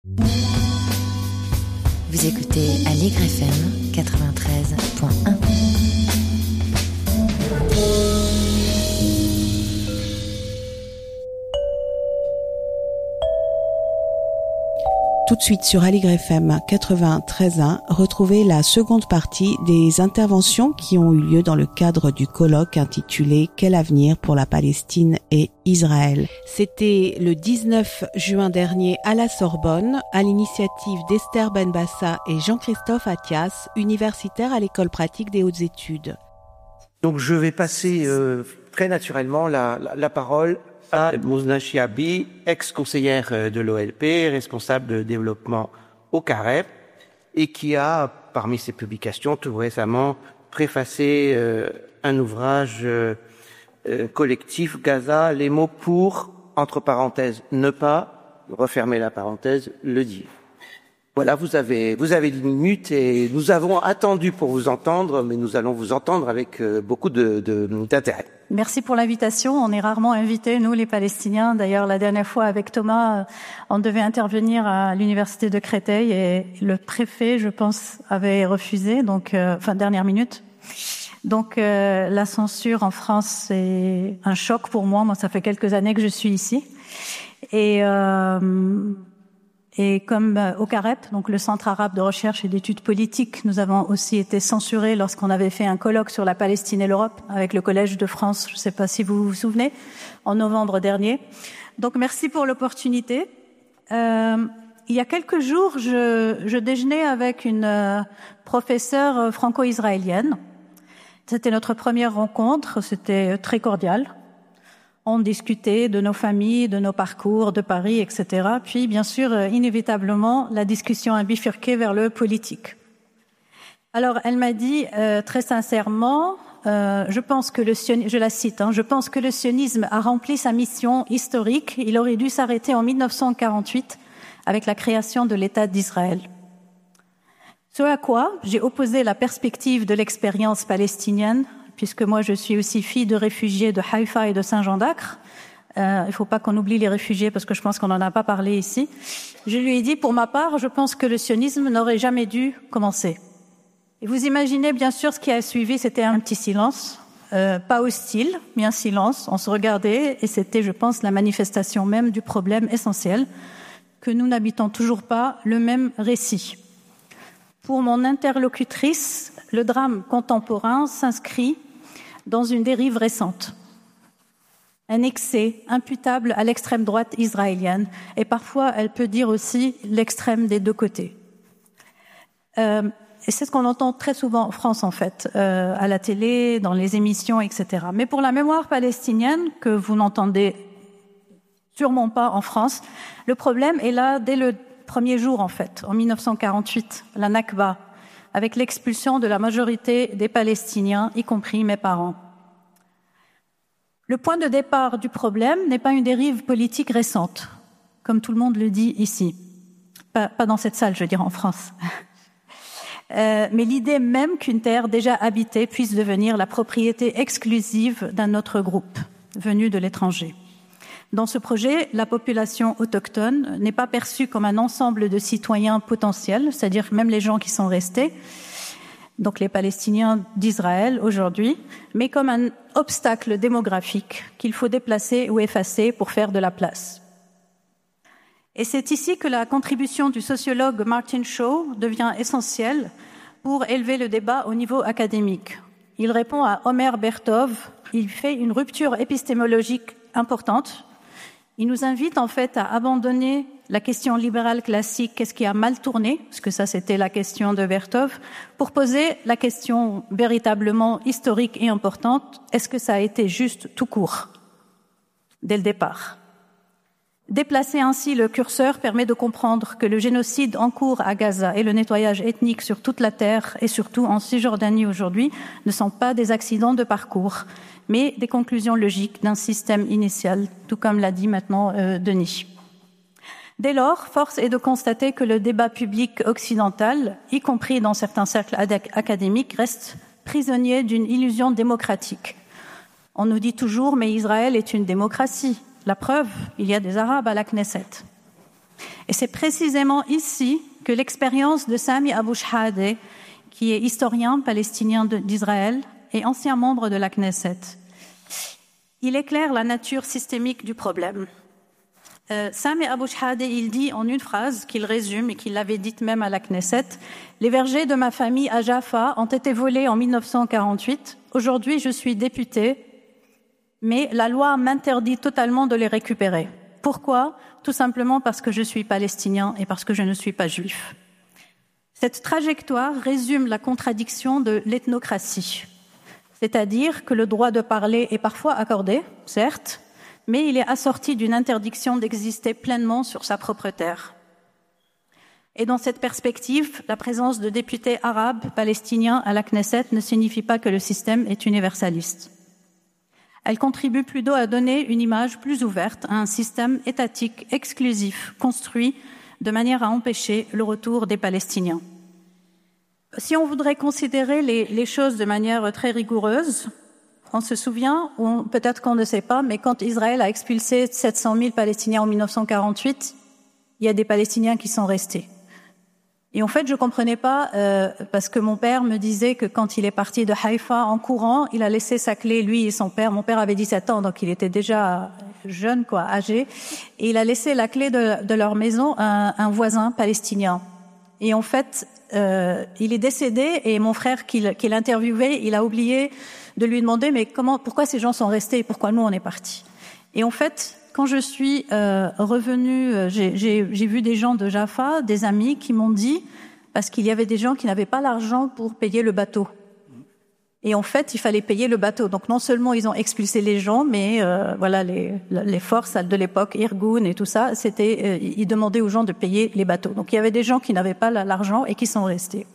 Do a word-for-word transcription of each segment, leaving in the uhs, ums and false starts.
Vous écoutez Aligre F M quatre-vingt-treize point un. Tout de suite sur Aligre F M quatre-vingt-treize point un, retrouvez la seconde partie des interventions qui ont eu lieu dans le cadre du colloque intitulé « Quel avenir pour la Palestine et Israël ». C'était le dix-neuf juin dernier à la Sorbonne, à l'initiative d'Esther Benbassa et Jean-Christophe Attias, universitaires à l'École pratique des hautes études. Donc je vais passer euh, très naturellement la, la, la parole à Mouzna Chiabi, ex-conseillère de l'O L P, responsable de développement au Carême, et qui a, parmi ses publications, tout récemment, préfacé euh, un ouvrage euh, euh, collectif, Gaza, les mots pour, entre parenthèses, ne pas, refermer la parenthèse, le dire. Voilà, vous avez, vous avez dix minutes et nous avons attendu pour vous entendre, mais nous allons vous entendre avec euh, beaucoup de, de, d'intérêt. Merci pour l'invitation. On est rarement invités, nous, les Palestiniens. D'ailleurs, la dernière fois, avec Thomas, on devait intervenir à l'université de Créteil et le préfet, je pense, avait refusé, donc, euh, enfin, dernière minute. Donc, euh, la censure en France, c'est un choc pour moi. Moi, ça fait quelques années que je suis ici. Et, euh, et comme euh, au CAREP, donc le Centre arabe de recherche et d'études politiques, nous avons aussi été censurés lorsqu'on avait fait un colloque sur la Palestine et l'Europe avec le Collège de France, je ne sais pas si vous vous souvenez, en novembre dernier. Donc merci pour l'opportunité. Euh, il y a quelques jours, je, je déjeunais avec une euh, professeure franco-israélienne. C'était notre première rencontre, c'était très cordial. On discutait de nos familles, de nos parcours, de Paris, et cetera. Puis, bien sûr, inévitablement, la discussion a bifurqué vers le politique. Alors, elle m'a dit euh, très sincèrement, euh, je pense que le sionisme, je la cite, hein, je pense que le sionisme a rempli sa mission historique. Il aurait dû s'arrêter en mille neuf cent quarante-huit avec la création de l'État d'Israël. Ce à quoi j'ai opposé la perspective de l'expérience palestinienne, puisque moi je suis aussi fille de réfugiés de Haïfa et de Saint-Jean d'Acre. Euh, il ne faut pas qu'on oublie les réfugiés parce que je pense qu'on n'en a pas parlé ici. Je lui ai dit, pour ma part, je pense que le sionisme n'aurait jamais dû commencer. Et vous imaginez bien sûr ce qui a suivi, c'était un petit silence, euh, pas hostile, mais un silence. On se regardait et c'était, je pense, la manifestation même du problème essentiel, que nous n'habitons toujours pas le même récit. Pour mon interlocutrice, le drame contemporain s'inscrit dans une dérive récente. Un excès imputable à l'extrême droite israélienne et parfois elle peut dire aussi l'extrême des deux côtés. Euh, et c'est ce qu'on entend très souvent en France en fait, euh, à la télé, dans les émissions, et cetera. Mais pour la mémoire palestinienne, que vous n'entendez sûrement pas en France, le problème est là dès le premier jour en fait, en mille neuf cent quarante-huit, la Nakba, avec l'expulsion de la majorité des Palestiniens, y compris mes parents. Le point de départ du problème n'est pas une dérive politique récente, comme tout le monde le dit ici. Pas, pas dans cette salle, je veux dire en France. Euh, mais l'idée même qu'une terre déjà habitée puisse devenir la propriété exclusive d'un autre groupe, venu de l'étranger. Dans ce projet, la population autochtone n'est pas perçue comme un ensemble de citoyens potentiels, c'est-à-dire même les gens qui sont restés, donc les Palestiniens d'Israël aujourd'hui, mais comme un obstacle démographique qu'il faut déplacer ou effacer pour faire de la place. Et c'est ici que la contribution du sociologue Martin Shaw devient essentielle pour élever le débat au niveau académique. Il répond à Omer Bertov, il fait une rupture épistémologique importante. Il nous invite en fait à abandonner la question libérale classique, qu'est-ce qui a mal tourné, parce que ça c'était la question de Bertov, pour poser la question véritablement historique et importante, est-ce que ça a été juste tout court, dès le départ? Déplacer ainsi le curseur permet de comprendre que le génocide en cours à Gaza et le nettoyage ethnique sur toute la terre et surtout en Cisjordanie aujourd'hui ne sont pas des accidents de parcours, mais des conclusions logiques d'un système initial, tout comme l'a dit maintenant euh, Denis. Dès lors, force est de constater que le débat public occidental, y compris dans certains cercles académiques, reste prisonnier d'une illusion démocratique. On nous dit toujours « mais Israël est une démocratie ». La preuve, il y a des Arabes à la Knesset. Et c'est précisément ici que l'expérience de Sami Abu Shahadeh, qui est historien palestinien d'Israël et ancien membre de la Knesset, il éclaire la nature systémique du problème. Euh, Sami Abu Shahadeh, il dit en une phrase qu'il résume et qu'il l'avait dite même à la Knesset: « Les vergers de ma famille à Jaffa ont été volés en mille neuf cent quarante-huit. Aujourd'hui, je suis député, mais la loi m'interdit totalement de les récupérer. Pourquoi ? Tout simplement parce que je suis palestinien et parce que je ne suis pas juif. » Cette trajectoire résume la contradiction de l'ethnocratie, c'est-à-dire que le droit de parler est parfois accordé, certes, mais il est assorti d'une interdiction d'exister pleinement sur sa propre terre. Et dans cette perspective, la présence de députés arabes palestiniens à la Knesset ne signifie pas que le système est universaliste. Elle contribue plutôt à donner une image plus ouverte à un système étatique exclusif, construit de manière à empêcher le retour des Palestiniens. Si on voudrait considérer les, les choses de manière très rigoureuse, on se souvient, ou peut-être qu'on ne sait pas, mais quand Israël a expulsé sept cent mille Palestiniens en mille neuf cent quarante-huit, il y a des Palestiniens qui sont restés. Et en fait, je comprenais pas, euh, parce que mon père me disait que quand il est parti de Haïfa en courant, il a laissé sa clé, lui et son père. Mon père avait dix-sept ans, donc il était déjà jeune, quoi, âgé. Et il a laissé la clé de, de leur maison à un, un voisin palestinien. Et en fait, euh, il est décédé et mon frère qui, qui l'interviewait, il a oublié de lui demander mais comment, pourquoi ces gens sont restés et pourquoi nous on est partis. Et en fait, quand je suis euh, revenue, j'ai, j'ai, j'ai vu des gens de Jaffa, des amis qui m'ont dit, parce qu'il y avait des gens qui n'avaient pas l'argent pour payer le bateau. Et en fait, il fallait payer le bateau. Donc non seulement ils ont expulsé les gens, mais euh, voilà, les, les forces de l'époque, Irgun et tout ça, c'était, euh, ils demandaient aux gens de payer les bateaux. Donc il y avait des gens qui n'avaient pas l'argent et qui sont restés.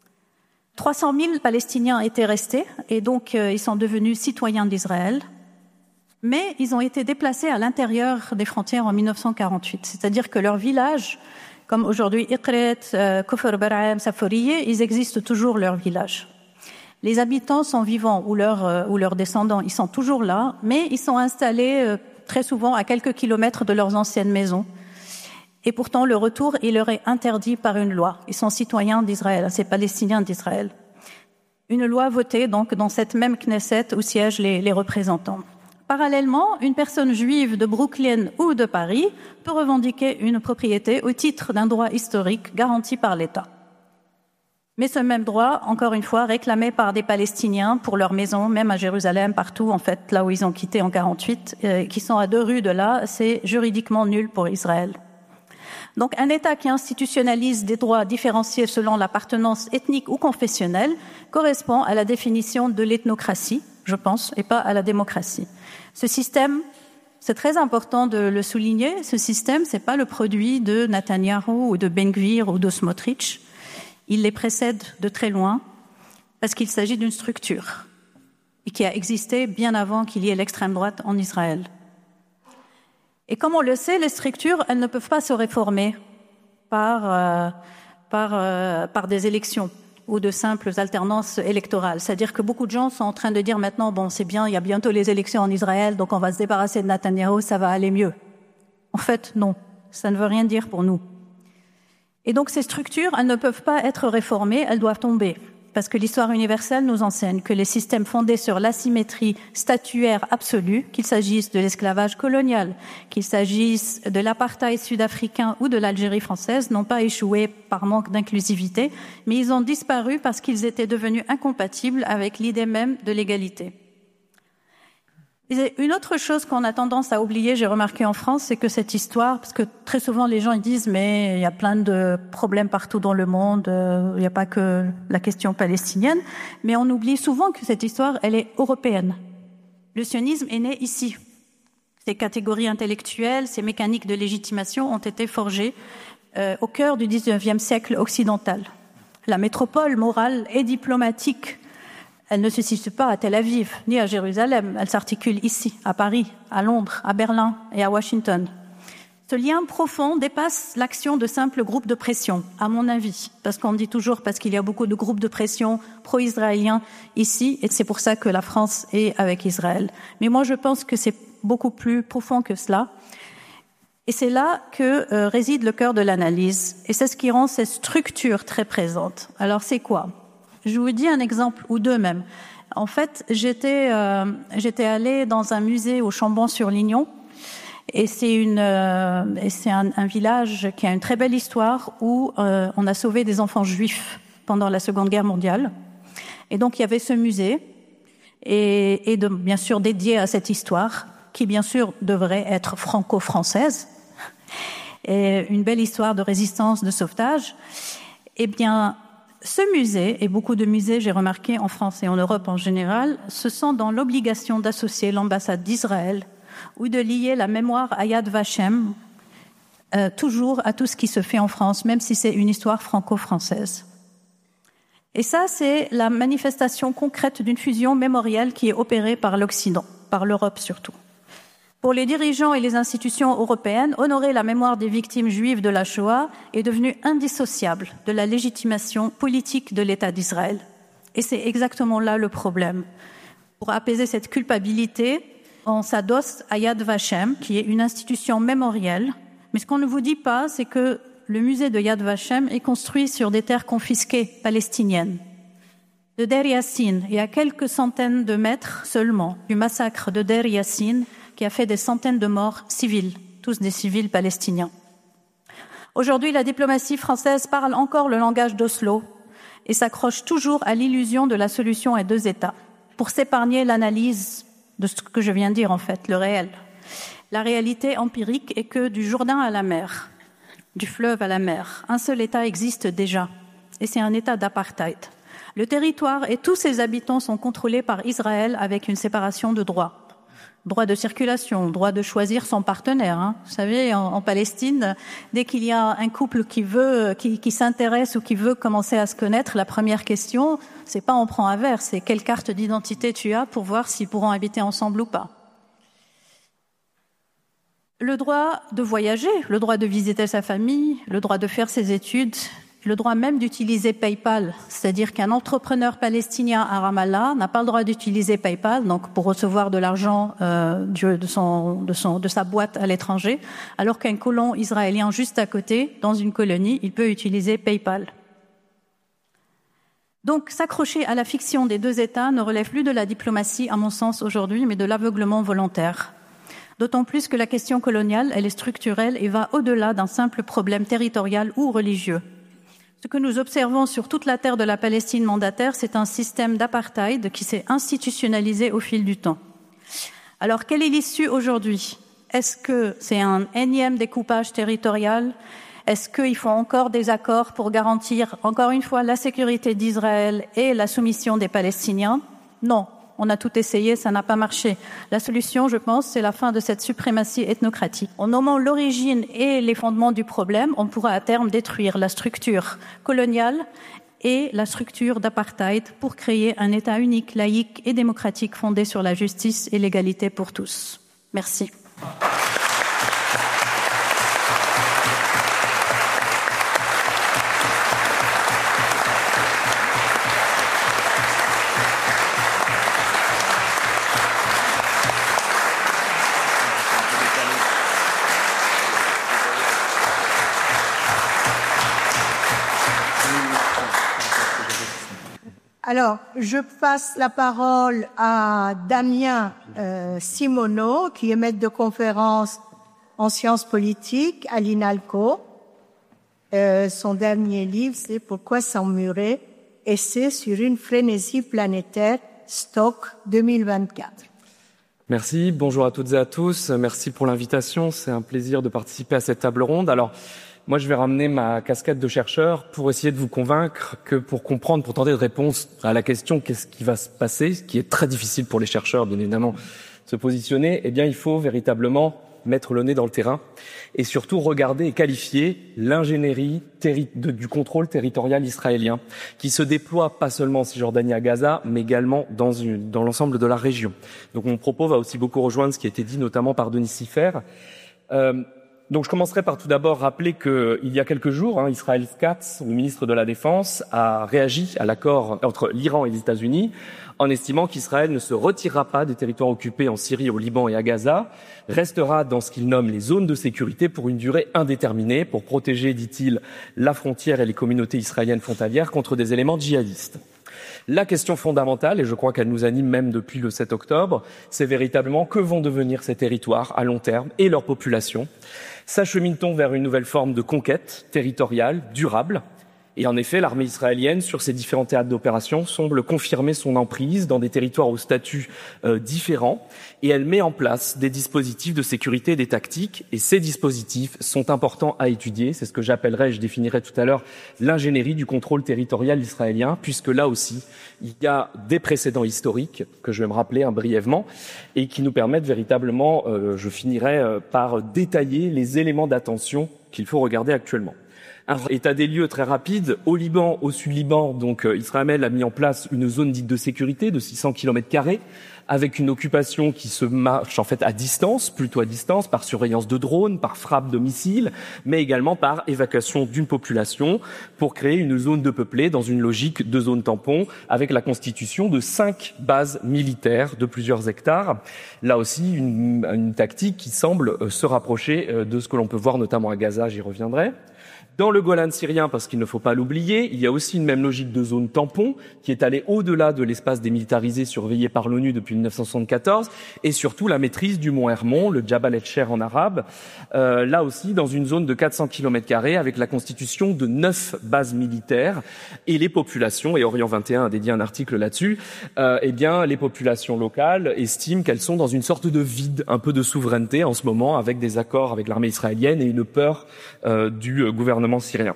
trois cent mille Palestiniens étaient restés et donc euh, ils sont devenus citoyens d'Israël. Mais ils ont été déplacés à l'intérieur des frontières en mille neuf cent quarante-huit. C'est-à-dire que leurs villages, comme aujourd'hui Ikret, euh, Kfar Bar'am, Saforiye, ils existent toujours, leurs villages. Les habitants sont vivants ou leurs, euh, ou leurs descendants, ils sont toujours là, mais ils sont installés euh, très souvent à quelques kilomètres de leurs anciennes maisons. Et pourtant, le retour, il leur est interdit par une loi. Ils sont citoyens d'Israël, c'est Palestiniens d'Israël. Une loi votée donc dans cette même Knesset où siègent les, les représentants. Parallèlement, une personne juive de Brooklyn ou de Paris peut revendiquer une propriété au titre d'un droit historique garanti par l'État. Mais ce même droit, encore une fois, réclamé par des Palestiniens pour leur maison, même à Jérusalem, partout, en fait, là où ils ont quitté en quarante-huit, euh, qui sont à deux rues de là, c'est juridiquement nul pour Israël. Donc, un État qui institutionnalise des droits différenciés selon l'appartenance ethnique ou confessionnelle correspond à la définition de l'ethnocratie, je pense, et pas à la démocratie. Ce système, c'est très important de le souligner, ce système, c'est pas le produit de Netanyahou ou de Ben Gvir ou de Smotrich. Il les précède de très loin parce qu'il s'agit d'une structure et qui a existé bien avant qu'il y ait l'extrême droite en Israël. Et comme on le sait, les structures, elles ne peuvent pas se réformer par, euh, par, euh, par des élections ou de simples alternances électorales. C'est-à-dire que beaucoup de gens sont en train de dire maintenant, bon, c'est bien, il y a bientôt les élections en Israël, donc on va se débarrasser de Netanyahou, ça va aller mieux. En fait, non, ça ne veut rien dire pour nous. Et donc ces structures, elles ne peuvent pas être réformées, elles doivent tomber. Parce que l'histoire universelle nous enseigne que les systèmes fondés sur l'asymétrie statuaire absolue, qu'il s'agisse de l'esclavage colonial, qu'il s'agisse de l'apartheid sud-africain ou de l'Algérie française, n'ont pas échoué par manque d'inclusivité, mais ils ont disparu parce qu'ils étaient devenus incompatibles avec l'idée même de l'égalité. Et une autre chose qu'on a tendance à oublier, j'ai remarqué en France, c'est que cette histoire, parce que très souvent les gens ils disent mais il y a plein de problèmes partout dans le monde, euh, il n'y a pas que la question palestinienne, mais on oublie souvent que cette histoire, elle est européenne. Le sionisme est né ici. Ces catégories intellectuelles, ces mécaniques de légitimation ont été forgées euh, au cœur du dix-neuvième siècle occidental. La métropole morale et diplomatique, elle ne se situe pas à Tel Aviv, ni à Jérusalem. Elle s'articule ici, à Paris, à Londres, à Berlin et à Washington. Ce lien profond dépasse l'action de simples groupes de pression, à mon avis. Parce qu'on dit toujours, parce qu'il y a beaucoup de groupes de pression pro-israéliens ici, et c'est pour ça que la France est avec Israël. Mais moi, je pense que c'est beaucoup plus profond que cela. Et c'est là que euh, réside le cœur de l'analyse. Et c'est ce qui rend cette structure très présente. Alors c'est quoi? Je vous dis un exemple, ou deux même. En fait, j'étais, euh, j'étais allée dans un musée au Chambon-sur-Lignon. Et c'est, une, euh, et c'est un, un village qui a une très belle histoire où euh, on a sauvé des enfants juifs pendant la Seconde Guerre mondiale. Et donc il y avait ce musée, et, et de, bien sûr dédié à cette histoire, qui bien sûr devrait être franco-française, et une belle histoire de résistance, de sauvetage. Eh bien, ce musée, et beaucoup de musées, j'ai remarqué en France et en Europe en général, se sentent dans l'obligation d'associer l'ambassade d'Israël ou de lier la mémoire à Yad Vashem, euh, toujours à tout ce qui se fait en France, même si c'est une histoire franco-française. Et ça, c'est la manifestation concrète d'une fusion mémorielle qui est opérée par l'Occident, par l'Europe surtout. Pour les dirigeants et les institutions européennes, honorer la mémoire des victimes juives de la Shoah est devenu indissociable de la légitimation politique de l'État d'Israël. Et c'est exactement là le problème. Pour apaiser cette culpabilité, on s'adosse à Yad Vashem, qui est une institution mémorielle. Mais ce qu'on ne vous dit pas, c'est que le musée de Yad Vashem est construit sur des terres confisquées palestiniennes. De Deir Yassin, et à quelques centaines de mètres seulement du massacre de Deir Yassin, qui a fait des centaines de morts civils, tous des civils palestiniens. Aujourd'hui, la diplomatie française parle encore le langage d'Oslo et s'accroche toujours à l'illusion de la solution à deux États, pour s'épargner l'analyse de ce que je viens de dire en fait, le réel. La réalité empirique est que du Jourdain à la mer, du fleuve à la mer, un seul État existe déjà, et c'est un État d'apartheid. Le territoire et tous ses habitants sont contrôlés par Israël avec une séparation de droits. Droit de circulation, droit de choisir son partenaire. Hein. Vous savez, en, en Palestine, dès qu'il y a un couple qui veut, qui, qui s'intéresse ou qui veut commencer à se connaître, la première question, c'est pas on prend un verre, c'est quelle carte d'identité tu as pour voir s'ils pourront habiter ensemble ou pas. Le droit de voyager, le droit de visiter sa famille, le droit de faire ses études, le droit même d'utiliser PayPal, c'est-à-dire qu'un entrepreneur palestinien à Ramallah n'a pas le droit d'utiliser PayPal, donc pour recevoir de l'argent euh, de, son, de, son, de sa boîte à l'étranger, alors qu'un colon israélien juste à côté, dans une colonie, il peut utiliser PayPal. Donc, s'accrocher à la fiction des deux États ne relève plus de la diplomatie, à mon sens, aujourd'hui, mais de l'aveuglement volontaire. D'autant plus que la question coloniale, elle est structurelle et va au-delà d'un simple problème territorial ou religieux. Ce que nous observons sur toute la terre de la Palestine mandataire, c'est un système d'apartheid qui s'est institutionnalisé au fil du temps. Alors, quelle est l'issue aujourd'hui? Est-ce que c'est un énième découpage territorial? Est-ce qu'il faut encore des accords pour garantir, encore une fois, la sécurité d'Israël et la soumission des Palestiniens? Non. On a tout essayé, ça n'a pas marché. La solution, je pense, c'est la fin de cette suprématie ethnocratique. En nommant l'origine et les fondements du problème, on pourra à terme détruire la structure coloniale et la structure d'apartheid pour créer un État unique, laïque et démocratique fondé sur la justice et l'égalité pour tous. Merci. Alors, je passe la parole à Damien euh, Simoneau, qui est maître de conférence en sciences politiques à l'INALCO. Euh, son dernier livre, c'est « Pourquoi s'emmurer ?» essai sur une frénésie planétaire, Stock deux mille vingt-quatre. Merci, bonjour à toutes et à tous. Merci pour l'invitation. C'est un plaisir de participer à cette table ronde. Alors, moi, je vais ramener ma casquette de chercheur pour essayer de vous convaincre que pour comprendre, pour tenter de répondre à la question qu'est-ce qui va se passer, ce qui est très difficile pour les chercheurs, bien évidemment, de se positionner, eh bien, il faut véritablement mettre le nez dans le terrain et surtout regarder et qualifier l'ingénierie terri- de, du contrôle territorial israélien qui se déploie pas seulement en Cisjordanie à Gaza, mais également dans, une, dans l'ensemble de la région. Donc mon propos va aussi beaucoup rejoindre ce qui a été dit notamment par Denis Siffert. Euh, donc je commencerai par tout d'abord rappeler qu'il y a quelques jours, hein, Israël Katz, le ministre de la Défense, a réagi à l'accord entre l'Iran et les États-Unis en estimant qu'Israël ne se retirera pas des territoires occupés en Syrie, au Liban et à Gaza, restera dans ce qu'il nomme les zones de sécurité pour une durée indéterminée pour protéger, dit-il, la frontière et les communautés israéliennes frontalières contre des éléments djihadistes. La question fondamentale, et je crois qu'elle nous anime même depuis le sept octobre, c'est véritablement que vont devenir ces territoires à long terme et leur population. S'achemine-t-on vers une nouvelle forme de conquête territoriale, durable ? Et en effet, l'armée israélienne, sur ces différents théâtres d'opération, semble confirmer son emprise dans des territoires au statut euh, différent, et elle met en place des dispositifs de sécurité et des tactiques, et ces dispositifs sont importants à étudier. C'est ce que j'appellerai, je définirai tout à l'heure, l'ingénierie du contrôle territorial israélien, puisque là aussi, il y a des précédents historiques, que je vais me rappeler hein, brièvement, et qui nous permettent véritablement, euh, je finirai euh, par détailler les éléments d'attention qu'il faut regarder actuellement. Un état des lieux très rapide. Au Liban, au Sud-Liban, donc euh, Israël a mis en place une zone dite de sécurité de six cents kilomètres carrés, avec une occupation qui se marche en fait à distance, plutôt à distance, par surveillance de drones, par frappe de missiles, mais également par évacuation d'une population pour créer une zone de peuplée dans une logique de zone tampon, avec la constitution de cinq bases militaires de plusieurs hectares. Là aussi, une, une tactique qui semble se rapprocher de ce que l'on peut voir notamment à Gaza, j'y reviendrai. Dans le Golan syrien, parce qu'il ne faut pas l'oublier, il y a aussi une même logique de zone tampon qui est allée au-delà de l'espace démilitarisé surveillé par l'ONU depuis mille neuf cent soixante-quatorze, et surtout la maîtrise du mont Hermon, le Jabal el-Sher en arabe, euh, là aussi dans une zone de quatre cents kilomètres carrés avec la constitution de neuf bases militaires, et les populations, et Orient vingt et un a dédié un article là-dessus, euh, eh bien les populations locales estiment qu'elles sont dans une sorte de vide, un peu de souveraineté en ce moment, avec des accords avec l'armée israélienne et une peur euh, du euh, gouvernement syrien.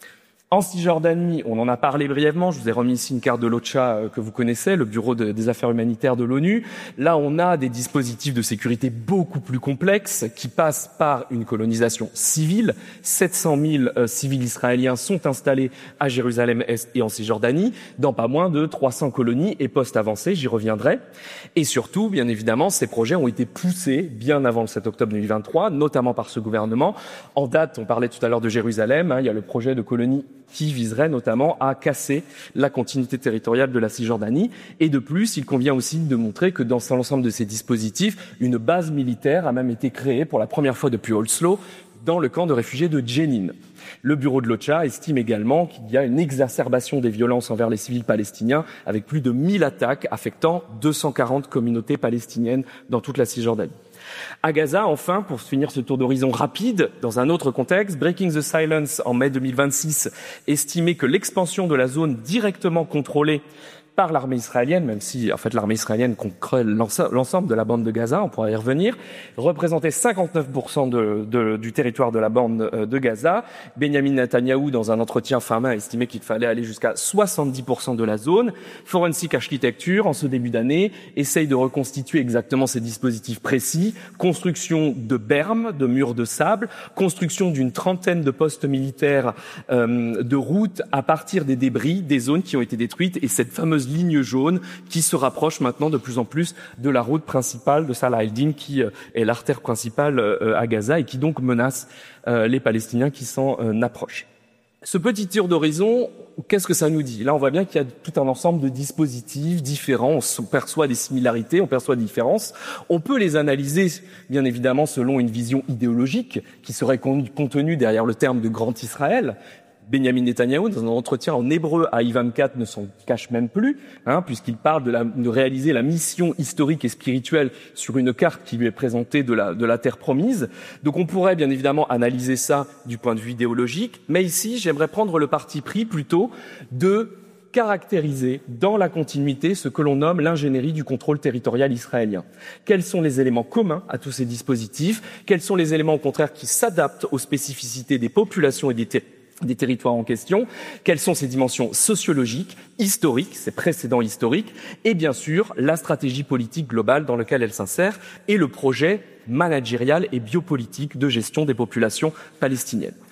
En Cisjordanie, on en a parlé brièvement, je vous ai remis ici une carte de l'OCHA que vous connaissez, le Bureau de, des affaires humanitaires de l'ONU. Là, on a des dispositifs de sécurité beaucoup plus complexes qui passent par une colonisation civile. sept cent mille euh, civils israéliens sont installés à Jérusalem-Est et en Cisjordanie, dans pas moins de trois cents colonies et postes avancés, j'y reviendrai. Et surtout, bien évidemment, ces projets ont été poussés bien avant le sept octobre deux mille vingt-trois, notamment par ce gouvernement. En date, on parlait tout à l'heure de Jérusalem, hein, il y a le projet de colonie qui viserait notamment à casser la continuité territoriale de la Cisjordanie. Et de plus, il convient aussi de montrer que dans l'ensemble de ces dispositifs, une base militaire a même été créée pour la première fois depuis Oslo dans le camp de réfugiés de Jenin. Le bureau de l'OCHA estime également qu'il y a une exacerbation des violences envers les civils palestiniens avec plus de mille attaques affectant deux cent quarante communautés palestiniennes dans toute la Cisjordanie. À Gaza, enfin, pour finir ce tour d'horizon rapide, dans un autre contexte, Breaking the Silence, en mai deux mille vingt-six, estimait que l'expansion de la zone directement contrôlée par l'armée israélienne, même si en fait l'armée israélienne contrôle l'ensemble de la bande de Gaza, on pourra y revenir, représentait cinquante-neuf pour cent de, de, du territoire de la bande de Gaza. Benjamin Netanyahou, dans un entretien fin mai, a estimé qu'il fallait aller jusqu'à soixante-dix pour cent de la zone. Forensic Architecture, en ce début d'année, essaye de reconstituer exactement ces dispositifs précis. Construction de bermes, de murs de sable, construction d'une trentaine de postes militaires euh, de routes à partir des débris des zones qui ont été détruites, et cette fameuse ligne jaune qui se rapproche maintenant de plus en plus de la route principale de Salah el-Din, qui est l'artère principale à Gaza et qui donc menace les Palestiniens qui s'en approchent. Ce petit tour d'horizon, qu'est-ce que ça nous dit? Là, on voit bien qu'il y a tout un ensemble de dispositifs différents, on perçoit des similarités, on perçoit des différences. On peut les analyser, bien évidemment, selon une vision idéologique qui serait contenue derrière le terme de Grand Israël. Benjamin Netanyahou, dans un entretien en hébreu à I vingt-quatre, ne s'en cache même plus, hein, puisqu'il parle de, la, de réaliser la mission historique et spirituelle sur une carte qui lui est présentée de la, de la terre promise. Donc on pourrait bien évidemment analyser ça du point de vue idéologique, mais ici j'aimerais prendre le parti pris plutôt de caractériser dans la continuité ce que l'on nomme l'ingénierie du contrôle territorial israélien. Quels sont les éléments communs à tous ces dispositifs? Quels sont les éléments au contraire qui s'adaptent aux spécificités des populations et des territoires des territoires en question, quelles sont ces dimensions sociologiques, historiques, ces précédents historiques, et bien sûr la stratégie politique globale dans laquelle elle s'insère, et le projet managérial et biopolitique de gestion des populations palestiniennes.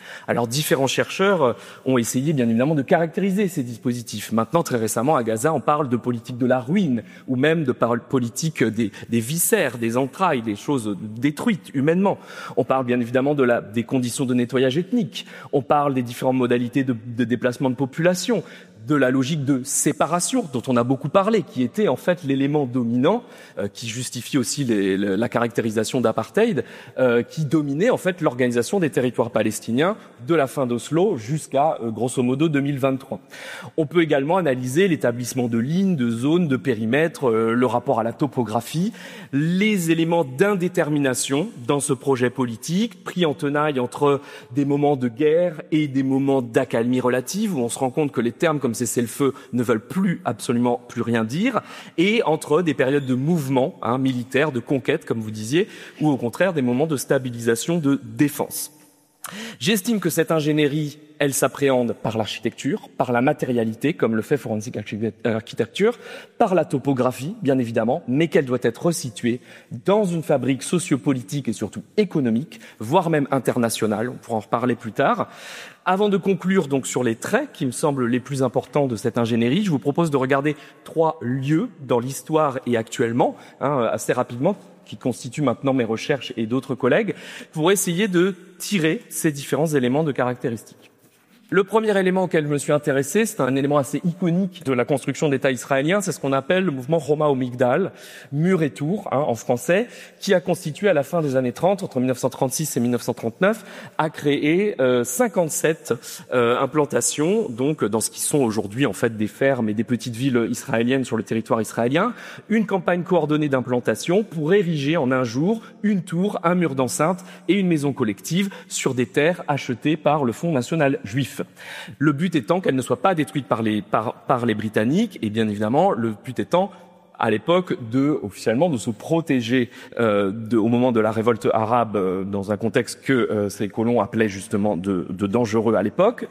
Alors différents chercheurs ont essayé bien évidemment de caractériser ces dispositifs. Maintenant, très récemment, à Gaza, on parle de politique de la ruine ou même de politique des, des viscères, des entrailles, des choses détruites humainement. On parle bien évidemment de la, des conditions de nettoyage ethnique. On parle des différentes modalités de, de déplacement de population, de la logique de séparation dont on a beaucoup parlé, qui était en fait l'élément dominant, euh, qui justifie aussi les, le, la caractérisation d'apartheid, euh, qui dominait en fait l'organisation des territoires palestiniens de la fin d'Oslo jusqu'à euh, grosso modo deux mille vingt-trois. On peut également analyser l'établissement de lignes, de zones, de périmètres, euh, le rapport à la topographie, les éléments d'indétermination dans ce projet politique, pris en tenaille entre des moments de guerre et des moments d'accalmie relative, où on se rend compte que les termes comme cessez-le-feu ne veulent plus absolument plus rien dire, et entre des périodes de mouvement hein, militaire, de conquête, comme vous disiez, ou au contraire des moments de stabilisation, de défense. J'estime que cette ingénierie, elle s'appréhende par l'architecture, par la matérialité, comme le fait Forensic Architecture, par la topographie, bien évidemment, mais qu'elle doit être resituée dans une fabrique sociopolitique et surtout économique, voire même internationale. On pourra en reparler plus tard. Avant de conclure donc sur les traits qui me semblent les plus importants de cette ingénierie, je vous propose de regarder trois lieux dans l'histoire et actuellement, hein, assez rapidement, qui constituent maintenant mes recherches et d'autres collègues, pour essayer de tirer ces différents éléments de caractéristiques. Le premier élément auquel je me suis intéressé, c'est un élément assez iconique de la construction d'État israélien, c'est ce qu'on appelle le mouvement Choma Migdal, mur et tour, hein, en français, qui a constitué à la fin des années trente, entre mille neuf cent trente-six et mille neuf cent trente-neuf, a créé euh, cinquante-sept euh, implantations, donc dans ce qui sont aujourd'hui en fait des fermes et des petites villes israéliennes sur le territoire israélien, une campagne coordonnée d'implantation pour ériger en un jour une tour, un mur d'enceinte et une maison collective sur des terres achetées par le Fonds national juif. Le but étant qu'elle ne soit pas détruite par les, par, par les Britanniques, et bien évidemment, le but étant, à l'époque, de, officiellement, de se protéger euh, de, au moment de la révolte arabe, euh, dans un contexte que euh, ces colons appelaient justement de, de dangereux à l'époque.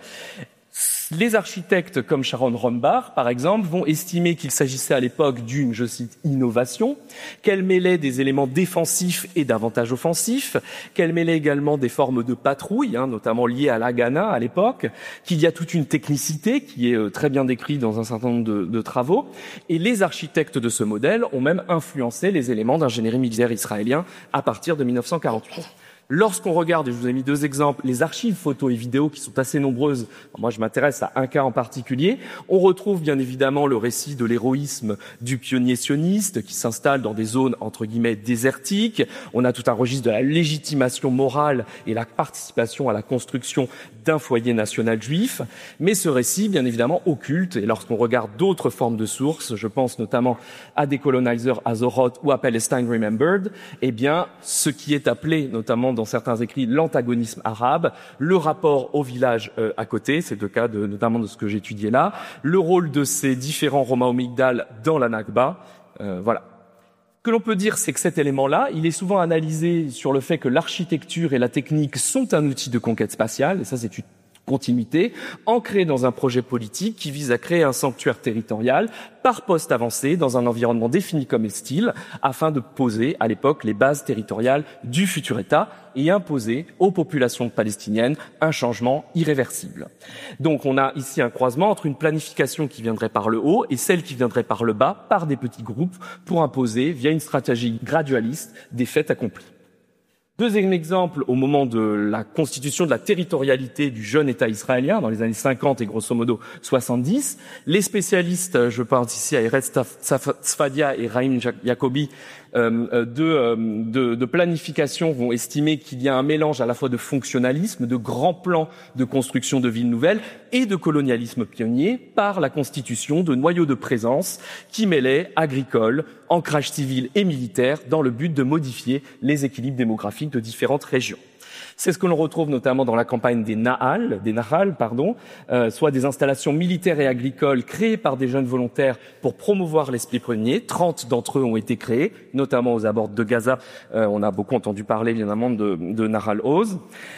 Les architectes comme Sharon Rombach, par exemple, vont estimer qu'il s'agissait à l'époque d'une, je cite, innovation, qu'elle mêlait des éléments défensifs et davantage offensifs, qu'elle mêlait également des formes de patrouille, hein, notamment liées à l'Haganah à l'époque, qu'il y a toute une technicité qui est euh, très bien décrite dans un certain nombre de, de travaux, et les architectes de ce modèle ont même influencé les éléments d'ingénierie militaire israélien à partir de mille neuf cent quarante-huit. Lorsqu'on regarde, et je vous ai mis deux exemples, les archives photos et vidéos qui sont assez nombreuses, moi je m'intéresse à un cas en particulier, on retrouve bien évidemment le récit de l'héroïsme du pionnier sioniste qui s'installe dans des zones entre guillemets désertiques, on a tout un registre de la légitimation morale et la participation à la construction d'un foyer national juif, mais ce récit bien évidemment occulte, et lorsqu'on regarde d'autres formes de sources, je pense notamment à Decolonizer Azoroth ou à Palestine Remembered, eh bien ce qui est appelé notamment dans certains écrits l'antagonisme arabe, le rapport au village euh, à côté, c'est le cas de, notamment de ce que j'étudiais là, le rôle de ces différents Choma Migdal dans la Nakba, euh, voilà. Ce que l'on peut dire, c'est que cet élément-là, il est souvent analysé sur le fait que l'architecture et la technique sont un outil de conquête spatiale, et ça c'est une continuité, ancrée dans un projet politique qui vise à créer un sanctuaire territorial par poste avancé dans un environnement défini comme hostile, afin de poser à l'époque les bases territoriales du futur État et imposer aux populations palestiniennes un changement irréversible. Donc on a ici un croisement entre une planification qui viendrait par le haut et celle qui viendrait par le bas, par des petits groupes, pour imposer, via une stratégie gradualiste, des faits accomplis. Deuxième exemple, au moment de la constitution de la territorialité du jeune État israélien, dans les années cinquante et grosso modo soixante-dix, les spécialistes, je pense ici à Eretz Tzfadia et Raïm Jacobi, euh, de, euh, de, de planification vont estimer qu'il y a un mélange à la fois de fonctionnalisme, de grands plans de construction de villes nouvelles et de colonialisme pionnier par la constitution de noyaux de présence qui mêlaient agricoles, ancrage civil et militaire dans le but de modifier les équilibres démographiques de différentes régions. C'est ce que l'on retrouve notamment dans la campagne des Nahal, des Nahal, pardon, euh, soit des installations militaires et agricoles créées par des jeunes volontaires pour promouvoir l'esprit pionnier. trente d'entre eux ont été créés, notamment aux abords de Gaza. Euh, on a beaucoup entendu parler évidemment de, de Nahal Oz.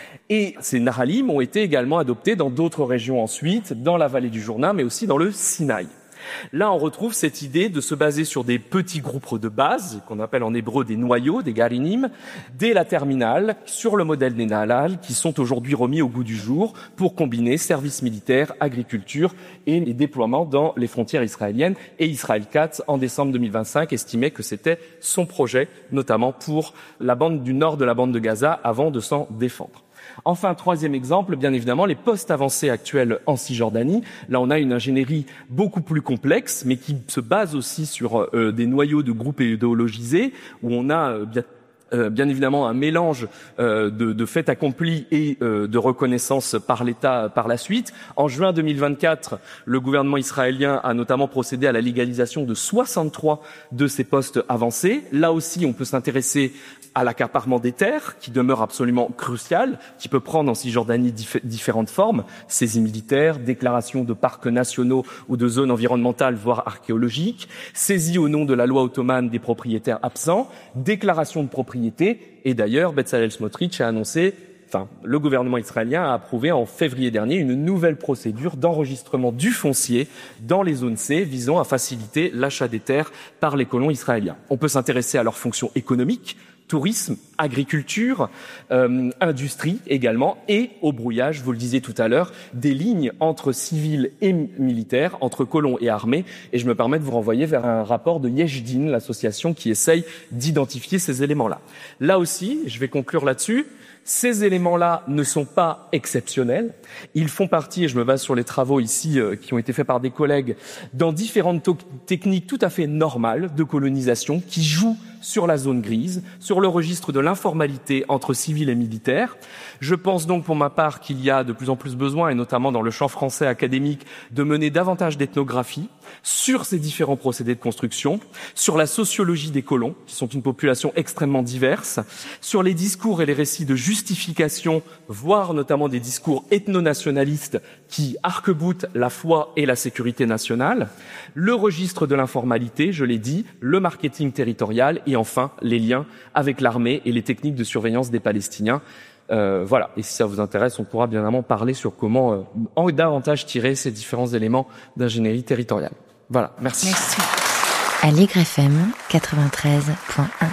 Et ces Nahalim ont été également adoptés dans d'autres régions ensuite, dans la vallée du Jourdain, mais aussi dans le Sinaï. Là, on retrouve cette idée de se baser sur des petits groupes de base, qu'on appelle en hébreu des noyaux, des garinim, dès la terminale, sur le modèle des Nahal, qui sont aujourd'hui remis au goût du jour pour combiner service militaire, agriculture et les déploiements dans les frontières israéliennes. Et Israël quatre, en décembre deux mille vingt-cinq, estimait que c'était son projet, notamment pour la bande du nord de la bande de Gaza, avant de s'en défendre. Enfin, troisième exemple, bien évidemment, les postes avancés actuels en Cisjordanie. Là, on a une ingénierie beaucoup plus complexe, mais qui se base aussi sur euh, des noyaux de groupes idéologisés, où on a euh, bien Euh, bien évidemment un mélange euh, de, de faits accomplis et euh, de reconnaissance par l'État par la suite. En juin deux mille vingt-quatre, le gouvernement israélien a notamment procédé à la légalisation de soixante-trois de ces postes avancés. Là aussi, on peut s'intéresser à l'accaparement des terres, qui demeure absolument crucial, qui peut prendre en Cisjordanie dif- différentes formes, saisies militaires, déclaration de parcs nationaux ou de zones environnementales, voire archéologiques, saisie au nom de la loi ottomane des propriétaires absents, déclaration de propriété. Et d'ailleurs, Bezalel Smotrich a annoncé, enfin, le gouvernement israélien a approuvé en février dernier une nouvelle procédure d'enregistrement du foncier dans les zones C, visant à faciliter l'achat des terres par les colons israéliens. On peut s'intéresser à leurs fonctions économiques, tourisme, agriculture, euh, industrie également, et au brouillage, vous le disiez tout à l'heure, des lignes entre civils et militaires, entre colons et armées. Et je me permets de vous renvoyer vers un rapport de Yesh Din, l'association qui essaye d'identifier ces éléments-là. Là aussi, je vais conclure là-dessus, ces éléments-là ne sont pas exceptionnels. Ils font partie, et je me base sur les travaux ici euh, qui ont été faits par des collègues, dans différentes to- techniques tout à fait normales de colonisation qui jouent sur la zone grise, sur le registre de l'informalité entre civils et militaires. Je pense donc pour ma part qu'il y a de plus en plus besoin, et notamment dans le champ français académique, de mener davantage d'ethnographie sur ces différents procédés de construction, sur la sociologie des colons, qui sont une population extrêmement diverse, sur les discours et les récits de justification, voire notamment des discours ethno-nationalistes qui arc-boutent la foi et la sécurité nationale, le registre de l'informalité, je l'ai dit, le marketing territorial et enfin les liens avec l'armée et les techniques de surveillance des Palestiniens. Euh, voilà, et si ça vous intéresse, on pourra bien évidemment parler sur comment euh, en davantage tirer ces différents éléments d'ingénierie territoriale. Voilà, merci. Merci. Aligre F M quatre-vingt-treize point un.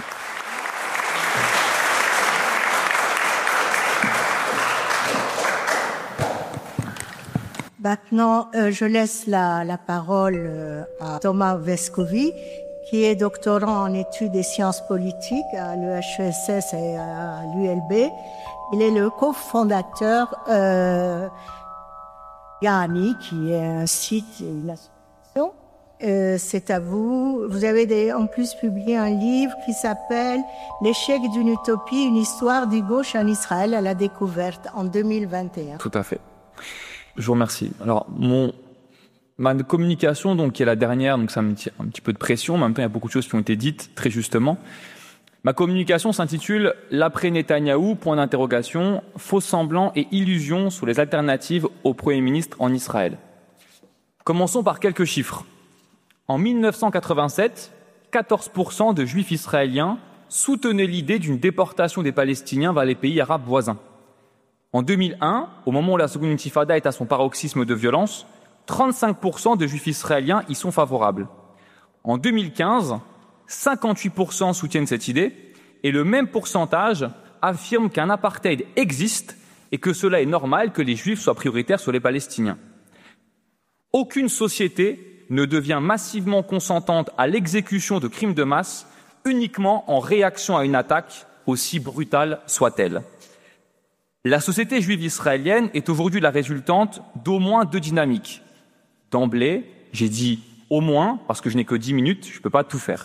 Maintenant, euh, je laisse la, la parole euh, à Thomas Vescovi, qui est doctorant en études et sciences politiques à l'E H E S S et à l'U L B. Il est le cofondateur euh, Gani, qui est un site et une association. Euh, c'est à vous. Vous avez des, en plus publié un livre qui s'appelle « L'échec d'une utopie, une histoire du gauche en Israël à la découverte » en deux mille vingt et un. Tout à fait. Je vous remercie. Alors, mon, ma communication, donc, qui est la dernière, donc ça me tient un petit peu de pression, mais en même temps, il y a beaucoup de choses qui ont été dites, très justement. Ma communication s'intitule « L'après Netanyahou, point d'interrogation, faux semblants et illusions sur les alternatives au Premier ministre en Israël ». Commençons par quelques chiffres. En mille neuf cent quatre-vingt-sept, quatorze pour cent de juifs israéliens soutenaient l'idée d'une déportation des Palestiniens vers les pays arabes voisins. En deux mille un, au moment où la seconde intifada est à son paroxysme de violence, trente-cinq pour cent de juifs israéliens y sont favorables. En deux mille quinze, cinquante-huit pour cent soutiennent cette idée et le même pourcentage affirme qu'un apartheid existe et que cela est normal que les juifs soient prioritaires sur les Palestiniens. Aucune société ne devient massivement consentante à l'exécution de crimes de masse uniquement en réaction à une attaque, aussi brutale soit-elle. La société juive israélienne est aujourd'hui la résultante d'au moins deux dynamiques. D'emblée, j'ai dit au moins, parce que je n'ai que dix minutes, je ne peux pas tout faire.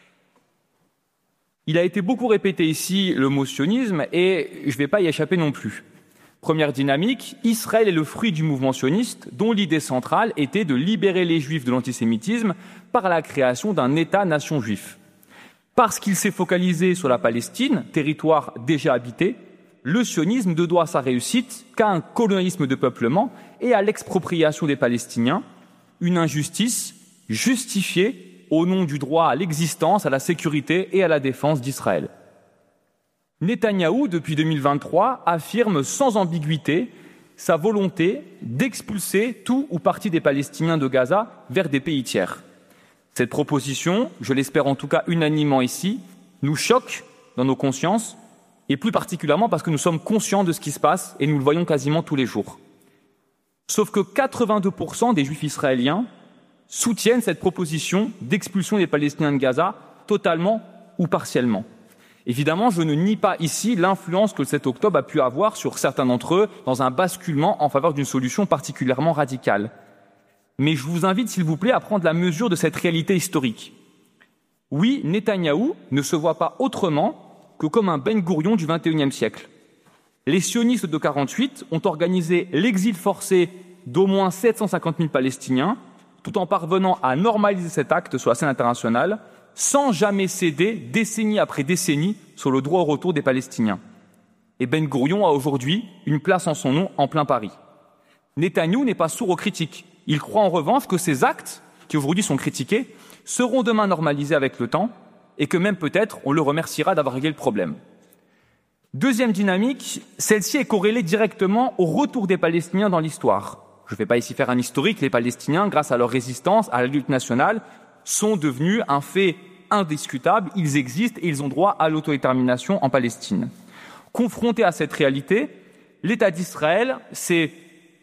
Il a été beaucoup répété ici le mot sionisme et je ne vais pas y échapper non plus. Première dynamique, Israël est le fruit du mouvement sioniste dont l'idée centrale était de libérer les juifs de l'antisémitisme par la création d'un État-nation juif. Parce qu'il s'est focalisé sur la Palestine, territoire déjà habité, le sionisme ne doit sa réussite qu'à un colonialisme de peuplement et à l'expropriation des Palestiniens, une injustice justifiée au nom du droit à l'existence, à la sécurité et à la défense d'Israël. Netanyahou, depuis deux mille vingt-trois, affirme sans ambiguïté sa volonté d'expulser tout ou partie des Palestiniens de Gaza vers des pays tiers. Cette proposition, je l'espère en tout cas unanimement ici, nous choque dans nos consciences, et plus particulièrement parce que nous sommes conscients de ce qui se passe et nous le voyons quasiment tous les jours. Sauf que quatre-vingt-deux pour cent des Juifs israéliens soutiennent cette proposition d'expulsion des Palestiniens de Gaza totalement ou partiellement. Évidemment, je ne nie pas ici l'influence que le sept octobre a pu avoir sur certains d'entre eux dans un basculement en faveur d'une solution particulièrement radicale. Mais je vous invite, s'il vous plaît, à prendre la mesure de cette réalité historique. Oui, Netanyahou ne se voit pas autrement que comme un Ben Gourion du vingt et unième siècle. Les sionistes de quarante-huit ont organisé l'exil forcé d'au moins sept cent cinquante mille Palestiniens, tout en parvenant à normaliser cet acte sur la scène internationale, sans jamais céder, décennie après décennie, sur le droit au retour des Palestiniens. Et Ben Gourion a aujourd'hui une place en son nom en plein Paris. Netanyahou n'est pas sourd aux critiques. Il croit en revanche que ces actes, qui aujourd'hui sont critiqués, seront demain normalisés avec le temps, et que même peut-être on le remerciera d'avoir réglé le problème. Deuxième dynamique, celle-ci est corrélée directement au retour des Palestiniens dans l'histoire. Je ne vais pas ici faire un historique, les Palestiniens, grâce à leur résistance, à la lutte nationale, sont devenus un fait indiscutable, ils existent et ils ont droit à l'autodétermination en Palestine. Confronté à cette réalité, l'État d'Israël s'est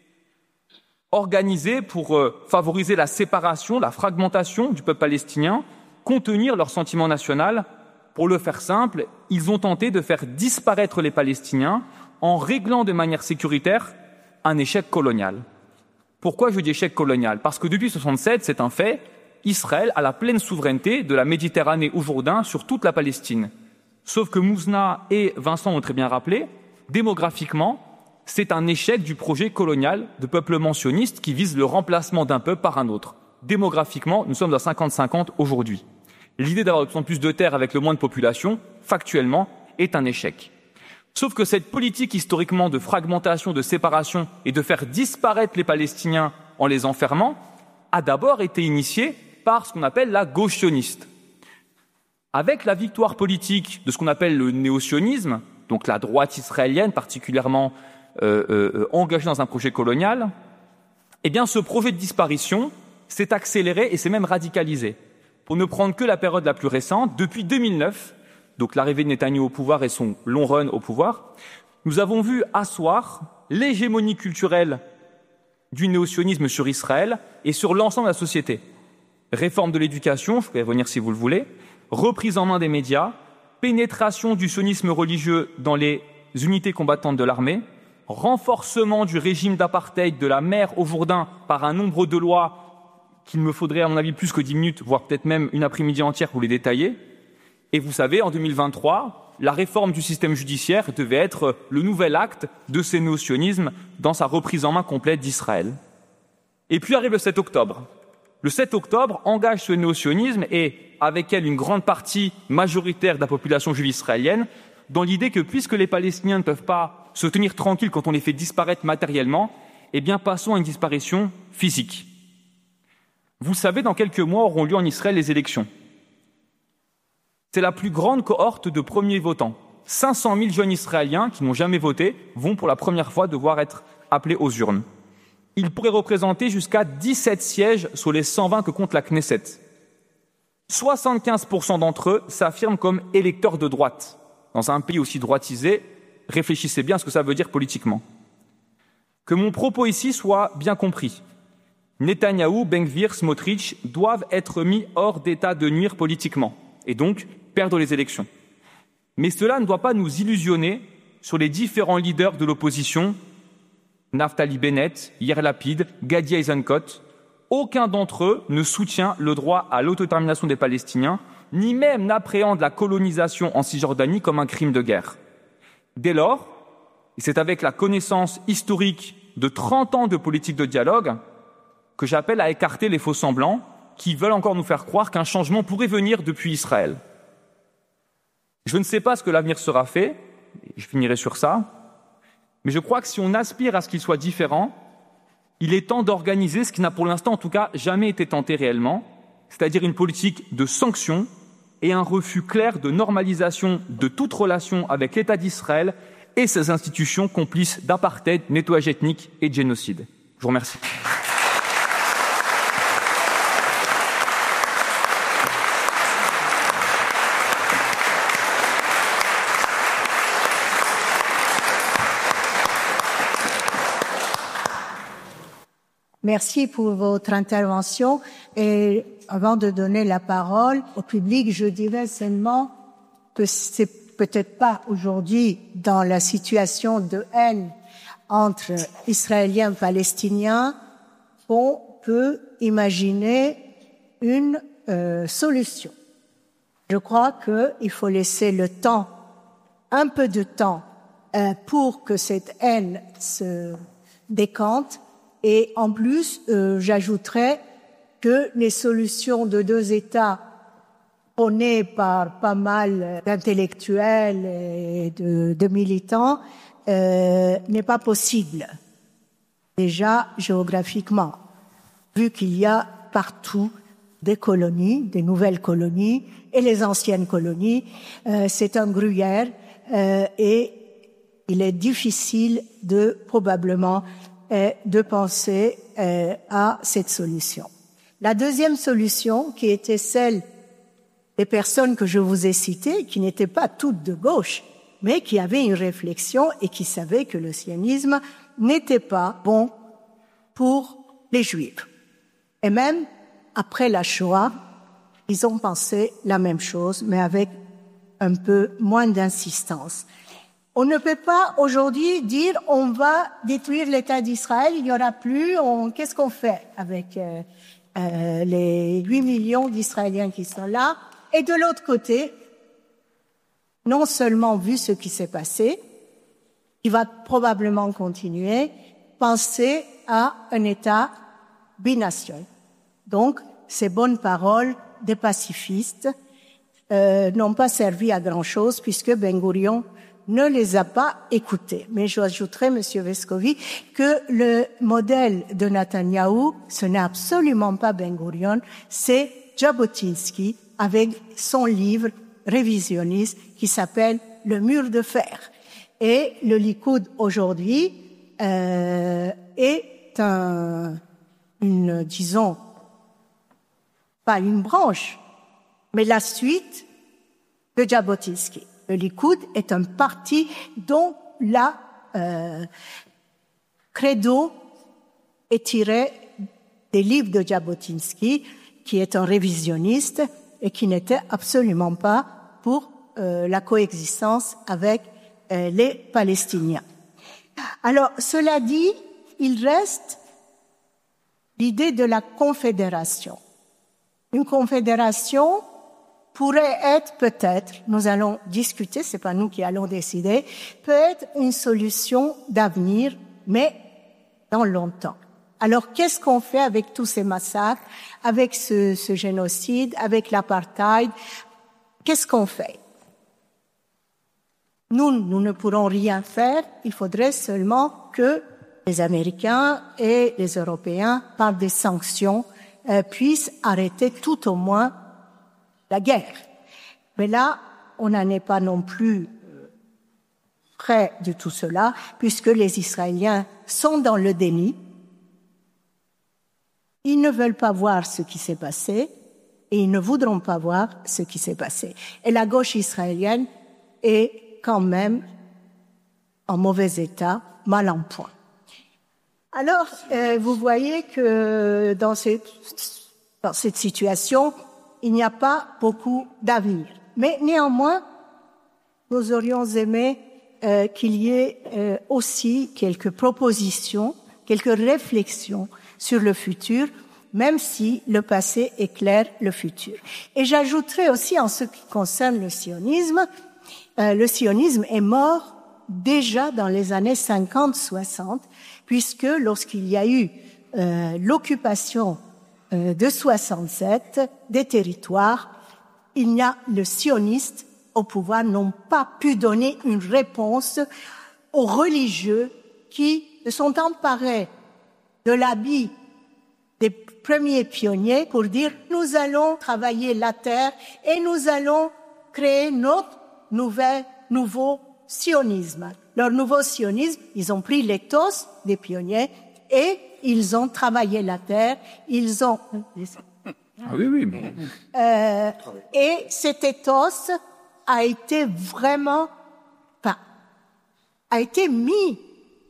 organisé pour euh, favoriser la séparation, la fragmentation du peuple palestinien, contenir leur sentiment national. Pour le faire simple, ils ont tenté de faire disparaître les Palestiniens en réglant de manière sécuritaire un échec colonial. Pourquoi je dis échec colonial ? Parce que depuis soixante-sept, c'est un fait, Israël a la pleine souveraineté de la Méditerranée au Jourdain sur toute la Palestine. Sauf que Mouzna et Vincent ont très bien rappelé, démographiquement, c'est un échec du projet colonial de peuplement sioniste qui vise le remplacement d'un peuple par un autre. Démographiquement, nous sommes à cinquante cinquante aujourd'hui. L'idée d'avoir de plus en plus de terres avec le moins de population, factuellement, est un échec. Sauf que cette politique historiquement de fragmentation, de séparation et de faire disparaître les Palestiniens en les enfermant a d'abord été initiée par ce qu'on appelle la gauche sioniste. Avec la victoire politique de ce qu'on appelle le néo-sionisme, donc la droite israélienne particulièrement euh, euh, engagée dans un projet colonial, eh bien ce projet de disparition s'est accéléré et s'est même radicalisé. Pour ne prendre que la période la plus récente, depuis deux mille neuf, donc l'arrivée de Netanyahou au pouvoir et son long run au pouvoir, nous avons vu asseoir l'hégémonie culturelle du néo-sionisme sur Israël et sur l'ensemble de la société. Réforme de l'éducation, je pourrais revenir si vous le voulez, reprise en main des médias, pénétration du sionisme religieux dans les unités combattantes de l'armée, renforcement du régime d'apartheid de la mer au Jourdain par un nombre de lois qu'il me faudrait, à mon avis, plus que dix minutes, voire peut-être même une après-midi entière pour les détailler. Et vous savez, en deux mille vingt-trois, la réforme du système judiciaire devait être le nouvel acte de ce néo-sionisme dans sa reprise en main complète d'Israël. Et puis arrive le sept octobre. Le sept octobre engage ce néo-sionisme et, avec elle, une grande partie majoritaire de la population juive israélienne, dans l'idée que puisque les Palestiniens ne peuvent pas se tenir tranquilles quand on les fait disparaître matériellement, eh bien passons à une disparition physique. Vous savez, dans quelques mois auront lieu en Israël les élections. C'est la plus grande cohorte de premiers votants. cinq cent mille jeunes Israéliens qui n'ont jamais voté vont pour la première fois devoir être appelés aux urnes. Ils pourraient représenter jusqu'à dix-sept sièges sur les cent vingt que compte la Knesset. soixante-quinze pour cent d'entre eux s'affirment comme électeurs de droite. Dans un pays aussi droitisé, réfléchissez bien à ce que ça veut dire politiquement. Que mon propos ici soit bien compris. Netanyahou, Ben Gvir, Smotrich doivent être mis hors d'état de nuire politiquement et donc perdre les élections. Mais cela ne doit pas nous illusionner sur les différents leaders de l'opposition, Naftali Bennett, Yair Lapid, Gadi Eisenkot. Aucun d'entre eux ne soutient le droit à l'autodétermination des Palestiniens, ni même n'appréhende la colonisation en Cisjordanie comme un crime de guerre. Dès lors, et c'est avec la connaissance historique de trente ans de politique de dialogue, que j'appelle à écarter les faux-semblants qui veulent encore nous faire croire qu'un changement pourrait venir depuis Israël. Je ne sais pas ce que l'avenir sera fait, je finirai sur ça, mais je crois que si on aspire à ce qu'il soit différent, il est temps d'organiser ce qui n'a pour l'instant en tout cas jamais été tenté réellement, c'est-à-dire une politique de sanctions et un refus clair de normalisation de toute relation avec l'État d'Israël et ses institutions complices d'apartheid, nettoyage ethnique et de génocide. Je vous remercie. Merci pour votre intervention. Et avant de donner la parole au public, je dirais seulement que c'est peut-être pas aujourd'hui, dans la situation de haine entre Israéliens et Palestiniens, qu'on peut imaginer une euh, solution. Je crois qu'il faut laisser le temps, un peu de temps, euh, pour que cette haine se décante. Et en plus, euh, j'ajouterais que les solutions de deux États prônées par pas mal d'intellectuels et de, de militants euh, n'est pas possible. Déjà, géographiquement, vu qu'il y a partout des colonies, des nouvelles colonies et les anciennes colonies, euh, c'est un gruyère euh, et il est difficile de probablement euh, de penser euh, à cette solution. La deuxième solution, qui était celle des personnes que je vous ai citées, qui n'étaient pas toutes de gauche, mais qui avaient une réflexion et qui savaient que le sionisme n'était pas bon pour les Juifs. Et même après la Shoah, ils ont pensé la même chose, mais avec un peu moins d'insistance. On ne peut pas aujourd'hui dire on va détruire l'État d'Israël, il n'y aura plus, on, qu'est-ce qu'on fait avec euh, euh, les huit millions d'Israéliens qui sont là? Et de l'autre côté, non seulement vu ce qui s'est passé, il va probablement continuer, penser à un État binational. Donc, ces bonnes paroles des pacifistes euh, n'ont pas servi à grand-chose puisque Ben Gurion ne les a pas écoutés. Mais j'ajouterai, Monsieur Vescovi, que le modèle de Netanyahou, ce n'est absolument pas Ben Gurion, c'est Jabotinsky avec son livre révisionniste qui s'appelle « Le mur de fer ». Et le Likoud aujourd'hui euh, est un, une, disons, pas une branche, mais la suite de Jabotinsky. Le Likoud est un parti dont la euh, credo est tiré des livres de Jabotinsky, qui est un révisionniste et qui n'était absolument pas pour euh, la coexistence avec euh, les Palestiniens. Alors, cela dit, il reste l'idée de la confédération. Une confédération pourrait être peut-être, nous allons discuter, c'est pas nous qui allons décider, peut être une solution d'avenir, mais dans longtemps. Alors, qu'est-ce qu'on fait avec tous ces massacres, avec ce, ce génocide, avec l'apartheid? Qu'est-ce qu'on fait? Nous, nous ne pourrons rien faire. Il faudrait seulement que les Américains et les Européens, par des sanctions, euh, puissent arrêter tout au moins la guerre. Mais là, on n'en est pas non plus près de tout cela, puisque les Israéliens sont dans le déni. Ils ne veulent pas voir ce qui s'est passé et ils ne voudront pas voir ce qui s'est passé. Et la gauche israélienne est quand même en mauvais état, mal en point. Alors, euh, vous voyez que dans cette, dans cette situation, il n'y a pas beaucoup d'avenir. Mais néanmoins, nous aurions aimé euh, qu'il y ait euh, aussi quelques propositions, quelques réflexions sur le futur, même si le passé éclaire le futur. Et j'ajouterai aussi en ce qui concerne le sionisme, euh, le sionisme est mort déjà dans les années cinquante soixante, puisque lorsqu'il y a eu euh, l'occupation euh, de soixante-sept des territoires, il y a le sioniste au pouvoir n'ont pas pu donner une réponse aux religieux qui se sont emparés de l'habit des premiers pionniers pour dire nous allons travailler la terre et nous allons créer notre nouvel, nouveau sionisme. leur nouveau sionisme, ils ont pris l'éthos des pionniers et ils ont travaillé la terre, ils ont... Ah oui, oui. Mais... Euh, et cet éthos a été vraiment, enfin, a été mis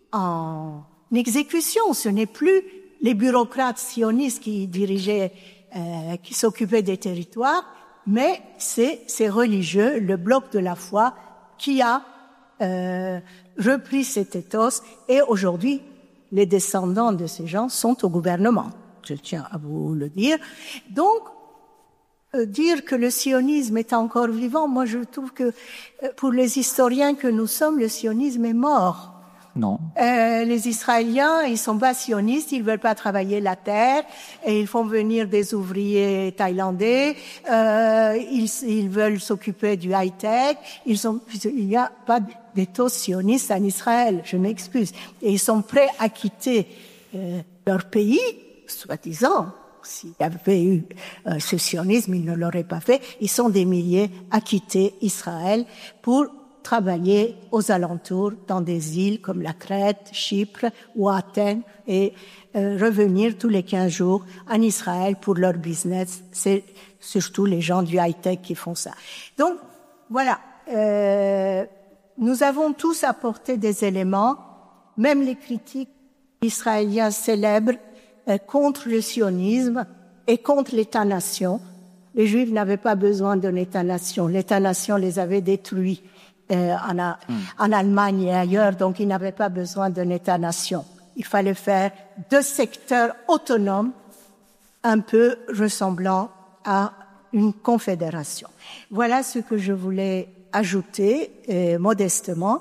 en exécution. Ce n'est plus les bureaucrates sionistes qui dirigeaient, euh, qui s'occupaient des territoires, mais c'est ces religieux, le bloc de la foi, qui a euh, repris cet éthos. Et aujourd'hui, les descendants de ces gens sont au gouvernement. Je tiens à vous le dire. Donc, euh, dire que le sionisme est encore vivant, moi je trouve que euh, pour les historiens que nous sommes, le sionisme est mort. Non. Euh, les Israéliens, ils sont pas sionistes, ils veulent pas travailler la terre, et ils font venir des ouvriers thaïlandais. Euh, ils, ils veulent s'occuper du high-tech. Ils sont, il n'y a pas d'éthos sioniste en Israël. Je m'excuse. Et ils sont prêts à quitter euh, leur pays, soi-disant. S'il y avait eu euh, ce sionisme, ils ne l'auraient pas fait. Ils sont des milliers à quitter Israël pour travailler aux alentours dans des îles comme la Crète, Chypre ou Athènes et euh, revenir tous les quinze jours en Israël pour leur business. C'est surtout les gens du high-tech qui font ça. Donc, voilà. Euh, nous avons tous apporté des éléments, même les critiques israéliens célèbres euh, contre le sionisme et contre l'État-nation. Les Juifs n'avaient pas besoin d'un État-nation. L'État-nation les avait détruits. Euh, en, a, mm. en Allemagne et ailleurs, donc ils n'avaient pas besoin d'un État-nation. Il fallait faire deux secteurs autonomes, un peu ressemblant à une confédération. Voilà ce que je voulais ajouter euh, modestement.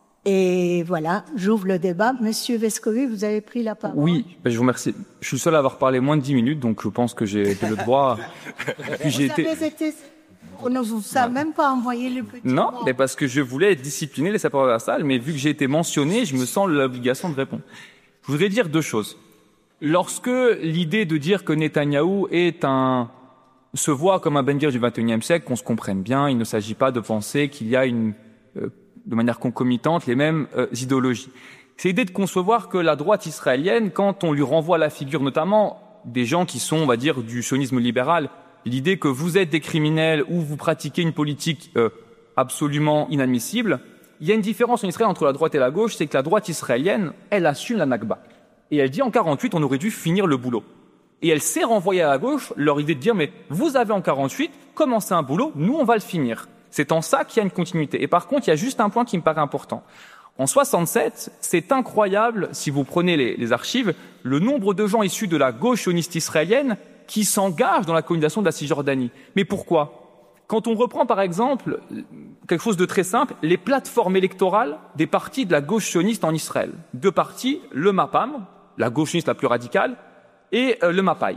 Et voilà, j'ouvre le débat. Monsieur Vescovi, vous avez pris la parole. Oui, ben je vous remercie. Je suis le seul à avoir parlé moins de dix minutes, donc je pense que j'ai le droit. Puis j'ai vous été... avez été... On ne vous a même pas envoyé le petit Non, mot. mais parce que je voulais discipliner les sapeurs de la salle, mais vu que j'ai été mentionné, je me sens l'obligation de répondre. Je voudrais dire deux choses. Lorsque l'idée de dire que Netanyahou est un, se voit comme un Ben Gvir du vingt et unième siècle, qu'on se comprenne bien, il ne s'agit pas de penser qu'il y a une, euh, de manière concomitante les mêmes euh, idéologies. C'est l'idée de concevoir que la droite israélienne, quand on lui renvoie la figure notamment des gens qui sont, on va dire, du sionisme libéral, l'idée que vous êtes des criminels ou vous pratiquez une politique euh, absolument inadmissible, il y a une différence en Israël entre la droite et la gauche, c'est que la droite israélienne, elle assume la Nakba. Et elle dit en quarante-huit, on aurait dû finir le boulot. Et elle sait renvoyer à la gauche leur idée de dire, mais vous avez en quarante-huit commencé un boulot, nous on va le finir. C'est en ça qu'il y a une continuité. Et par contre, il y a juste un point qui me paraît important. En soixante-sept, c'est incroyable, si vous prenez les, les archives, le nombre de gens issus de la gauche sioniste israélienne qui s'engagent dans la colonisation de la Cisjordanie. Mais pourquoi? Quand on reprend par exemple quelque chose de très simple, les plateformes électorales des partis de la gauche sioniste en Israël. Deux partis, le MAPAM, la gauche sioniste la plus radicale, et euh, le MAPAI.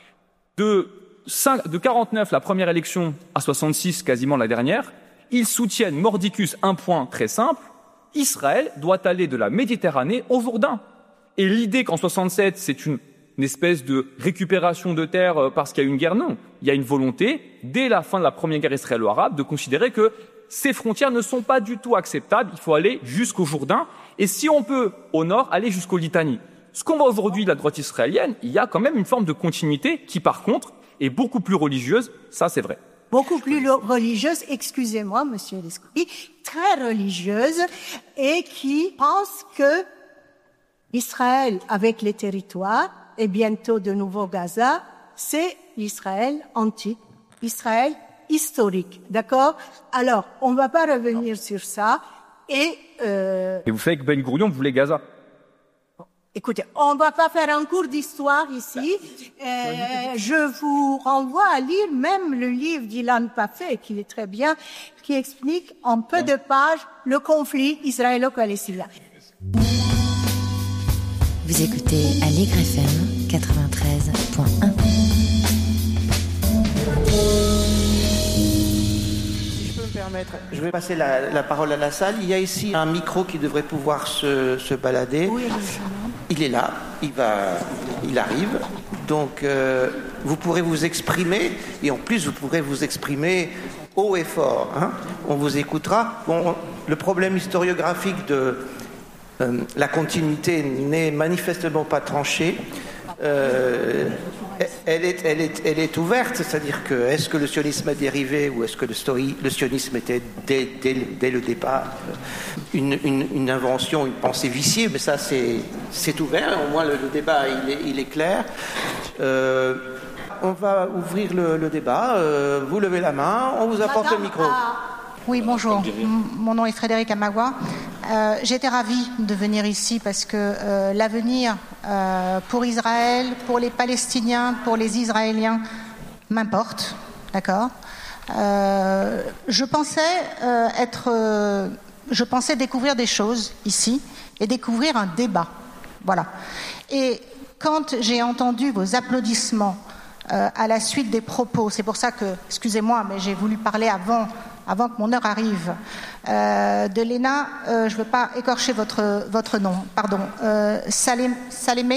De, cinq, de quarante-neuf, la première élection, à soixante-six, quasiment la dernière, ils soutiennent mordicus un point très simple, Israël doit aller de la Méditerranée au Jourdain. Et l'idée qu'en soixante-sept, c'est une une espèce de récupération de terre parce qu'il y a une guerre, non. Il y a une volonté, dès la fin de la première guerre israélo-arabe, de considérer que ces frontières ne sont pas du tout acceptables, il faut aller jusqu'au Jourdain, et si on peut, au nord, aller jusqu'au Litanie. Ce qu'on voit aujourd'hui de la droite israélienne, il y a quand même une forme de continuité qui, par contre, est beaucoup plus religieuse, ça c'est vrai. Beaucoup plus religieuse, excusez-moi, monsieur Lescoui, très religieuse, et qui pense que Israël, avec les territoires, et bientôt de nouveau Gaza, c'est l'Israël antique, Israël historique, d'accord? Alors, on ne va pas revenir sur ça, et... Euh... Et vous savez que Ben Gourion voulait Gaza. Écoutez, on ne va pas faire un cours d'histoire ici. Euh, je vous renvoie à lire même le livre d'Ilan Paffé, qui est très bien, qui explique en peu de pages le conflit israélo-palestinien. Vous écoutez Allegre F M quatre-vingt-treize point un. Si je peux me permettre, je vais passer la, la parole à la salle. Il y a ici un micro qui devrait pouvoir se, se balader. Oui, il est là, il, va, il arrive. Donc, euh, vous pourrez vous exprimer, et en plus, vous pourrez vous exprimer haut et fort. Hein. On vous écoutera. Bon, le problème historiographique de euh, la continuité n'est manifestement pas tranché. Euh, elle, est, elle, est, elle est ouverte, c'est-à-dire que est-ce que le sionisme est dérivé ou est-ce que le, story, le sionisme était dès, dès, dès le départ une, une, une invention, une pensée viciée, mais ça c'est, c'est ouvert, au moins le, le débat il est, il est clair. Euh, on va ouvrir le, le débat, euh, vous levez la main, on vous apporte Madame, le micro. Ah, oui, bonjour, M- mon nom est Frédéric Amagua. Euh, j'étais ravie de venir ici parce que euh, l'avenir euh, pour Israël, pour les Palestiniens, pour les Israéliens m'importe, d'accord. Euh, je pensais euh, être, euh, je pensais découvrir des choses ici et découvrir un débat, voilà. Et quand j'ai entendu vos applaudissements euh, à la suite des propos, c'est pour ça que, excusez-moi, mais j'ai voulu parler avant. avant que mon heure arrive, euh, de Léna, euh, je ne veux pas écorcher votre, votre nom, pardon, euh, Salem, Salemé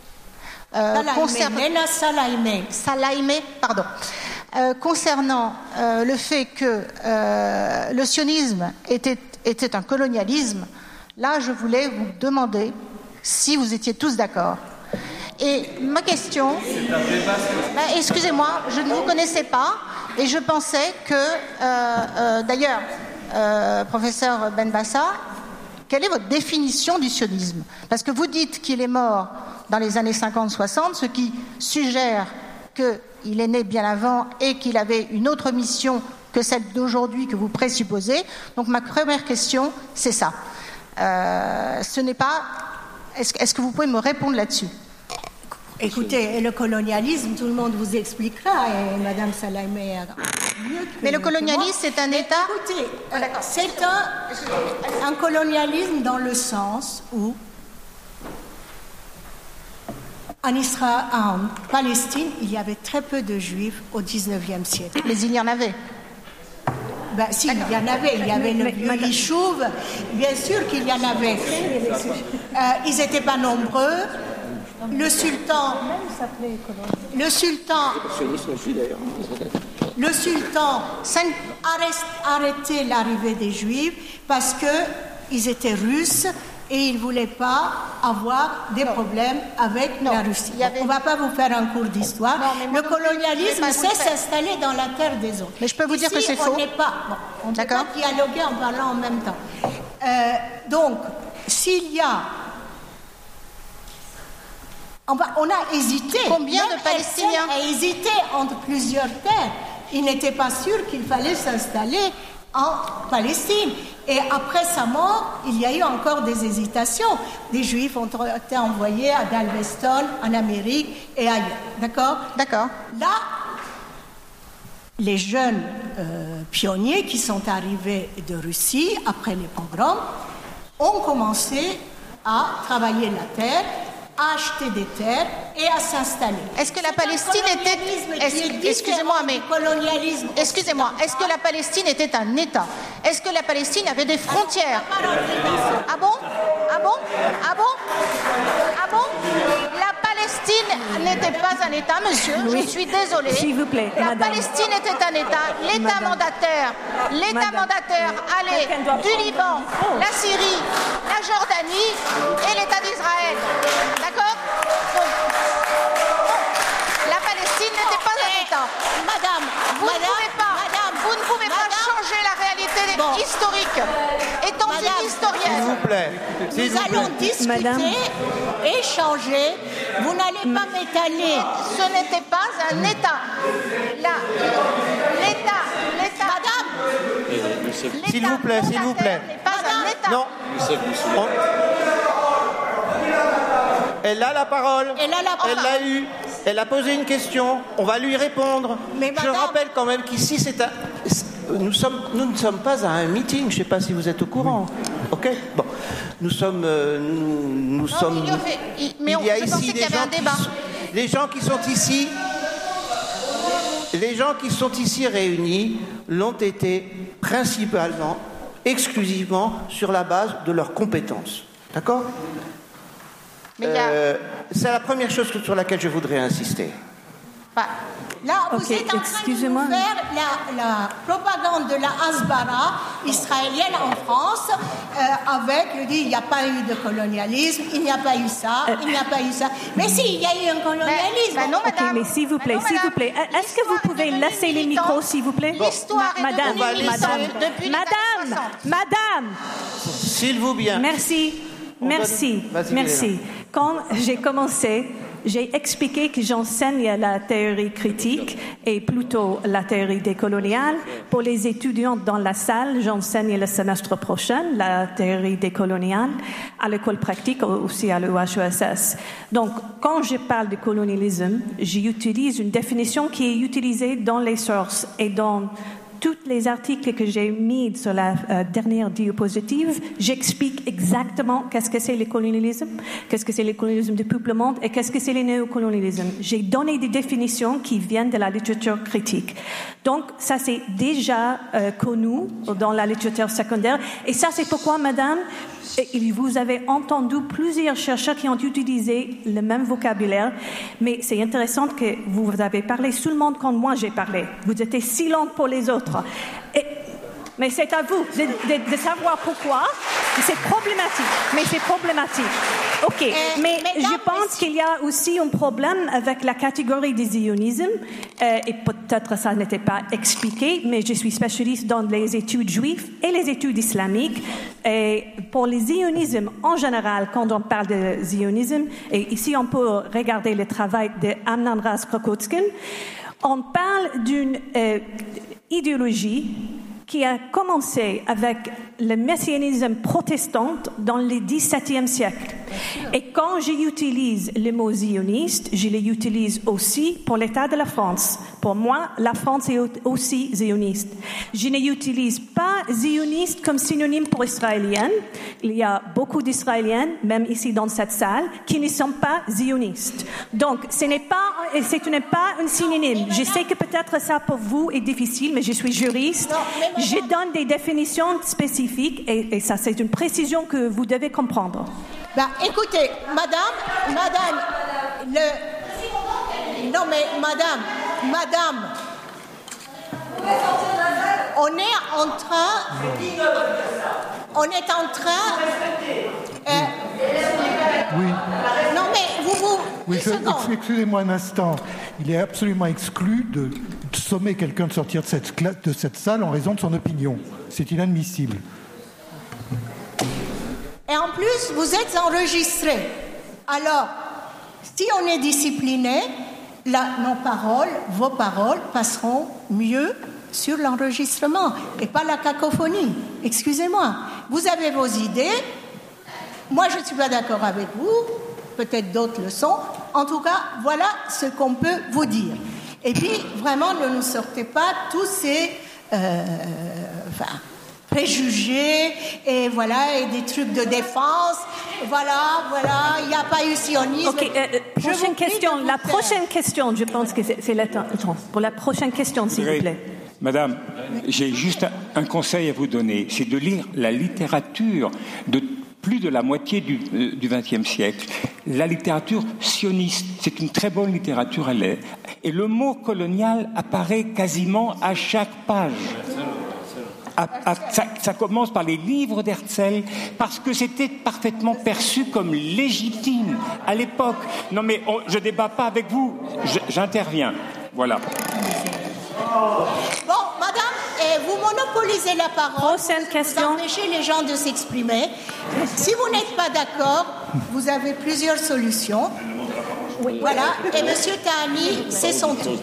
euh, Salaimé, concerne... Léna Salaimé. Salaimé, pardon. Euh, concernant euh, le fait que euh, le sionisme était, était un colonialisme, là, je voulais vous demander si vous étiez tous d'accord. Et ma question... Ben, excusez-moi, je ne vous connaissais pas. Et je pensais que, euh, euh, d'ailleurs, euh, professeur Benbassa, quelle est votre définition du sionisme? Parce que vous dites qu'il est mort dans les années cinquante soixante, ce qui suggère qu'il est né bien avant et qu'il avait une autre mission que celle d'aujourd'hui que vous présupposez. Donc ma première question, c'est ça. Euh, ce n'est pas... Est-ce, est-ce que vous pouvez me répondre là-dessus? Écoutez, le colonialisme, tout le monde vous expliquera, et Madame Salaimé a mieux que Mais le colonialisme, c'est un État... Écoutez, euh, c'est un, un colonialisme dans le sens où, en Israël, en Palestine, il y avait très peu de Juifs au dix-neuvième siècle. Mais il y en avait. Ben, si, il y en avait. Il y avait le vieux Yishuv, bien sûr qu'il y en avait. Euh, ils n'étaient pas nombreux. Le sultan, le sultan, le sultan arrêtait l'arrivée des Juifs parce qu'ils étaient russes et ils ne voulaient pas avoir des problèmes avec non, la Russie. Avait... On ne va pas vous faire un cours d'histoire. Non, le colonialisme, c'est s'installer dans la terre des autres. Mais je peux vous Ici, dire que c'est on faux. N'est pas, bon, on ne peut pas dialoguer en parlant en même temps. Euh, donc, s'il y a On, va, on a hésité. Combien Même de Palestiniens a hésité entre plusieurs terres. Il n'était pas sûr qu'il fallait s'installer en Palestine. Et après sa mort, il y a eu encore des hésitations. Des Juifs ont été envoyés à Galveston, en Amérique et ailleurs. D'accord ? D'accord. Là, les jeunes euh, pionniers qui sont arrivés de Russie après les pogroms ont commencé à travailler la terre, à acheter des terres et à s'installer. Est-ce que la Palestine était... Est excusez-moi, mais... Colonialisme. Excusez-moi, est-ce que la Palestine était un État? Est-ce que la Palestine avait des frontières? Ah bon? Ah bon? Ah bon? Ah bon? La Palestine n'était pas un État, monsieur. Oui. Je suis désolée. S'il vous plaît, La madame. Palestine était un État. L'État Madame. mandataire, l'État Madame. mandataire allait du Liban, la Syrie, la Jordanie et l'État d'Israël. D'accord? Donc, la Palestine n'était pas un État. Madame, Vous madame, ne pouvez pas, madame, vous ne pouvez madame, pas changer la réalité bon. historique. Étant Madame, une S'il historienne. vous plaît. S'il nous vous allons plaît. discuter, Madame. échanger. Vous n'allez pas m'étaler. Ce n'était pas un État. La, L'État, l'État. Madame, l'État S'il vous plaît, s'il vous plaît. mandataire n'est pas un État. Non. On- Elle a la parole. Elle a la parole. Elle l'a eu. Elle a posé une question. On va lui répondre. Mais Je madame- rappelle quand même qu'ici, c'est un... nous, sommes... nous ne sommes pas à un meeting. Je ne sais pas si vous êtes au courant. Ok. Bon. Nous sommes. euh, nous nous Non, sommes. il y a fait- il- mais on- il y a je ici pensais des qu'il y avait gens un débat. qui sont- les gens qui sont ici. Les gens qui sont ici réunis l'ont été principalement, exclusivement sur la base de leurs compétences. D'accord ? Mais il y a... Euh, c'est la première chose sur laquelle je voudrais insister. Bah, Là, vous okay, êtes en train de nous faire la, la propagande de la Hasbara israélienne en France, euh, avec, je dis, il n'y a pas eu de colonialisme, il n'y a pas eu ça, euh, il n'y a pas eu ça. Mais si, il y a eu un colonialisme. Ben, ben non, madame. Ok, mais s'il vous plaît, s'il vous plaît, est-ce que vous pouvez laisser les micros, s'il vous plaît? L'histoire est madame, devenue madame, depuis madame, madame. S'il vous plaît. Merci, On merci, merci. Quand j'ai commencé, j'ai expliqué que j'enseigne la théorie critique et plutôt la théorie décoloniale. Pour les étudiants dans la salle, j'enseigne le semestre prochain la théorie décoloniale à l'école pratique, aussi à l'U H E S S. Donc, quand je parle de colonialisme, j'utilise une définition qui est utilisée dans les sources et dans tous les articles que j'ai mis sur la euh, dernière diapositive, j'explique exactement qu'est-ce que c'est le colonialisme, qu'est-ce que c'est le colonialisme du peuplement et qu'est-ce que c'est le néocolonialisme. J'ai donné des définitions qui viennent de la littérature critique. Donc, ça c'est déjà euh, connu dans la littérature secondaire. Et ça c'est pourquoi, madame, vous avez entendu plusieurs chercheurs qui ont utilisé le même vocabulaire, mais c'est intéressant que vous avez parlé seulement quand moi j'ai parlé. Vous étiez silent pour les autres. Et, mais c'est à vous de, de, de savoir pourquoi. C'est problématique, mais c'est problématique. Ok, euh, mais, mais je pense qu'il y a aussi un problème avec la catégorie du zionisme, euh, et peut-être ça n'était pas expliqué, mais je suis spécialiste dans les études juives et les études islamiques. Et pour le zionisme en général, quand on parle de zionisme, et ici on peut regarder le travail de Amnon Ras Krakowskin, on parle d'une euh, idéologie qui a commencé avec le messianisme protestant dans le dix-septième siècle. Et quand j'utilise le mot zioniste, je l'utilise aussi pour l'État de la France. Pour moi, la France est aussi zioniste. Je n'utilise pas zioniste comme synonyme pour israélienne. Il y a beaucoup d'Israéliennes, même ici dans cette salle, qui ne sont pas zionistes. Donc, ce n'est pas, ce n'est pas un synonyme. Je sais que peut-être ça pour vous est difficile, mais je suis juriste. Je donne des définitions spécifiques et, et ça, c'est une précision que vous devez comprendre. Ben, écoutez, madame, madame, le... Non, mais madame, madame, on est en train... On est en train... Euh... Oui. Non, mais vous... vous... Oui, je, excusez-moi un instant. Il est absolument exclu de sommer quelqu'un de sortir de cette, de cette salle en raison de son opinion. C'est inadmissible. Et en plus, vous êtes enregistré. Alors, si on est discipliné, là, nos paroles, vos paroles passeront mieux sur l'enregistrement et pas la cacophonie. Excusez-moi. Vous avez vos idées. Moi, je ne suis pas d'accord avec vous. Peut-être d'autres le sont. En tout cas, voilà ce qu'on peut vous dire. Et puis, vraiment, ne nous sortez pas tous ces euh, enfin, préjugés et voilà, et des trucs de défense. Voilà, voilà, il n'y a pas eu sionisme. Ok, euh, prochaine question. La prochaine question, je pense que c'est, c'est la temps. Pour la prochaine question, s'il vous plaît. Madame, j'ai juste un conseil à vous donner. C'est de lire la littérature de plus de la moitié du vingtième siècle. La littérature sioniste, c'est une très bonne littérature, elle est. Et le mot colonial apparaît quasiment à chaque page. À, à, ça, ça commence par les livres d'Herzl, parce que c'était parfaitement perçu comme légitime à l'époque. Non mais on, je débat pas avec vous, je, j'interviens. Voilà. Bon, madame, eh, vous monopolisez la parole. Prochaine vous, question. Vous empêchez les gens de s'exprimer. Si vous n'êtes pas d'accord, vous avez plusieurs solutions. Oui. Voilà. Et monsieur Tahani, c'est son tour.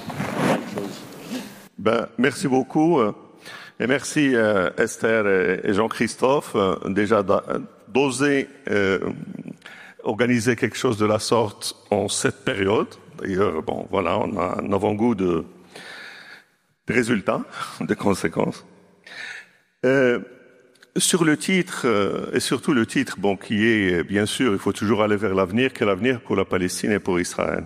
Ben, merci beaucoup. Et merci euh, Esther et Jean-Christophe euh, déjà d'oser euh, organiser quelque chose de la sorte en cette période. D'ailleurs, bon, voilà, on a un avant-goût de des résultats, des conséquences. Euh, sur le titre, euh, et surtout le titre, bon, qui est, bien sûr, il faut toujours aller vers l'avenir, quel avenir pour la Palestine et pour Israël.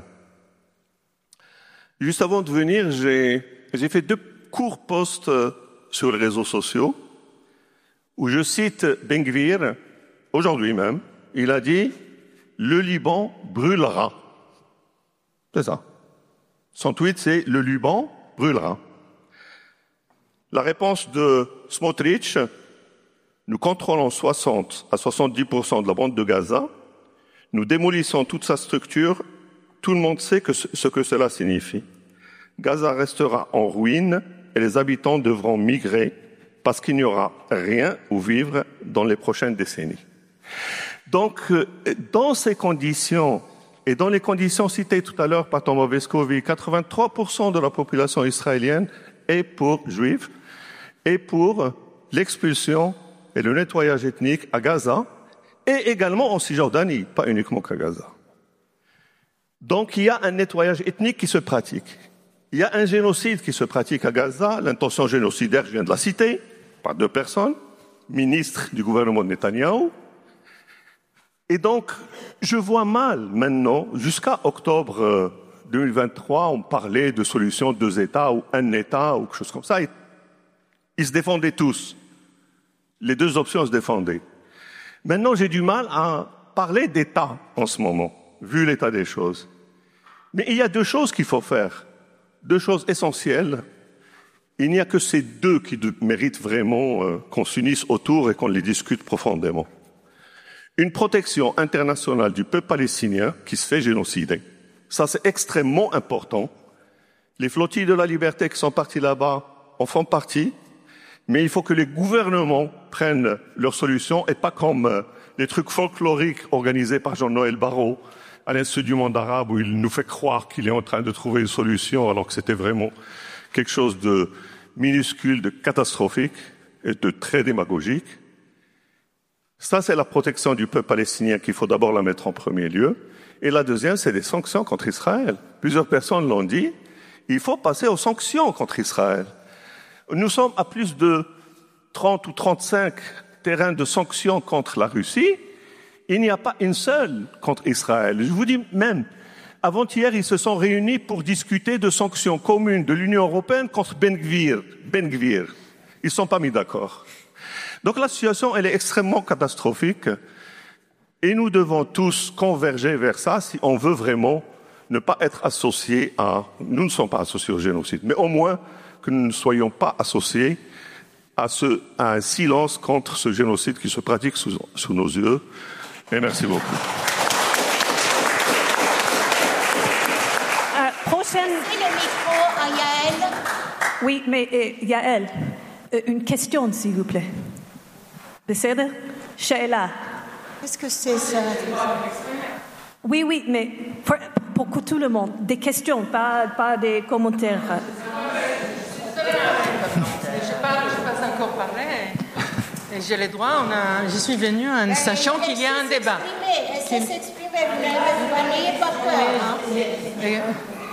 Juste avant de venir, j'ai, j'ai fait deux courts posts sur les réseaux sociaux, où je cite Ben Gvir, aujourd'hui même, il a dit « Le Liban brûlera ». C'est ça. Son tweet, c'est « Le Liban brûlera ». La réponse de Smotrich, nous contrôlons soixante à soixante-dix pour cent de la bande de Gaza, nous démolissons toute sa structure, tout le monde sait que ce que cela signifie. Gaza restera en ruine et les habitants devront migrer parce qu'il n'y aura rien où vivre dans les prochaines décennies. Donc, dans ces conditions, et dans les conditions citées tout à l'heure par Thomas Vescovi, quatre-vingt-trois pour cent de la population israélienne est pour juifs, et pour l'expulsion et le nettoyage ethnique à Gaza, et également en Cisjordanie, pas uniquement qu'à Gaza. Donc il y a un nettoyage ethnique qui se pratique. Il y a un génocide qui se pratique à Gaza. L'intention génocidaire, je viens de la citer, par deux personnes, ministres du gouvernement de Netanyahou. Et donc, je vois mal maintenant, jusqu'à octobre deux mille vingt-trois, on parlait de solution deux États ou un État ou quelque chose comme ça. Et ils se défendaient tous. Les deux options se défendaient. Maintenant, j'ai du mal à parler d'État en ce moment, vu l'état des choses. Mais il y a deux choses qu'il faut faire, deux choses essentielles. Il n'y a que ces deux qui méritent vraiment euh, qu'on s'unisse autour et qu'on les discute profondément. Une protection internationale du peuple palestinien qui se fait génocider. Ça, c'est extrêmement important. Les flottilles de la liberté qui sont parties là-bas en font partie. Mais il faut que les gouvernements prennent leurs solutions et pas comme euh, les trucs folkloriques organisés par Jean-Noël Barrot à l'Institut du monde arabe où il nous fait croire qu'il est en train de trouver une solution alors que c'était vraiment quelque chose de minuscule, de catastrophique et de très démagogique. Ça, c'est la protection du peuple palestinien qu'il faut d'abord la mettre en premier lieu. Et la deuxième, c'est des sanctions contre Israël. Plusieurs personnes l'ont dit. Il faut passer aux sanctions contre Israël. Nous sommes à plus de trente ou trente-cinq terrains de sanctions contre la Russie. Il n'y a pas une seule contre Israël. Je vous dis même, avant-hier, ils se sont réunis pour discuter de sanctions communes de l'Union européenne contre Ben Gvir. Ben Gvir. Ils ne sont pas mis d'accord. Donc la situation, elle est extrêmement catastrophique. Et nous devons tous converger vers ça si on veut vraiment ne pas être associés à... Nous ne sommes pas associés au génocide, mais au moins que nous ne soyons pas associés à, ce, à un silence contre ce génocide qui se pratique sous, sous nos yeux. Et merci beaucoup. Euh, prochaine... Le micro à Yael. Oui, mais euh, Yael, euh, une question, s'il vous plaît. Beseder? Sheila. Qu'est-ce que c'est ça? Oui, oui, mais pour, pour tout le monde, des questions, pas, pas des commentaires. Je n'ai pas, pas encore parlé et j'ai le droit. On a, je suis venue en sachant qu'il y a un débat. Laissez s'exprimer, vous n'ayez pas peur.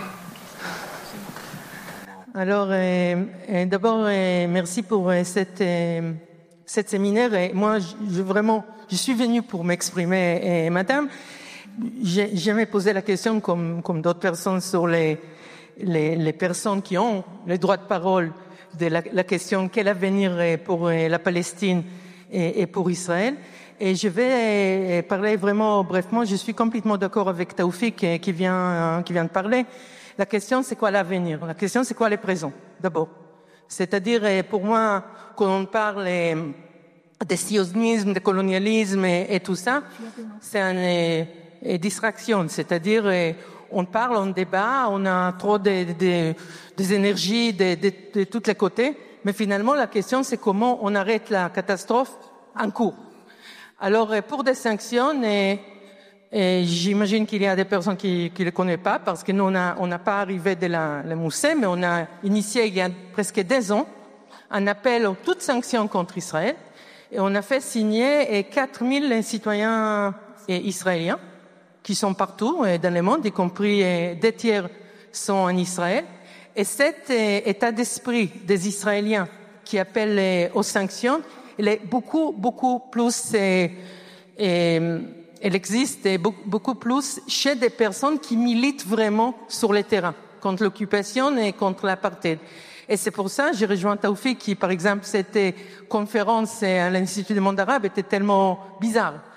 Alors, euh, d'abord, euh, merci pour euh, cette, euh, cette séminaire. Et moi, je, je, vraiment, je suis venue pour m'exprimer. Et, madame, j'ai jamais posé la question, comme, comme d'autres personnes, sur les, les, les personnes qui ont le droit de parole de la, la question quel avenir pour la Palestine et, et pour Israël. Et je vais parler vraiment brièvement. Je suis complètement d'accord avec Taoufik qui vient, qui vient de parler. La question, c'est quoi l'avenir? La question, c'est quoi le présent, d'abord? C'est-à-dire, pour moi, quand on parle de sionisme, de colonialisme et, et tout ça, c'est une, une distraction. C'est-à-dire, on parle, on débat, on a trop de, de, de énergies de, de, de tous les côtés, mais finalement, la question, c'est comment on arrête la catastrophe en cours. Alors, pour des sanctions, et, et j'imagine qu'il y a des personnes qui ne le connaissent pas, parce que nous, on n'a on pas arrivé de la, la Moussée, mais on a initié il y a presque deux ans un appel à toutes sanctions contre Israël, et on a fait signer quatre mille citoyens israéliens qui sont partout dans le monde, y compris deux tiers sont en Israël. Et cet état d'esprit des Israéliens qui appellent aux sanctions, il est beaucoup, beaucoup plus, et, et, elle existe beaucoup, beaucoup plus chez des personnes qui militent vraiment sur le terrain, contre l'occupation et contre l'apartheid. Et c'est pour ça, j'ai rejoint Taoufik qui, par exemple, cette conférence à l'Institut du monde arabe était tellement bizarre.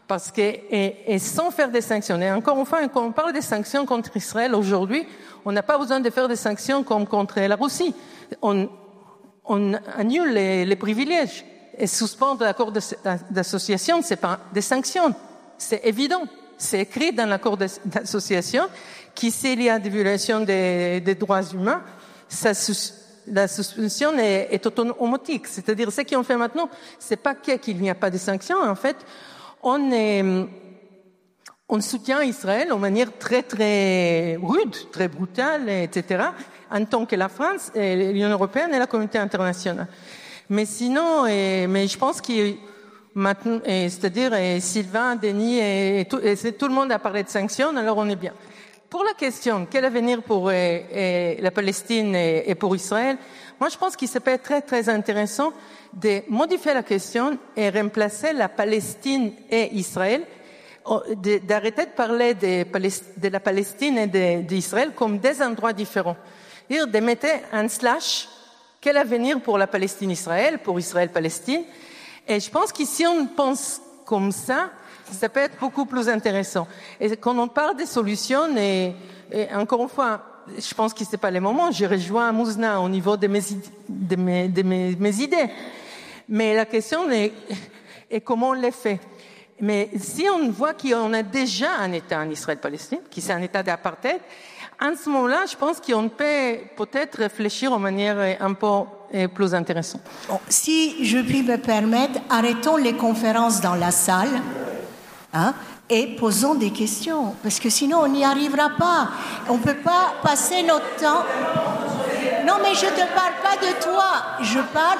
Parce que, et, et sans faire des sanctions, et encore une fois, quand on parle des sanctions contre Israël aujourd'hui, on n'a pas besoin de faire des sanctions comme contre la Russie. On, on annule les, les privilèges. Et suspendre l'accord d'association, c'est pas des sanctions. C'est évident. C'est écrit dans l'accord d'association qui, s'il y a des violations des, des droits humains, ça, la suspension est, est automatique. C'est-à-dire, ce qu'on fait maintenant, c'est pas qu'il n'y a pas de sanctions. En fait, on est, on soutient Israël de manière très, très rude, très brutale, et cetera, en tant que la France, et l'Union européenne et la communauté internationale. Mais sinon, et, mais je pense que maintenant, et, c'est-à-dire et Sylvain, Denis, et, et, tout, et tout le monde a parlé de sanctions, alors on est bien. Pour la question, quel avenir pour et, et la Palestine et, et pour Israël, moi je pense qu'il serait très très intéressant de modifier la question et remplacer la Palestine et Israël, de, d'arrêter de parler de, de la Palestine et de, d'Israël comme des endroits différents. C'est-à-dire de mettre un slash. Quel avenir pour la Palestine-Israël, pour Israël-Palestine? Et je pense que si on pense comme ça, ça peut être beaucoup plus intéressant. Et quand on parle des solutions, et, et encore une fois, je pense que c'est pas le moment. Je rejoins Mouzna au niveau de mes, de mes, de mes, mes idées. Mais la question est, est comment on les fait. Mais si on voit qu'on a déjà un État en Israël-Palestine, qui c'est un État d'apartheid, en ce moment-là, je pense qu'on peut peut-être réfléchir de manière un peu plus intéressante. Bon, si je puis me permettre, arrêtons les conférences dans la salle, hein, et posons des questions, parce que sinon on n'y arrivera pas. On ne peut pas passer notre temps. Non, mais je ne te parle pas de toi, je parle...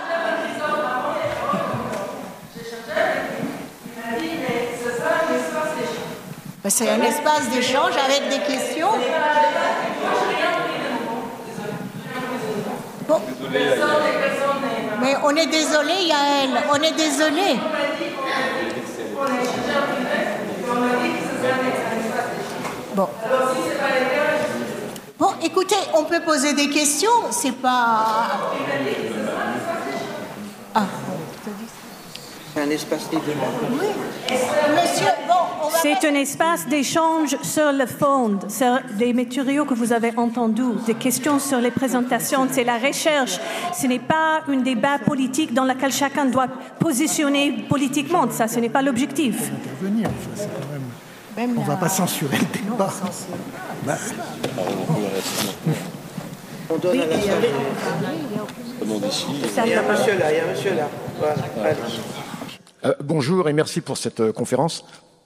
C'est un espace d'échange avec des questions. Bon. Mais on est désolé, Yael, on est désolé. Bon. Bon, écoutez, on peut poser des questions, c'est pas... Ah. C'est un espace libre. Oui. Monsieur, bon, on va C'est mettre... un espace d'échange sur le fond, sur les matériaux que vous avez entendus, des questions sur les présentations, c'est la recherche. Ce n'est pas un débat politique dans lequel chacun doit positionner politiquement. Ça, ce n'est pas l'objectif. Intervenir, c'est quand même... Même on ne la... va pas censurer le débat. Bah... On donne oui, à la salle. Il y a un monsieur là, il y a un monsieur là. Voilà. Euh, bonjour et merci pour cette euh, conférence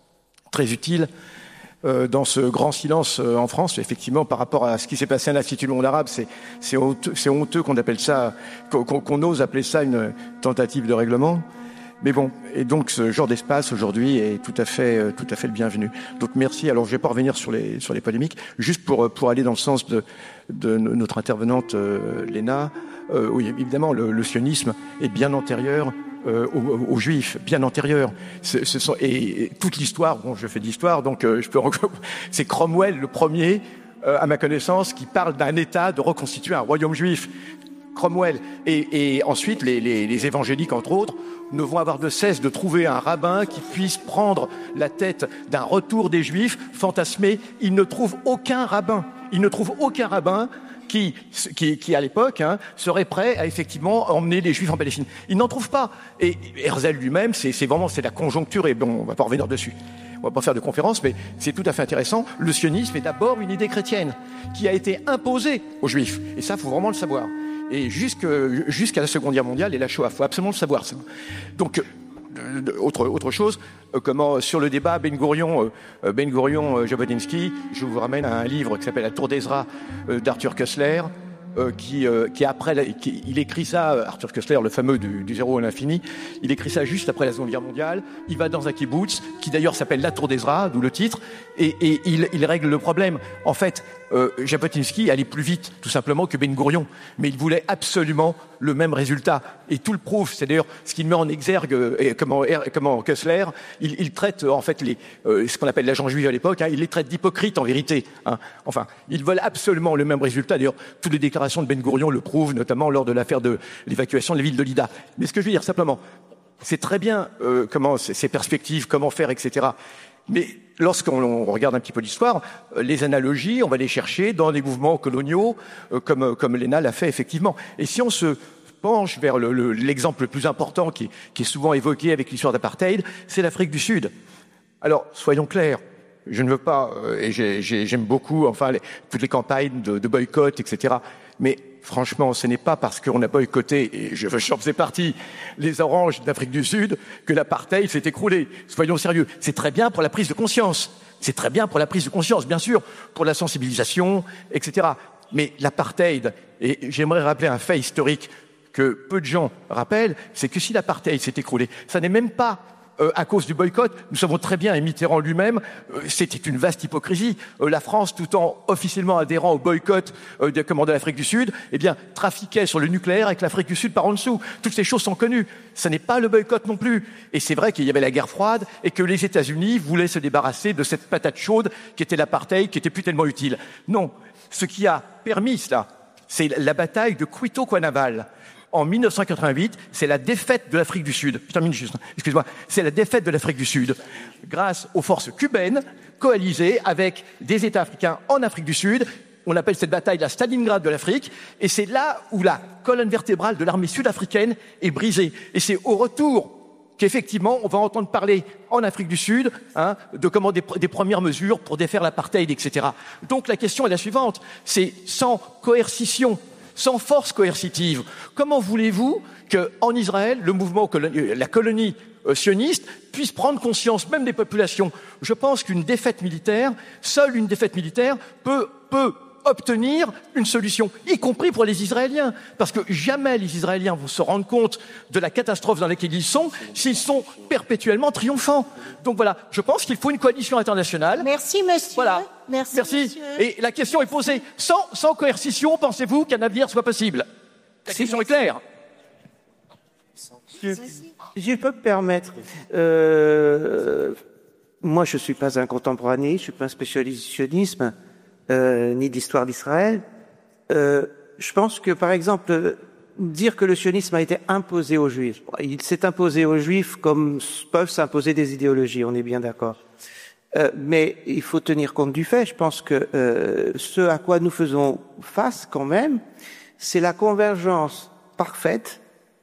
très utile. Euh, dans ce grand silence euh, en France, effectivement, par rapport à ce qui s'est passé à l'Institut du monde arabe, c'est, c'est honteux, c'est honteux qu'on appelle ça, qu'on, qu'on ose appeler ça une tentative de règlement. Mais bon, et donc ce genre d'espace aujourd'hui est tout à fait, euh, tout à fait le bienvenu. Donc merci. Alors je vais pas revenir sur les sur les polémiques, juste pour pour aller dans le sens de de notre intervenante euh, Léna. Euh, oui, évidemment, le, le sionisme est bien antérieur euh, aux, aux Juifs, bien antérieur. Ce, ce sont, et, et toute l'histoire, bon, je fais de l'histoire, donc euh, je peux. C'est Cromwell le premier, euh, à ma connaissance, qui parle d'un État de reconstituer un royaume juif. Cromwell. Et, et ensuite, les, les, les évangéliques, entre autres, ne vont avoir de cesse de trouver un rabbin qui puisse prendre la tête d'un retour des Juifs fantasmé. Ils ne trouvent aucun rabbin. Ils ne trouvent aucun rabbin qui, qui, qui à l'époque, hein, serait prêt à effectivement emmener les Juifs en Palestine. Ils n'en trouvent pas. Et Herzl lui-même, c'est, c'est vraiment c'est la conjoncture. Et bon, on va pas revenir dessus. On va pas faire de conférence, mais c'est tout à fait intéressant. Le sionisme est d'abord une idée chrétienne qui a été imposée aux Juifs. Et ça, faut vraiment le savoir. Et jusque, jusqu'à la Seconde Guerre mondiale et la Shoah, il faut absolument le savoir. Ça. Donc, euh, autre, autre chose, euh, comment sur le débat Ben Gourion, euh, Ben Gourion, euh, Jabotinsky, je vous ramène à un livre qui s'appelle La Tour d'Ezra euh, d'Arthur Koestler, euh, qui, euh, qui après, la, qui, il écrit ça, Arthur Koestler, le fameux du, du zéro à l'infini, il écrit ça juste après la Seconde Guerre mondiale. Il va dans un kibbutz qui d'ailleurs s'appelle La Tour d'Ezra, d'où le titre, et, et il, il règle le problème. En fait, Euh, Jabotinsky allait plus vite, tout simplement, que Ben Gourion. Mais il voulait absolument le même résultat. Et tout le prouve. C'est d'ailleurs ce qu'il met en exergue, et comment, comment Koestler, il, il traite, en fait, les, euh, ce qu'on appelle l'agent juif à l'époque, hein, il les traite d'hypocrites, en vérité. Hein. Enfin, ils veulent absolument le même résultat. D'ailleurs, toutes les déclarations de Ben Gourion le prouvent, notamment lors de l'affaire de l'évacuation de la ville de Lida. Mais ce que je veux dire, simplement, c'est très bien euh, comment ces perspectives, comment faire, et cetera. Mais lorsqu'on regarde un petit peu l'histoire, les analogies, on va les chercher dans des mouvements coloniaux, euh, comme, comme l'E N A l'a fait effectivement. Et si on se penche vers le, le, l'exemple le plus important qui, qui est souvent évoqué avec l'histoire d'apartheid, c'est l'Afrique du Sud. Alors, soyons clairs, je ne veux pas, euh, et j'ai, j'ai, j'aime beaucoup, enfin, les, toutes les campagnes de, de boycott, et cetera. Mais franchement, ce n'est pas parce qu'on a boycotté, et je, j'en faisais partie, les oranges d'Afrique du Sud, que l'apartheid s'est écroulé. Soyons sérieux. C'est très bien pour la prise de conscience. C'est très bien pour la prise de conscience, bien sûr, pour la sensibilisation, et cetera. Mais l'apartheid, et j'aimerais rappeler un fait historique que peu de gens rappellent, c'est que si l'apartheid s'est écroulé, ça n'est même pas Euh, à cause du boycott. Nous savons très bien, et Mitterrand lui-même, euh, c'était une vaste hypocrisie. Euh, la France, tout en officiellement adhérant au boycott euh, des commandes de l'Afrique du Sud, eh bien, trafiquait sur le nucléaire avec l'Afrique du Sud par en dessous. Toutes ces choses sont connues. Ce n'est pas le boycott non plus. Et c'est vrai qu'il y avait la guerre froide et que les États-Unis voulaient se débarrasser de cette patate chaude qui était l'apartheid, qui était plus tellement utile. Non. Ce qui a permis cela, c'est la bataille de Cuito-Cuanavale. En mille neuf cent quatre-vingt-huit, c'est la défaite de l'Afrique du Sud. Je termine juste, excuse-moi. C'est la défaite de l'Afrique du Sud grâce aux forces cubaines coalisées avec des États africains en Afrique du Sud. On appelle cette bataille la Stalingrad de l'Afrique. Et c'est là où la colonne vertébrale de l'armée sud-africaine est brisée. Et c'est au retour qu'effectivement, on va entendre parler en Afrique du Sud hein, de comment des, des premières mesures pour défaire l'apartheid, et cetera. Donc la question est la suivante. C'est sans coercition, sans force coercitive, comment voulez-vous qu'en Israël, le mouvement, la colonie sioniste, puisse prendre conscience même des populations? Je pense qu'une défaite militaire, seule une défaite militaire, peut, peut obtenir une solution, y compris pour les Israéliens. Parce que jamais les Israéliens vont se rendre compte de la catastrophe dans laquelle ils sont s'ils sont perpétuellement triomphants. Donc voilà, je pense qu'il faut une coalition internationale. Merci, monsieur. Voilà. Merci, Merci. monsieur. Et la question est posée. Sans, sans coercition, pensez-vous qu'un avenir soit possible? La question est claire. Je, je peux me permettre. Euh, moi, je ne suis pas un contemporané, je ne suis pas un spécialiste du sionisme, euh, ni d'histoire d'Israël. Euh, je pense que, par exemple, dire que le sionisme a été imposé aux Juifs, il s'est imposé aux Juifs comme peuvent s'imposer des idéologies, on est bien d'accord. Euh, mais il faut tenir compte du fait, je pense que euh, ce à quoi nous faisons face quand même, c'est la convergence parfaite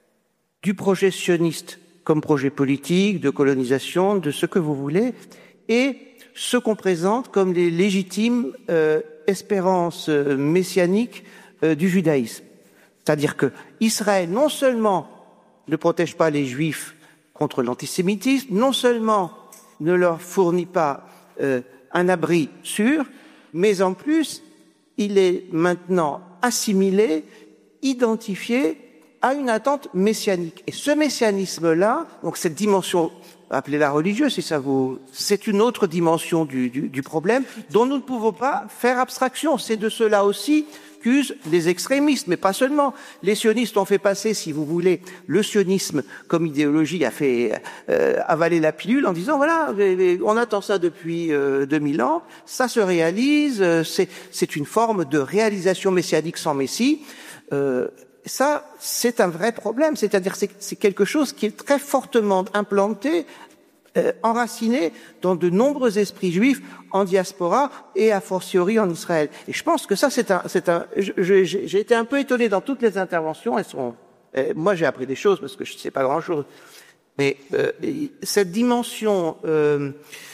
du projet sioniste comme projet politique, de colonisation, de ce que vous voulez, et ce qu'on présente comme les légitimes euh, espérances euh, messianiques euh, du judaïsme. C'est-à-dire que Israël, non seulement ne protège pas les Juifs contre l'antisémitisme, non seulement ne leur fournit pas euh, un abri sûr, mais en plus, il est maintenant assimilé, identifié à une attente messianique. Et ce messianisme-là, donc cette dimension, appelez-la religieuse si ça vous... c'est une autre dimension du, du, du problème dont nous ne pouvons pas faire abstraction. C'est de cela aussi qu'usent les extrémistes, mais pas seulement. Les sionistes ont fait passer, si vous voulez, le sionisme comme idéologie a fait euh, avaler la pilule en disant voilà, on attend ça depuis euh, deux mille ans, ça se réalise, euh, c'est, c'est une forme de réalisation messianique sans Messie. Euh, ça, c'est un vrai problème, c'est-à-dire c'est, c'est quelque chose qui est très fortement implanté, euh, enraciné dans de nombreux esprits juifs en diaspora et a fortiori en Israël. Et je pense que ça, c'est un, c'est un. Je, je, j'ai été un peu étonné dans toutes les interventions. Elles sont. Euh, moi, j'ai appris des choses parce que je ne sais pas grand-chose. Mais euh, cette dimension euh,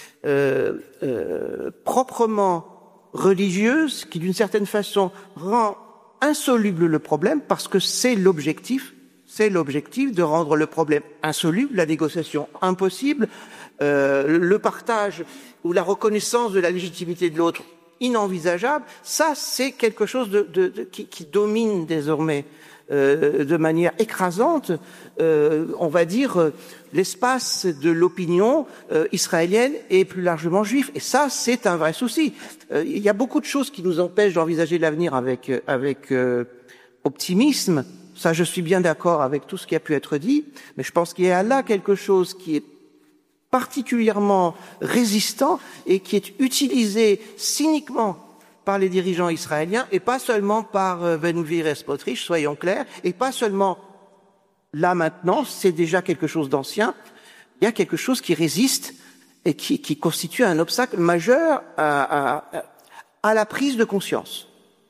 euh, euh, proprement religieuse, qui d'une certaine façon rend insoluble le problème, parce que c'est l'objectif, c'est l'objectif de rendre le problème insoluble, la négociation impossible, euh, le partage ou la reconnaissance de la légitimité de l'autre inenvisageable. Ça, c'est quelque chose de, de, de, qui, qui domine désormais euh, de manière écrasante, euh, on va dire, euh, l'espace de l'opinion euh, israélienne et plus largement juive. Et ça, c'est un vrai souci. Euh, il y a beaucoup de choses qui nous empêchent d'envisager l'avenir avec, avec euh, optimisme. Ça, je suis bien d'accord avec tout ce qui a pu être dit, mais je pense qu'il y a là quelque chose qui est particulièrement résistant et qui est utilisé cyniquement par les dirigeants israéliens et pas seulement par euh, Ben Gvir et Smotrich, soyons clairs, et pas seulement là maintenant, c'est déjà quelque chose d'ancien. Il y a quelque chose qui résiste et qui, qui constitue un obstacle majeur à, à, à la prise de conscience.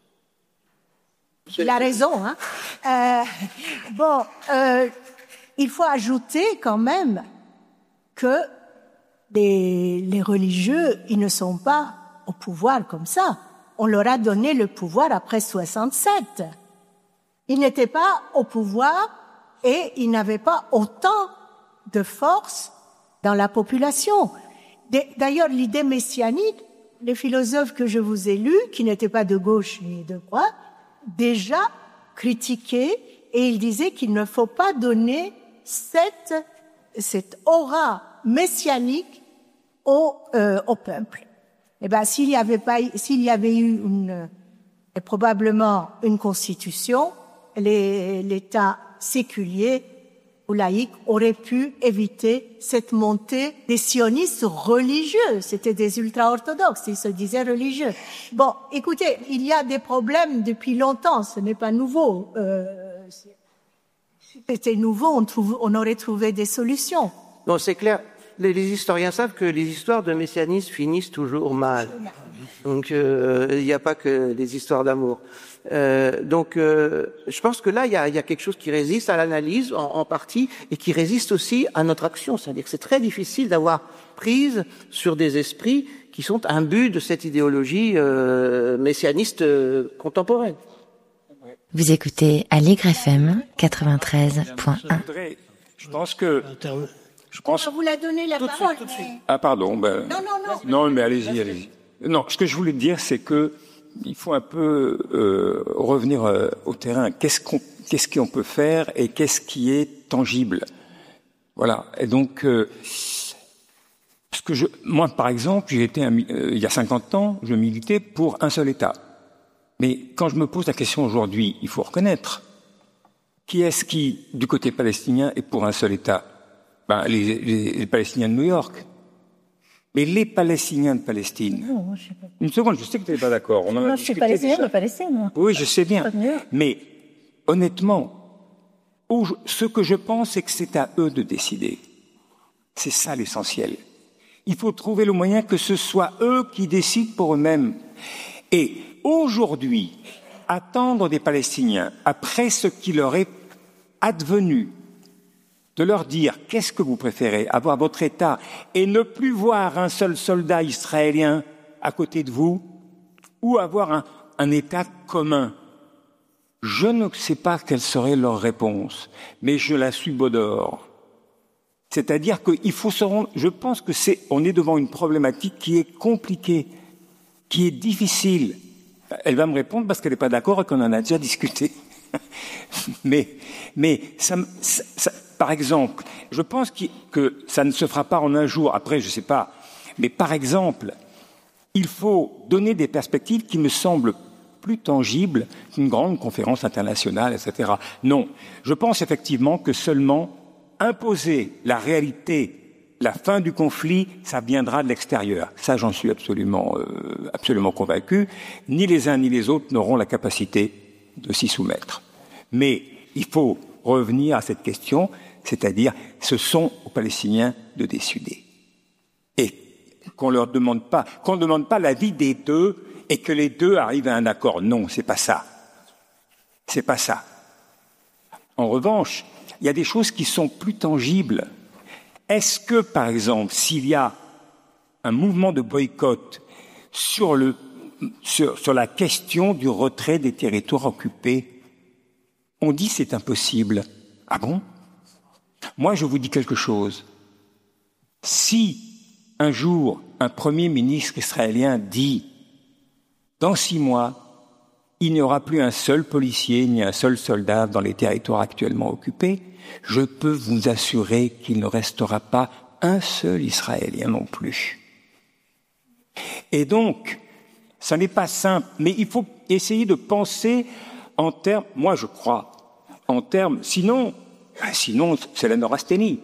Il a raison. Hein. Euh, bon, euh, il faut ajouter quand même que les, les religieux, ils ne sont pas au pouvoir comme ça. On leur a donné le pouvoir après soixante-sept. Ils n'étaient pas au pouvoir et ils n'avaient pas autant de force dans la population. D'ailleurs, l'idée messianique, les philosophes que je vous ai lus, qui n'étaient pas de gauche ni de droite, déjà critiquaient et ils disaient qu'il ne faut pas donner cette, cette aura messianique au, euh, au peuple. Eh ben, s'il y avait pas, s'il y avait eu une, euh, probablement une constitution, les, l'État séculier ou laïque aurait pu éviter cette montée des sionistes religieux. C'était des ultra-orthodoxes, ils se disaient religieux. Bon, écoutez, il y a des problèmes depuis longtemps, ce n'est pas nouveau. Euh, si c'était nouveau, on, trouve, on aurait trouvé des solutions. Non, c'est clair. Les, les historiens savent que les histoires de messianisme finissent toujours mal. Donc, euh, il n'y a pas que des histoires d'amour. Euh, donc, euh, je pense que là, il y a, y a quelque chose qui résiste à l'analyse en, en partie et qui résiste aussi à notre action. C'est-à-dire que c'est très difficile d'avoir prise sur des esprits qui sont imbus de cette idéologie euh, messianiste euh, contemporaine. Vous écoutez Allegre F M quatre-vingt-treize point un. Je pense que... Je pense... On vous l'a donné la parole. Ah, pardon. Ben... Non, non, non. Non, mais allez-y, allez-y. Non, ce que je voulais dire, c'est que il faut un peu euh, revenir euh, au terrain. Qu'est-ce qu'on, qu'est-ce qu'on peut faire et qu'est-ce qui est tangible. Voilà. Et donc, euh, parce que je, moi, par exemple, j'ai été un, euh, il y a cinquante ans, je militais pour un seul État. Mais quand je me pose la question aujourd'hui, il faut reconnaître qui est-ce qui, du côté palestinien, est pour un seul État. Ben, les, les, les Palestiniens de New York. Mais les Palestiniens de Palestine... Non, moi, je sais pas. Une seconde, je sais que tu n'es pas d'accord. On en moi, a je suis palestinien de Palestine, moi. Oui, je sais bien. Mais, honnêtement, où je, ce que je pense, c'est que c'est à eux de décider. C'est ça l'essentiel. Il faut trouver le moyen que ce soit eux qui décident pour eux-mêmes. Et aujourd'hui, attendre des Palestiniens, après ce qui leur est advenu, de leur dire qu'est-ce que vous préférez, avoir votre État et ne plus voir un seul soldat israélien à côté de vous, ou avoir un, un État commun. Je ne sais pas quelle serait leur réponse, mais je la subodore. C'est-à-dire qu'il faut se rendre, je pense que c'est, on est devant une problématique qui est compliquée, qui est difficile. Elle va me répondre parce qu'elle n'est pas d'accord et qu'on en a déjà discuté. mais, mais ça, ça, ça, par exemple, je pense que ça ne se fera pas en un jour. Après, je ne sais pas. Mais par exemple, il faut donner des perspectives qui me semblent plus tangibles qu'une grande conférence internationale, et cetera. Non, je pense effectivement que seulement imposer la réalité, la fin du conflit, ça viendra de l'extérieur. Ça, j'en suis absolument, euh, absolument convaincu. Ni les uns ni les autres n'auront la capacité de s'y soumettre. Mais il faut revenir à cette question, c'est-à-dire ce sont aux Palestiniens de décider. Et qu'on leur demande pas, qu'on ne demande pas l'avis des deux et que les deux arrivent à un accord. Non, c'est pas ça. C'est pas ça. En revanche, il y a des choses qui sont plus tangibles. Est-ce que, par exemple, s'il y a un mouvement de boycott sur le, sur, sur la question du retrait des territoires occupés, on dit c'est impossible. Ah bon? Moi, je vous dis quelque chose. Si un jour un Premier ministre israélien dit « Dans six mois, il n'y aura plus un seul policier ni un seul soldat dans les territoires actuellement occupés », je peux vous assurer qu'il ne restera pas un seul Israélien non plus. Et donc, ça n'est pas simple, mais il faut essayer de penser en termes, moi je crois, en termes, sinon, sinon c'est la neurasthénie.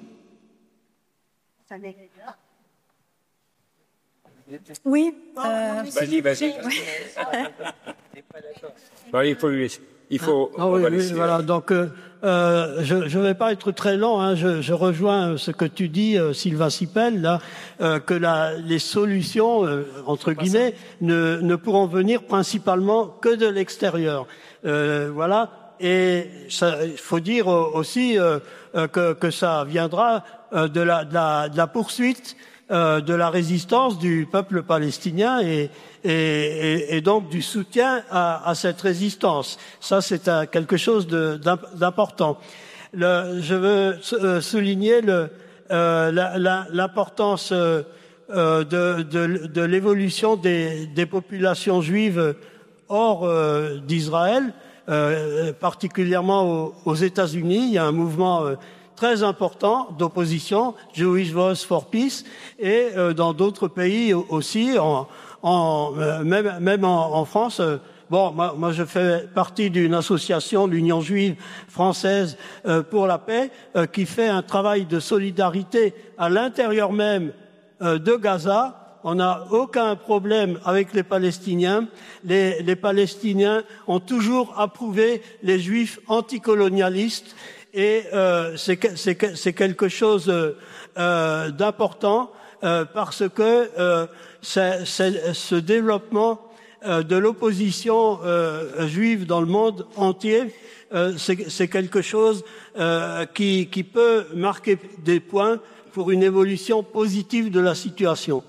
Oui. Euh... Vas-y, vas-y. Bon, il faut lui laisser. Il faut. Ah, ah oui, oui, voilà. Donc, euh, euh, je ne vais pas être très long, hein, je, je rejoins ce que tu dis, euh, Sylvain Sipel, là, euh, que la, les solutions, euh, entre guillemets, ne, ne pourront venir principalement que de l'extérieur. Euh, voilà. Et il faut dire aussi euh, que, que ça viendra euh, de, la, de, la, de la poursuite euh, de la résistance du peuple palestinien et, et, et, et donc du soutien à, à cette résistance. Ça, c'est un, quelque chose de, d'important. Le, je veux souligner le, euh, la, la, l'importance euh, de, de, de l'évolution des, des populations juives hors euh, d'Israël. Euh, particulièrement aux, aux États-Unis, il y a un mouvement euh, très important d'opposition, Jewish Voice for Peace, et euh, dans d'autres pays aussi, en, en, euh, même, même en, en France. Euh, bon, moi, moi, je fais partie d'une association, l'Union juive française euh, pour la paix, euh, qui fait un travail de solidarité à l'intérieur même euh, de Gaza. On n'a aucun problème avec les Palestiniens. Les, les Palestiniens ont toujours approuvé les Juifs anticolonialistes et euh, c'est, c'est, c'est quelque chose euh, d'important euh, parce que euh, c'est, c'est, ce développement euh, de l'opposition euh, juive dans le monde entier, euh, c'est, c'est quelque chose euh, qui, qui peut marquer des points pour une évolution positive de la situation.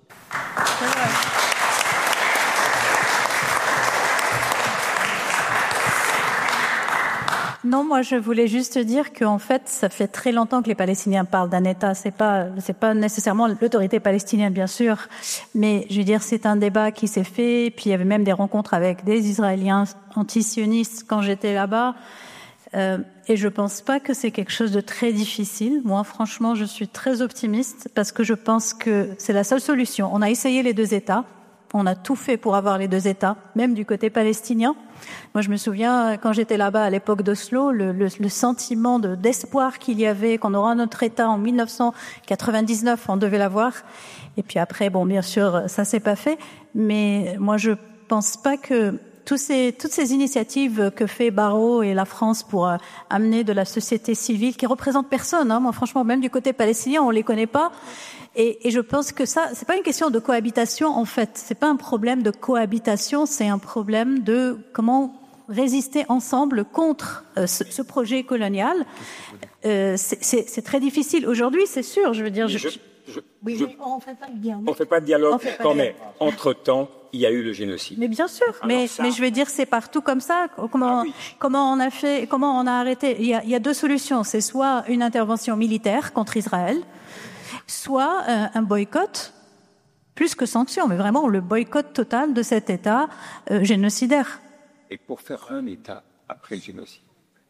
Non, moi je voulais juste dire qu'en fait, ça fait très longtemps que les Palestiniens parlent d'un État. C'est pas, c'est pas nécessairement l'autorité palestinienne, bien sûr, mais je veux dire, c'est un débat qui s'est fait. Puis il y avait même des rencontres avec des Israéliens anti-sionistes quand j'étais là-bas. Euh, et je pense pas que c'est quelque chose de très difficile. Moi, franchement, je suis très optimiste parce que je pense que c'est la seule solution. On a essayé les deux États. On a tout fait pour avoir les deux États, même du côté palestinien. Moi, je me souviens, quand j'étais là-bas à l'époque d'Oslo, le, le, le sentiment de, d'espoir qu'il y avait qu'on aura notre État en mille neuf cent quatre-vingt-dix-neuf, on devait l'avoir. Et puis après, bon, bien sûr, ça s'est pas fait. Mais moi, je pense pas que tous ces, toutes ces initiatives que fait Barrot et la France pour euh, amener de la société civile, qui représente personne, hein, moi franchement, même du côté palestinien, on les connaît pas. Et, et je pense que ça, c'est pas une question de cohabitation en fait. C'est pas un problème de cohabitation, c'est un problème de comment résister ensemble contre euh, ce, ce projet colonial. Euh, c'est, c'est, c'est très difficile aujourd'hui, c'est sûr. Je veux dire, je, je, je, oui, je, mais on fait pas de dialogue. On fait pas de dialogue fait pas quand de même. Entre-temps, il y a eu le génocide. Mais bien sûr, Alors mais, ça... mais je veux dire, c'est partout comme ça. Comment, ah oui. comment on a fait, comment on a arrêté? Il y a, il y a deux solutions. C'est soit une intervention militaire contre Israël, soit euh, un boycott, plus que sanction, mais vraiment le boycott total de cet État euh, génocidaire. Et pour faire un État après le génocide.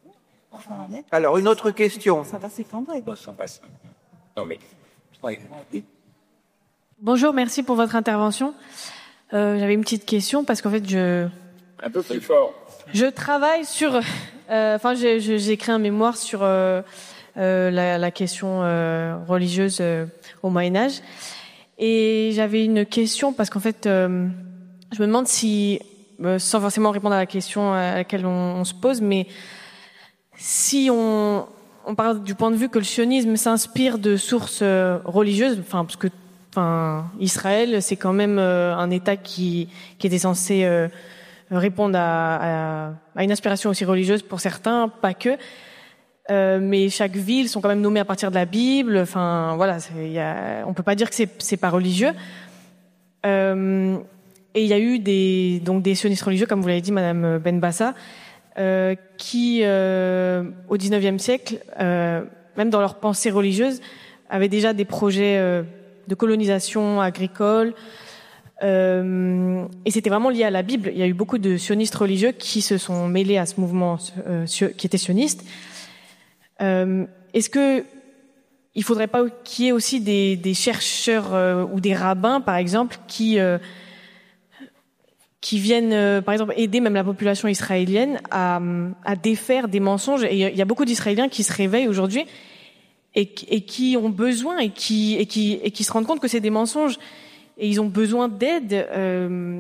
Alors, une autre question. Ça va s'effondrer. Bon, ça passe. Non, mais... Ouais. Bonjour, merci pour votre intervention. Euh, j'avais une petite question parce qu'en fait, je... Un peu plus fort. Je travaille sur... Euh, enfin, j'ai, j'ai écrit un mémoire sur euh, euh, la, la question euh, religieuse euh, au Moyen-Âge. Et j'avais une question parce qu'en fait, euh, je me demande si, euh, sans forcément répondre à la question à laquelle on, on se pose, mais si on, on parle du point de vue que le sionisme s'inspire de sources euh, religieuses, enfin, parce que Enfin, Israël, c'est quand même euh, un État qui, qui était censé euh, répondre à, à, à une aspiration aussi religieuse pour certains, pas que. Euh, mais chaque ville sont quand même nommées à partir de la Bible. Enfin, voilà, y a, on peut pas dire que c'est, c'est pas religieux. Euh, et il y a eu des donc des sionistes religieux, comme vous l'avez dit, Madame Benbassa, euh, qui euh, au dix-neuvième siècle, euh, même dans leur pensée religieuse, avaient déjà des projets euh, de colonisation agricole, euh, et c'était vraiment lié à la Bible. Il y a eu beaucoup de sionistes religieux qui se sont mêlés à ce mouvement euh, qui était sioniste. Euh, est-ce que il faudrait pas qu'il y ait aussi des, des chercheurs euh, ou des rabbins, par exemple, qui euh, qui viennent, euh, par exemple, aider même la population israélienne à, à défaire des mensonges? Et il y a beaucoup d'Israéliens qui se réveillent aujourd'hui et, et qui ont besoin et qui et qui et qui se rendent compte que c'est des mensonges et ils ont besoin d'aide. Euh,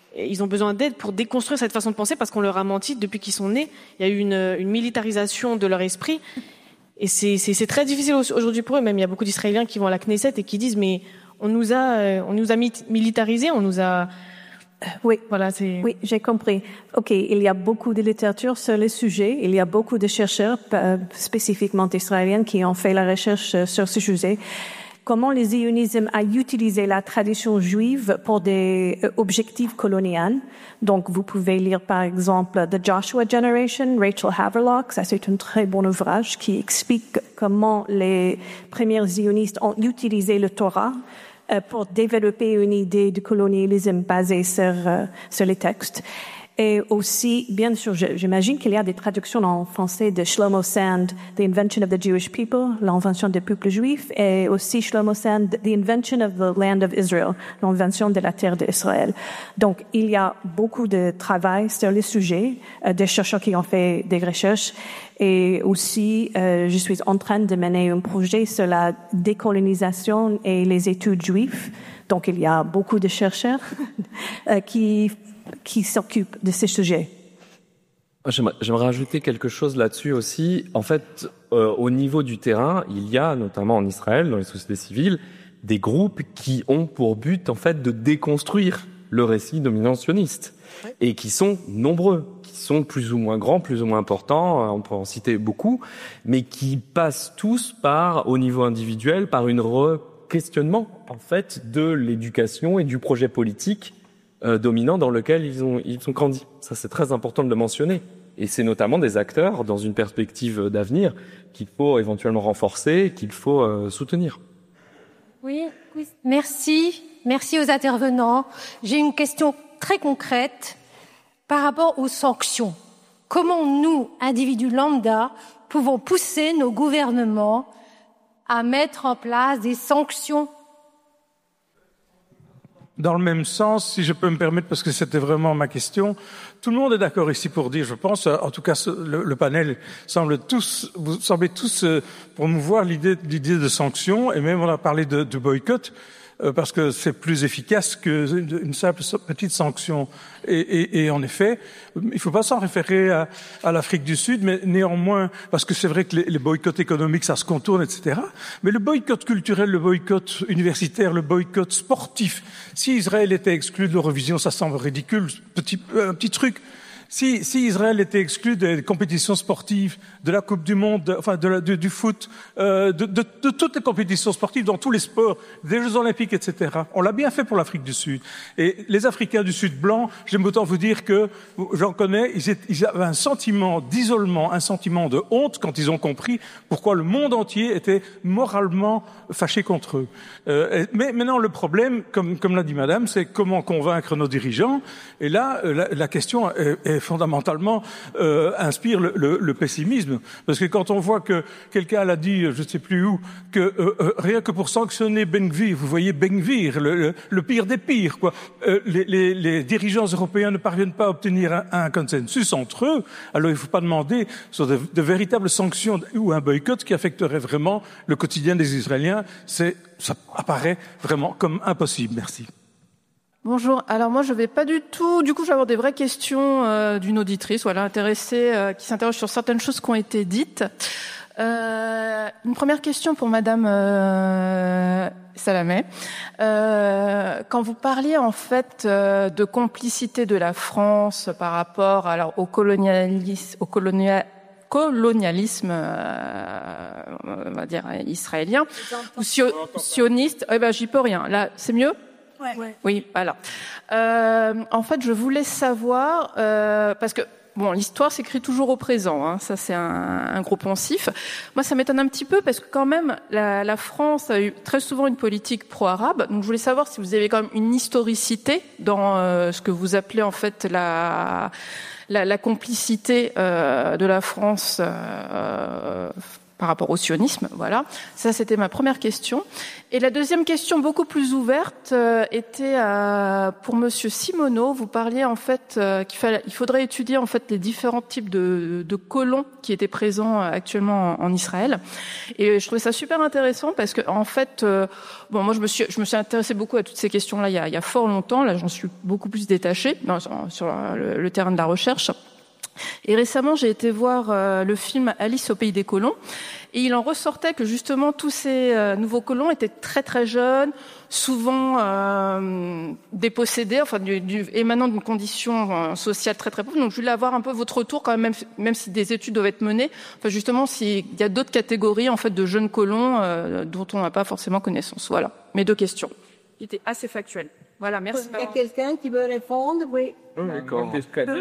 ils ont besoin d'aide pour déconstruire cette façon de penser parce qu'on leur a menti depuis qu'ils sont nés. Il y a eu une, une militarisation de leur esprit. Et c'est, c'est, c'est très difficile aujourd'hui pour eux. Même il y a beaucoup d'Israéliens qui vont à la Knesset et qui disent mais on nous a, on nous a militarisés, on nous a. Oui, voilà, c'est. Oui, j'ai compris. Ok, il y a beaucoup de littérature sur le sujet. Il y a beaucoup de chercheurs, euh, spécifiquement israéliens, qui ont fait la recherche sur ce sujet. Comment le zionisme a utilisé la tradition juive pour des objectifs coloniaux. Donc, vous pouvez lire, par exemple, The Joshua Generation, Rachel Haverlock. Ça, c'est un très bon ouvrage qui explique comment les premiers zionistes ont utilisé le Torah euh, pour développer une idée de colonialisme basée sur, euh, sur les textes. Et aussi, bien sûr, j'imagine qu'il y a des traductions en français de Shlomo Sand, The Invention of the Jewish People, l'invention des peuples juifs, et aussi Shlomo Sand, The Invention of the Land of Israel, l'invention de la terre d'Israël. Donc, il y a beaucoup de travail sur le sujet, euh, des chercheurs qui ont fait des recherches, et aussi, euh, je suis en train de mener un projet sur la décolonisation et les études juives. Donc, il y a beaucoup de chercheurs euh, qui qui s'occupe de ces sujets. J'aimerais, j'aimerais ajouter quelque chose là-dessus aussi. En fait, euh, au niveau du terrain, il y a, notamment en Israël, dans les sociétés civiles, des groupes qui ont pour but, en fait, de déconstruire le récit dominationniste. Oui. Et qui sont nombreux, qui sont plus ou moins grands, plus ou moins importants, on peut en citer beaucoup, mais qui passent tous par, au niveau individuel, par une re-questionnement, en fait, de l'éducation et du projet politique Euh, dominant dans lequel ils ont ils ont grandi. Ça, c'est très important de le mentionner. Et c'est notamment des acteurs dans une perspective d'avenir qu'il faut éventuellement renforcer, qu'il faut euh, soutenir. Oui, oui, merci, merci aux intervenants. J'ai une question très concrète par rapport aux sanctions. Comment nous, individus lambda, pouvons pousser nos gouvernements à mettre en place des sanctions? Dans le même sens, si je peux me permettre, parce que c'était vraiment ma question, tout le monde est d'accord ici pour dire, je pense, en tout cas le, le panel semble tous, vous semblez tous euh, promouvoir l'idée, l'idée de sanctions, et même on a parlé de, de boycott, euh, parce que c'est plus efficace qu'une simple petite sanction. Et, et, et en effet, il ne faut pas s'en référer à, à l'Afrique du Sud, mais néanmoins, parce que c'est vrai que les, les boycotts économiques, ça se contourne, et cetera. Mais le boycott culturel, le boycott universitaire, le boycott sportif, si Israël était exclu de l'Eurovision, ça semble ridicule, petit, un petit truc. Si, si Israël était exclu des compétitions sportives, de la Coupe du Monde, de, enfin de la, de, du foot, euh, de, de, de toutes les compétitions sportives, dans tous les sports, des Jeux Olympiques, et cetera. On l'a bien fait pour l'Afrique du Sud. Et les Africains du Sud blanc, j'aime autant vous dire que, j'en connais, ils, étaient, ils avaient un sentiment d'isolement, un sentiment de honte quand ils ont compris pourquoi le monde entier était moralement fâché contre eux. Euh, mais maintenant, le problème, comme, comme l'a dit Madame, c'est comment convaincre nos dirigeants. Et là, la, la question est, est fondamentalement euh, inspire le, le, le pessimisme, parce que quand on voit que quelqu'un l'a dit, je ne sais plus où, que euh, euh, rien que pour sanctionner Ben Gvir, vous voyez Ben Gvir, le, le, le pire des pires, quoi. Euh, les, les, les dirigeants européens ne parviennent pas à obtenir un, un consensus entre eux. Alors il ne faut pas demander sur de, de véritables sanctions ou un boycott qui affecterait vraiment le quotidien des Israéliens. C'est, ça apparaît vraiment comme impossible. Merci. Bonjour. Alors moi je vais pas du tout. Du coup je vais avoir des vraies questions euh, d'une auditrice, voilà, intéressée, euh, qui s'interroge sur certaines choses qui ont été dites. Euh, une première question pour Madame euh, Salamé. Euh, quand vous parliez en fait euh, de complicité de la France par rapport alors au colonialisme, au colonial colonialisme, euh, on va dire israélien ou sio- sioniste, eh ben j'y peux rien. Là, c'est mieux. Ouais. Oui, voilà. Euh, en fait, je voulais savoir euh, parce que bon, l'histoire s'écrit toujours au présent. Hein, ça, c'est un, un gros poncif. Moi, ça m'étonne un petit peu parce que quand même, la, la France a eu très souvent une politique pro-arabe. Donc, je voulais savoir si vous avez quand même une historicité dans euh, ce que vous appelez en fait la la, la complicité euh, de la France. Euh, par rapport au sionisme, voilà. Ça, c'était ma première question. Et la deuxième question, beaucoup plus ouverte, euh, était euh, pour Monsieur Simoneau. Vous parliez en fait euh, qu'il fallait, il faudrait étudier en fait les différents types de, de colons qui étaient présents actuellement en, en Israël. Et je trouvais ça super intéressant parce que en fait, euh, bon, moi je me suis, je me suis intéressée beaucoup à toutes ces questions-là il y a, il y a fort longtemps. Là, j'en suis beaucoup plus détachée non, sur, sur le, le terrain de la recherche. Et récemment, j'ai été voir euh, le film Alice au pays des colons, et il en ressortait que justement tous ces euh, nouveaux colons étaient très très jeunes, souvent euh, dépossédés, enfin du, du, émanant d'une condition euh, sociale très très pauvre. Donc je voulais avoir un peu votre retour quand même, même, même si des études doivent être menées, enfin justement s'il y a d'autres catégories en fait de jeunes colons euh, dont on n'a pas forcément connaissance. Voilà, mes deux questions. Qui étaient assez factuelles. Voilà, merci. Il y a quelqu'un qui veut répondre? Oui. D'accord.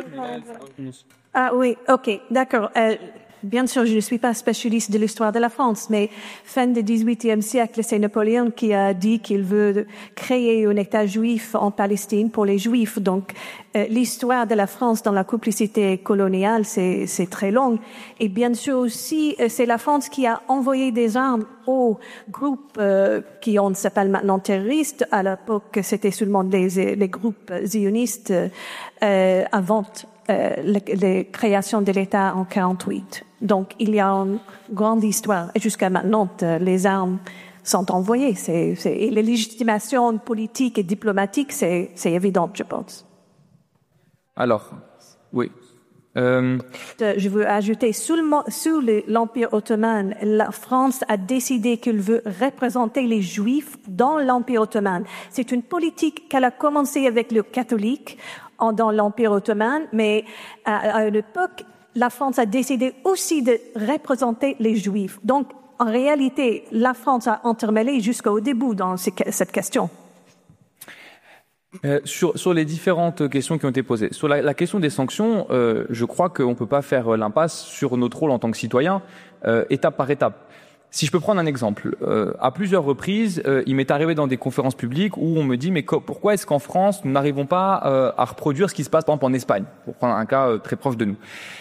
Ah oui, ok, d'accord. Euh, bien sûr, je ne suis pas spécialiste de l'histoire de la France, mais fin du dix-huitième siècle, c'est Napoléon qui a dit qu'il veut créer un État juif en Palestine pour les Juifs. Donc, euh, l'histoire de la France dans la complicité coloniale, c'est, c'est très long. Et bien sûr aussi, euh, c'est la France qui a envoyé des armes aux groupes euh, qui on s'appelle maintenant terroristes. À l'époque, c'était seulement les, les groupes zionistes euh, avant euh, les, les créations de l'État en quarante-huit. Donc, il y a une grande histoire. Et jusqu'à maintenant, les armes sont envoyées. C'est, c'est, et les légitimations politiques et diplomatiques, c'est, c'est évident, je pense. Alors, oui. Euh... Je veux ajouter, sous, le, sous le, l'Empire ottoman, la France a décidé qu'elle veut représenter les Juifs dans l'Empire ottoman. C'est une politique qu'elle a commencé avec les catholiques en, dans l'Empire ottoman, mais à, à une époque, la France a décidé aussi de représenter les Juifs. Donc, en réalité, la France a entremêlé jusqu'au début dans cette question. Euh, sur, sur les différentes questions qui ont été posées, sur la, la question des sanctions, euh, je crois qu'on ne peut pas faire l'impasse sur notre rôle en tant que citoyen, euh, étape par étape. Si je peux prendre un exemple, euh, à plusieurs reprises, euh, il m'est arrivé dans des conférences publiques où on me dit mais co- pourquoi est-ce qu'en France nous n'arrivons pas euh, à reproduire ce qui se passe par exemple en Espagne, pour prendre un cas euh, très proche de nous.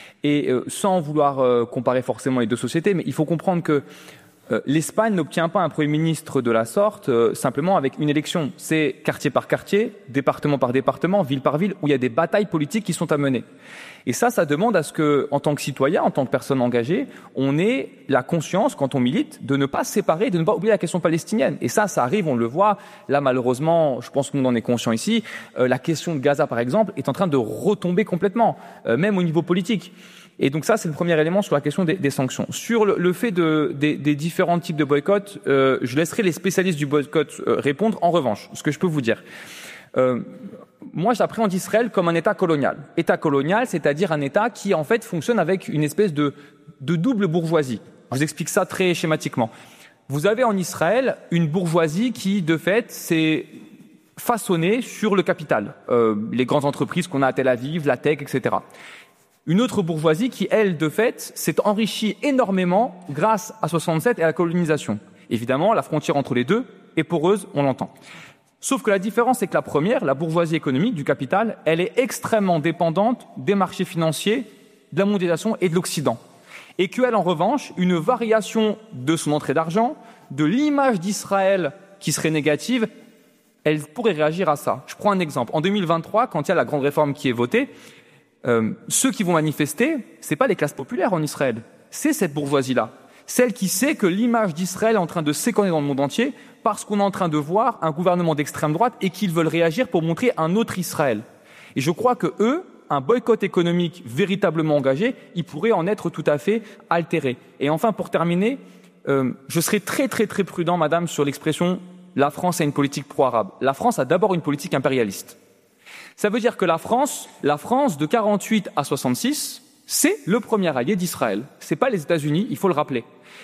Et euh, sans vouloir euh, comparer forcément les deux sociétés, mais il faut comprendre que Euh, l'Espagne n'obtient pas un Premier ministre de la sorte euh, simplement avec une élection. C'est quartier par quartier, département par département, ville par ville, où il y a des batailles politiques qui sont à mener. Et ça, ça demande à ce que, en tant que citoyen, en tant que personne engagée, on ait la conscience, quand on milite, de ne pas se séparer, de ne pas oublier la question palestinienne. Et ça, ça arrive, on le voit. Là, malheureusement, je pense qu'on en est conscient ici, euh, la question de Gaza, par exemple, est en train de retomber complètement, euh, même au niveau politique. Et donc ça, c'est le premier élément sur la question des, des sanctions. Sur le, le fait de, des, des différents types de boycotts, euh, je laisserai les spécialistes du boycott euh, répondre. En revanche, ce que je peux vous dire, euh, moi, j'appréhende Israël comme un État colonial. État colonial, c'est-à-dire un État qui, en fait, fonctionne avec une espèce de, de double bourgeoisie. Je vous explique ça très schématiquement. Vous avez en Israël une bourgeoisie qui, de fait, s'est façonnée sur le capital. Euh, les grandes entreprises qu'on a à Tel Aviv, la tech, et cetera. Une autre bourgeoisie qui, elle, de fait, s'est enrichie énormément grâce à soixante-sept et à la colonisation. Évidemment, la frontière entre les deux est poreuse, on l'entend. Sauf que la différence, c'est que la première, la bourgeoisie économique du capital, elle est extrêmement dépendante des marchés financiers, de la mondialisation et de l'Occident. Et qu'elle, en revanche, une variation de son entrée d'argent, de l'image d'Israël qui serait négative, elle pourrait réagir à ça. Je prends un exemple. En deux mille vingt-trois, quand il y a la grande réforme qui est votée, Euh, ceux qui vont manifester, c'est pas les classes populaires en Israël, c'est cette bourgeoisie-là, celle qui sait que l'image d'Israël est en train de s'écorner dans le monde entier parce qu'on est en train de voir un gouvernement d'extrême droite et qu'ils veulent réagir pour montrer un autre Israël. Et je crois que eux, un boycott économique véritablement engagé, il pourrait en être tout à fait altéré. Et enfin, pour terminer, euh, je serai très très très prudent, madame, sur l'expression « la France a une politique pro-arabe ». La France a d'abord une politique impérialiste. Ça veut dire que la France, la France de quarante-huit à soixante-six, c'est le premier allié d'Israël. C'est pas les États-Unis, il faut le rappeler.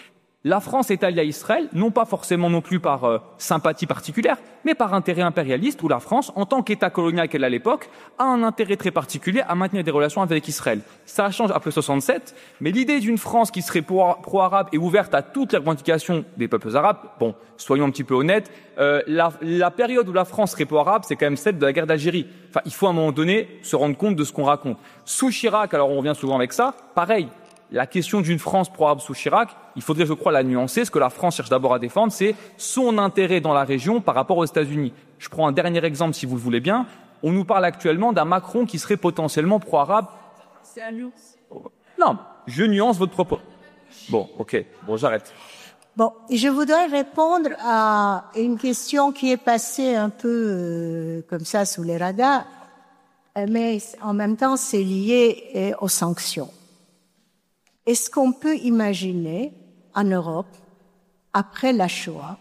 La France est alliée à Israël, non pas forcément non plus par euh, sympathie particulière, mais par intérêt impérialiste, où la France, en tant qu'État colonial qu'elle a à l'époque, a un intérêt très particulier à maintenir des relations avec Israël. Ça change après soixante-sept, mais l'idée d'une France qui serait pro-arabe et ouverte à toutes les revendications des peuples arabes, bon, soyons un petit peu honnêtes, euh, la, la période où la France serait pro-arabe, c'est quand même celle de la guerre d'Algérie. Enfin, il faut à un moment donné se rendre compte de ce qu'on raconte. Sous Chirac, alors on revient souvent avec ça, pareil. la question d'une France pro-arabe sous Chirac, il faudrait, je crois, la nuancer. Ce que la France cherche d'abord à défendre, c'est son intérêt dans la région par rapport aux États-Unis. Je prends un dernier exemple, si vous le voulez bien. On nous parle actuellement d'un Macron qui serait potentiellement pro-arabe. C'est un nuance. Non, je nuance votre propos. Bon, ok, bon, j'arrête. Bon, je voudrais répondre à une question qui est passée un peu euh, comme ça sous les radars, mais en même temps, c'est lié euh, aux sanctions. Est-ce qu'on peut imaginer en Europe, après la Shoah,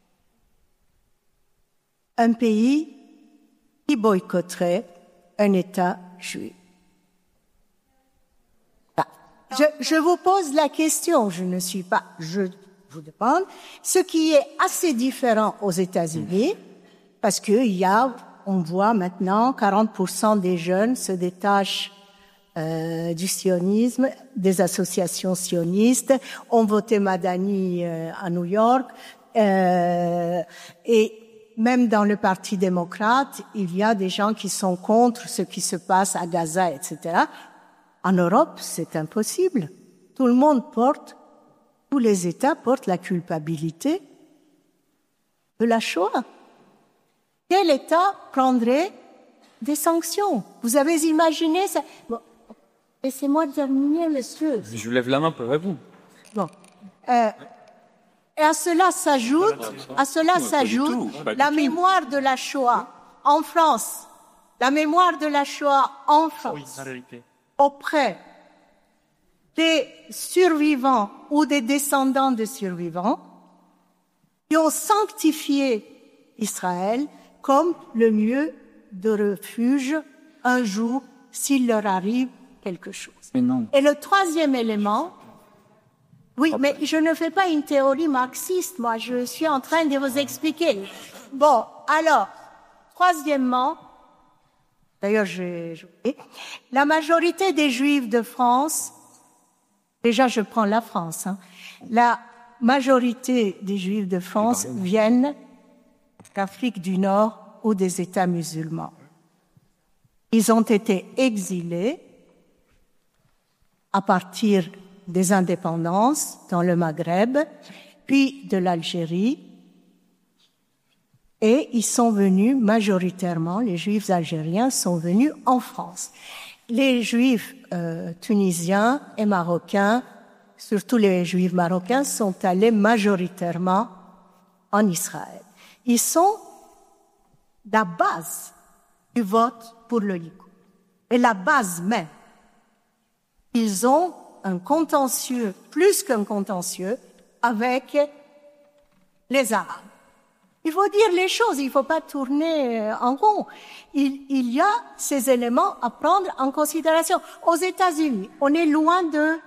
un pays qui boycotterait un État juif? Bah, je, je vous pose la question, je ne suis pas, je vous demande, ce qui est assez différent aux États-Unis, parce qu'il y a, on voit maintenant, quarante pour cent des jeunes se détachent Euh, du sionisme, des associations sionistes, ont voté Madani euh, à New York, euh, et même dans le Parti démocrate, il y a des gens qui sont contre ce qui se passe à Gaza, et cetera. En Europe, c'est impossible. Tout le monde porte, tous les États portent la culpabilité de la Shoah. Quel État prendrait des sanctions? Vous avez imaginé ça? Bon. Laissez-moi terminer, monsieur. Je lève la main, vous. Bon. Euh, et à cela s'ajoute, à cela Non, s'ajoute pas du tout, pas du la tout. mémoire de la Shoah en France, la mémoire de la Shoah en France, auprès des survivants ou des descendants de survivants qui ont sanctifié Israël comme le lieu de refuge un jour s'il leur arrive quelque chose. Mais non. Et le troisième élément, oui, mais je ne fais pas une théorie marxiste, moi, je suis en train de vous expliquer. Bon, alors, troisièmement, d'ailleurs, j'ai joué, la majorité des Juifs de France, déjà je prends la France, hein, la majorité des Juifs de France viennent d'Afrique du Nord ou des États musulmans. Ils ont été exilés à partir des indépendances dans le Maghreb, puis de l'Algérie, et ils sont venus majoritairement, les Juifs algériens sont venus en France. Les Juifs euh, tunisiens et marocains, surtout les Juifs marocains, sont allés majoritairement en Israël. Ils sont la base du vote pour le Likoud. Et la base même. Ils ont un contentieux, plus qu'un contentieux, avec les Arabes. Il faut dire les choses, il ne faut pas tourner en rond. Il, il y a ces éléments à prendre en considération. Aux États-Unis, on est loin de...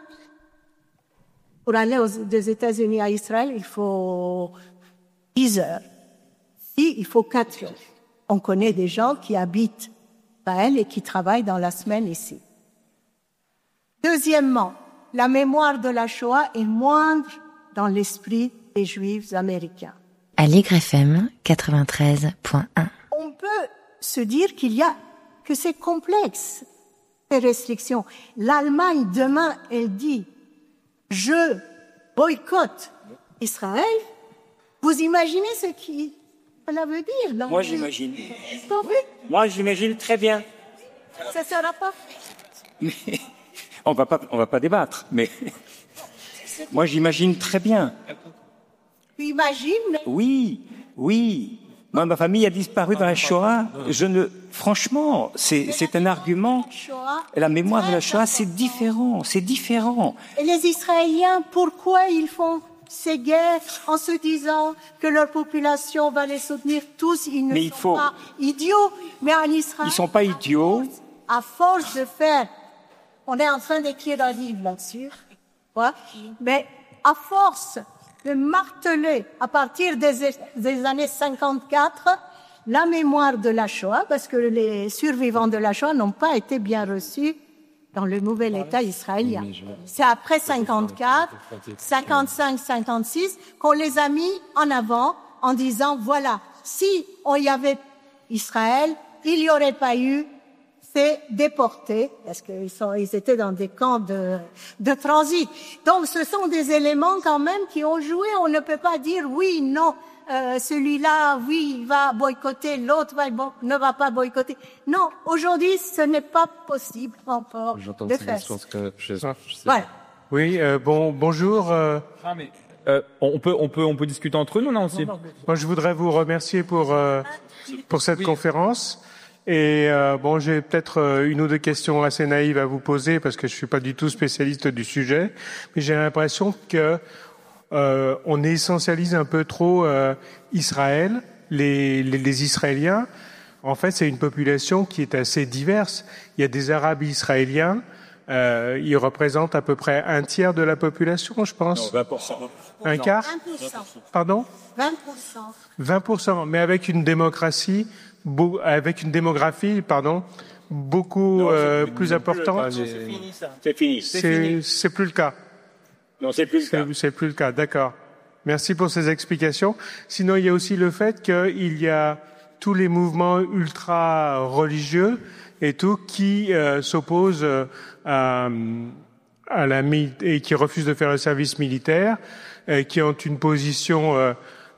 Pour aller aux, des États-Unis à Israël, il faut dix heures. Ici, il faut quatre heures. On connaît des gens qui habitent Israël et qui travaillent dans la semaine ici. Deuxièmement, la mémoire de la Shoah est moindre dans l'esprit des Juifs américains. Aligre F M quatre-vingt-treize point un. On peut se dire qu'il y a, que c'est complexe, ces restrictions. L'Allemagne, demain, elle dit, je boycotte Israël. Vous imaginez ce qui cela veut dire? Non, Moi, j'imagine. Oui. Moi, j'imagine très bien. Ça ne sera pas. Mais on va pas, on va pas débattre. Mais moi, j'imagine très bien. Tu imagines? Oui, oui. Moi, ma famille a disparu dans la Shoah. Je ne, franchement, c'est, c'est un argument. La mémoire de la Shoah, c'est différent, c'est différent. Et les Israéliens, pourquoi ils font ces guerres en se disant que leur population va les soutenir tous? Ils ne Mais sont il faut... pas idiots. Mais en Israël, Ils sont pas idiots. à force de faire, on est en train d'écrire un livre là-dessus, ouais, mais à force de marteler à partir des, des années cinquante-quatre la mémoire de la Shoah, parce que les survivants de la Shoah n'ont pas été bien reçus dans le nouvel État israélien. C'est après cinquante-quatre, cinquante-cinq, cinquante-six qu'on les a mis en avant en disant, voilà, si on y avait Israël, il n'y aurait pas eu fait déporter, parce qu'ils sont, ils étaient dans des camps de, de transit. Donc, ce sont des éléments quand même qui ont joué. On ne peut pas dire oui, non, euh, celui-là, oui, il va boycotter, l'autre va, bon, ne va pas boycotter. Non, aujourd'hui, ce n'est pas possible encore J'entends de ça, faire je pense que je, je sais voilà. Oui, euh, bon, bonjour. Euh... Ah, mais, euh, on peut, on peut, on peut discuter entre nous, non aussi. Moi, je voudrais vous remercier pour euh, pour cette oui. conférence. Et euh, bon, j'ai peut-être euh, une ou deux questions assez naïves à vous poser parce que je suis pas du tout spécialiste du sujet, mais j'ai l'impression que euh, on essentialise un peu trop euh, Israël, les, les, les Israéliens. En fait, c'est une population qui est assez diverse. Il y a des Arabes israéliens. Euh, ils représentent à peu près un tiers de la population, je pense. Non, vingt pour cent. Un quart? vingt pour cent. Pardon? vingt pour cent. vingt pour cent, mais avec une démocratie, beau, avec une démographie, pardon, beaucoup non, euh, plus, plus importante. C'est fini, ça. C'est fini. C'est, c'est plus le cas. Non, c'est plus le cas. C'est, c'est plus le cas, d'accord. Merci pour ces explications. Sinon, il y a aussi le fait qu'il y a tous les mouvements ultra-religieux et tout qui euh, s'opposent euh, à, à la et qui refusent de faire le service militaire, euh, qui ont une position, euh,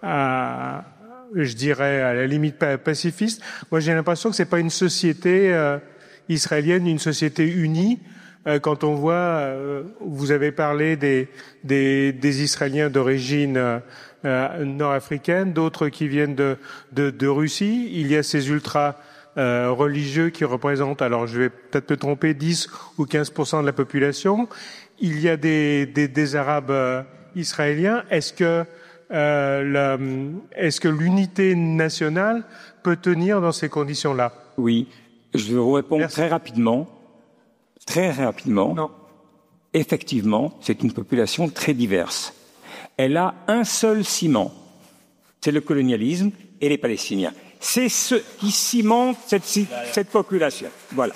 à, je dirais, à la limite pacifiste. Moi, j'ai l'impression que c'est pas une société euh, israélienne, une société unie. Euh, quand on voit, euh, vous avez parlé des des, des Israéliens d'origine euh, euh, nord-africaine, d'autres qui viennent de, de de Russie. Il y a ces ultras Euh, religieux qui représentent, alors je vais peut-être me tromper, dix ou quinze pour cent de la population. Il y a des, des, des Arabes euh, israéliens. Est-ce que, euh, la, est-ce que l'unité nationale peut tenir dans ces conditions-là? Oui, je vais vous répondre Merci. très rapidement. Très rapidement. Non. Effectivement, c'est une population très diverse. Elle a un seul ciment, c'est le colonialisme et les Palestiniens. C'est ce qui cimente cette, cette population. Voilà.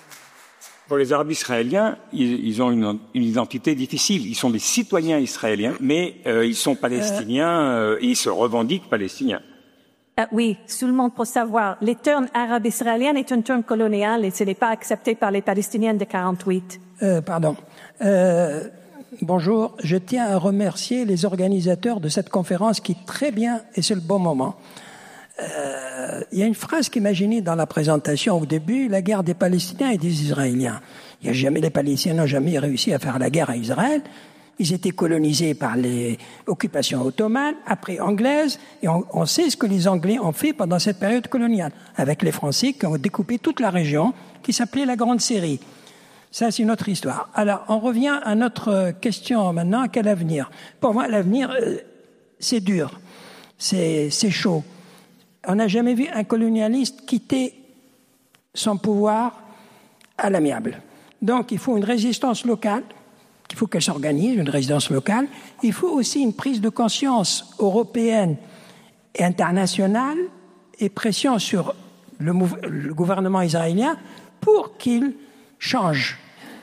Pour les Arabes israéliens, ils, ils ont une, une identité difficile. Ils sont des citoyens israéliens, mais euh, ils sont palestiniens euh, et ils se revendiquent palestiniens. Euh, oui, seulement pour savoir, le terme arabe israélien est un terme colonial et ce n'est pas accepté par les Palestiniens de quarante-huit. Euh, pardon. Euh, bonjour. Je tiens à remercier les organisateurs de cette conférence qui très bien, et c'est le bon moment. Euh, il y a une phrase qui m'a gêné dans la présentation au début, la guerre des Palestiniens et des Israéliens. Il y a jamais, les Palestiniens n'ont jamais réussi à faire la guerre à Israël. Ils étaient colonisés par les occupations ottomanes, après anglaises, et on, on sait ce que les Anglais ont fait pendant cette période coloniale, avec les Français qui ont découpé toute la région, qui s'appelait la Grande Syrie. Ça, c'est une autre histoire. Alors, on revient à notre question maintenant, quel avenir? Pour moi, l'avenir, euh, c'est dur, c'est, c'est chaud. On n'a jamais vu un colonialiste quitter son pouvoir à l'amiable. Donc, il faut une résistance locale, il faut qu'elle s'organise, une résistance locale. Il faut aussi une prise de conscience européenne et internationale et pression sur le, mou- le gouvernement israélien pour qu'il change.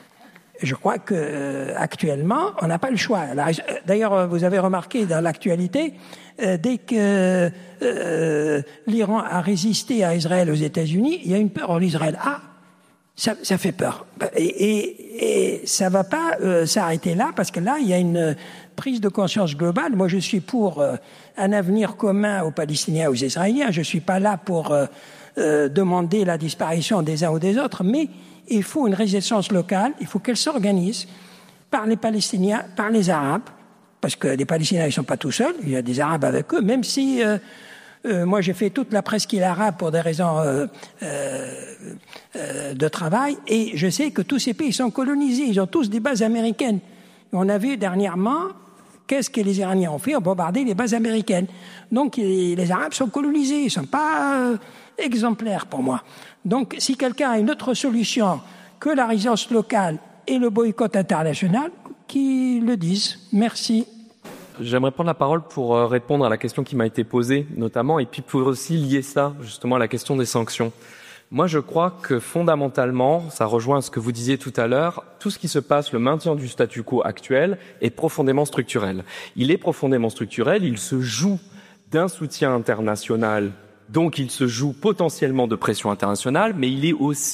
Je crois que euh, actuellement, on n'a pas le choix. D'ailleurs, vous avez remarqué dans l'actualité, euh, dès que euh, l'Iran a résisté à Israël aux États-Unis, il y a une peur en Israël. Ah, ça, ça fait peur. Et, et, et ça va pas euh, s'arrêter là, parce que là, il y a une prise de conscience globale. Moi, je suis pour euh, un avenir commun aux Palestiniens et aux Israéliens. Je suis pas là pour euh, euh, demander la disparition des uns ou des autres, mais il faut une résistance locale, il faut qu'elle s'organise par les Palestiniens, par les Arabes, parce que les Palestiniens, ils sont pas tout seuls, il y a des Arabes avec eux, même si euh, euh, moi j'ai fait toute la presqu'île arabe pour des raisons euh, euh, euh, de travail, et je sais que tous ces pays sont colonisés, ils ont tous des bases américaines. On a vu dernièrement, qu'est-ce que les Iraniens ont fait? Ont bombardé les bases américaines. Donc les, les Arabes sont colonisés, ils sont pas euh, exemplaires pour moi. Donc, si quelqu'un a une autre solution que la résistance locale et le boycott international, qu'il le dise. Merci. J'aimerais prendre la parole pour répondre à la question qui m'a été posée, notamment, et puis pour aussi lier ça, justement, à la question des sanctions. Moi, je crois que fondamentalement, ça rejoint ce que vous disiez tout à l'heure, tout ce qui se passe, le maintien du statu quo actuel, est profondément structurel. Il est profondément structurel, il se joue d'un soutien international. Donc, il se joue potentiellement de pression internationale, mais il est aussi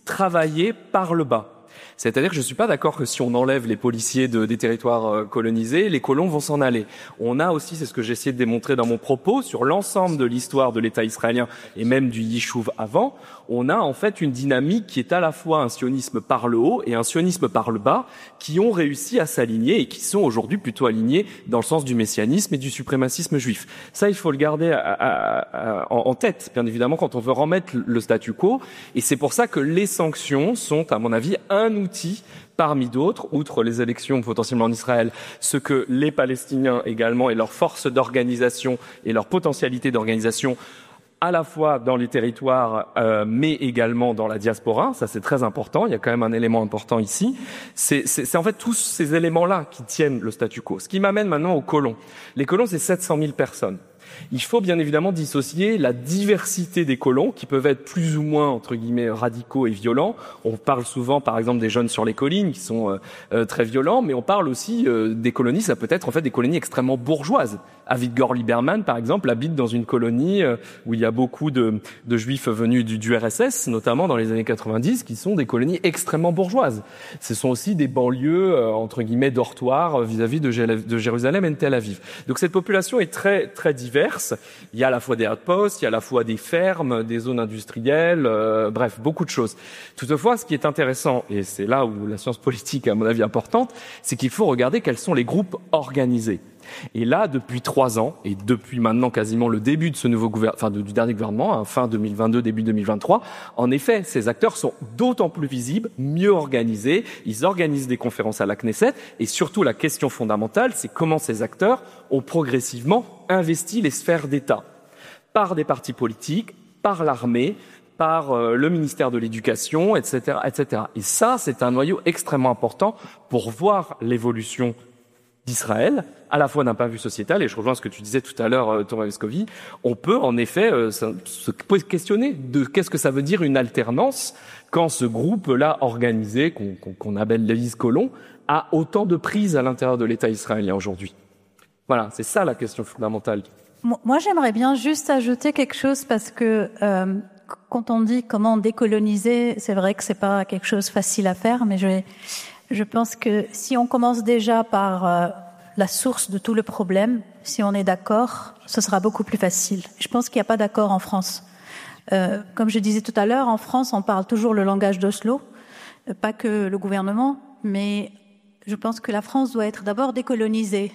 travailler par le bas. C'est-à-dire que je ne suis pas d'accord que si on enlève les policiers de, des territoires euh, colonisés, les colons vont s'en aller. On a aussi, c'est ce que j'ai essayé de démontrer dans mon propos, sur l'ensemble de l'histoire de l'État israélien et même du Yishuv avant, on a en fait une dynamique qui est à la fois un sionisme par le haut et un sionisme par le bas qui ont réussi à s'aligner et qui sont aujourd'hui plutôt alignés dans le sens du messianisme et du suprémacisme juif. Ça, il faut le garder à, à, à, en tête, bien évidemment, quand on veut remettre le statu quo. Et c'est pour ça que les sanctions sont, à mon avis, un outil parmi d'autres, outre les élections potentiellement en Israël, ce que les Palestiniens également et leur force d'organisation et leur potentialité d'organisation à la fois dans les territoires, euh, mais également dans la diaspora. Ça, c'est très important. Il y a quand même un élément important ici. C'est, c'est, c'est en fait tous ces éléments-là qui tiennent le statu quo. Ce qui m'amène maintenant aux colons. Les colons, c'est sept cent mille personnes. Il faut bien évidemment dissocier la diversité des colons, qui peuvent être plus ou moins, entre guillemets, radicaux et violents. On parle souvent, par exemple, des jeunes sur les collines, qui sont euh, euh, très violents, mais on parle aussi euh, des colonies, ça peut être en fait des colonies extrêmement bourgeoises. Avigdor Lieberman, par exemple, habite dans une colonie euh, où il y a beaucoup de, de juifs venus du, du R S S, notamment dans les années quatre-vingt-dix, qui sont des colonies extrêmement bourgeoises. Ce sont aussi des banlieues, euh, entre guillemets, dortoirs euh, vis-à-vis de, Gé- de Jérusalem et de Tel Aviv. Donc cette population est très, très diverse. Il y a à la fois des outposts, il y a à la fois des fermes, des zones industrielles, euh, bref, beaucoup de choses. Toutefois, ce qui est intéressant, et c'est là où la science politique est à mon avis importante, c'est qu'il faut regarder quels sont les groupes organisés. Et là, depuis trois ans, et depuis maintenant quasiment le début de ce nouveau gouvernement, enfin du dernier gouvernement, hein, fin deux mille vingt-deux, début deux mille vingt-trois, en effet, ces acteurs sont d'autant plus visibles, mieux organisés, ils organisent des conférences à la Knesset, et surtout la question fondamentale, c'est comment ces acteurs ont progressivement investi les sphères d'État, par des partis politiques, par l'armée, par euh, le ministère de l'Éducation, et cetera, et cetera. Et ça, c'est un noyau extrêmement important pour voir l'évolution d'Israël, à la fois d'un point de vue sociétal, et je rejoins ce que tu disais tout à l'heure, euh, Thomas Vescovi, on peut en effet euh, se questionner de qu'est-ce que ça veut dire une alternance quand ce groupe-là organisé, qu'on, qu'on, qu'on appelle l'Élise colon, a autant de prises à l'intérieur de l'État israélien aujourd'hui. Voilà, c'est ça la question fondamentale. Moi, j'aimerais bien juste ajouter quelque chose parce que euh, quand on dit comment décoloniser, c'est vrai que c'est pas quelque chose facile à faire, mais je vais Je pense que si on commence déjà par euh, la source de tout le problème, si on est d'accord, ce sera beaucoup plus facile. Je pense qu'il n'y a pas d'accord en France. Euh, comme je disais tout à l'heure, en France, on parle toujours le langage d'Oslo, euh, pas que le gouvernement, mais je pense que la France doit être d'abord décolonisée.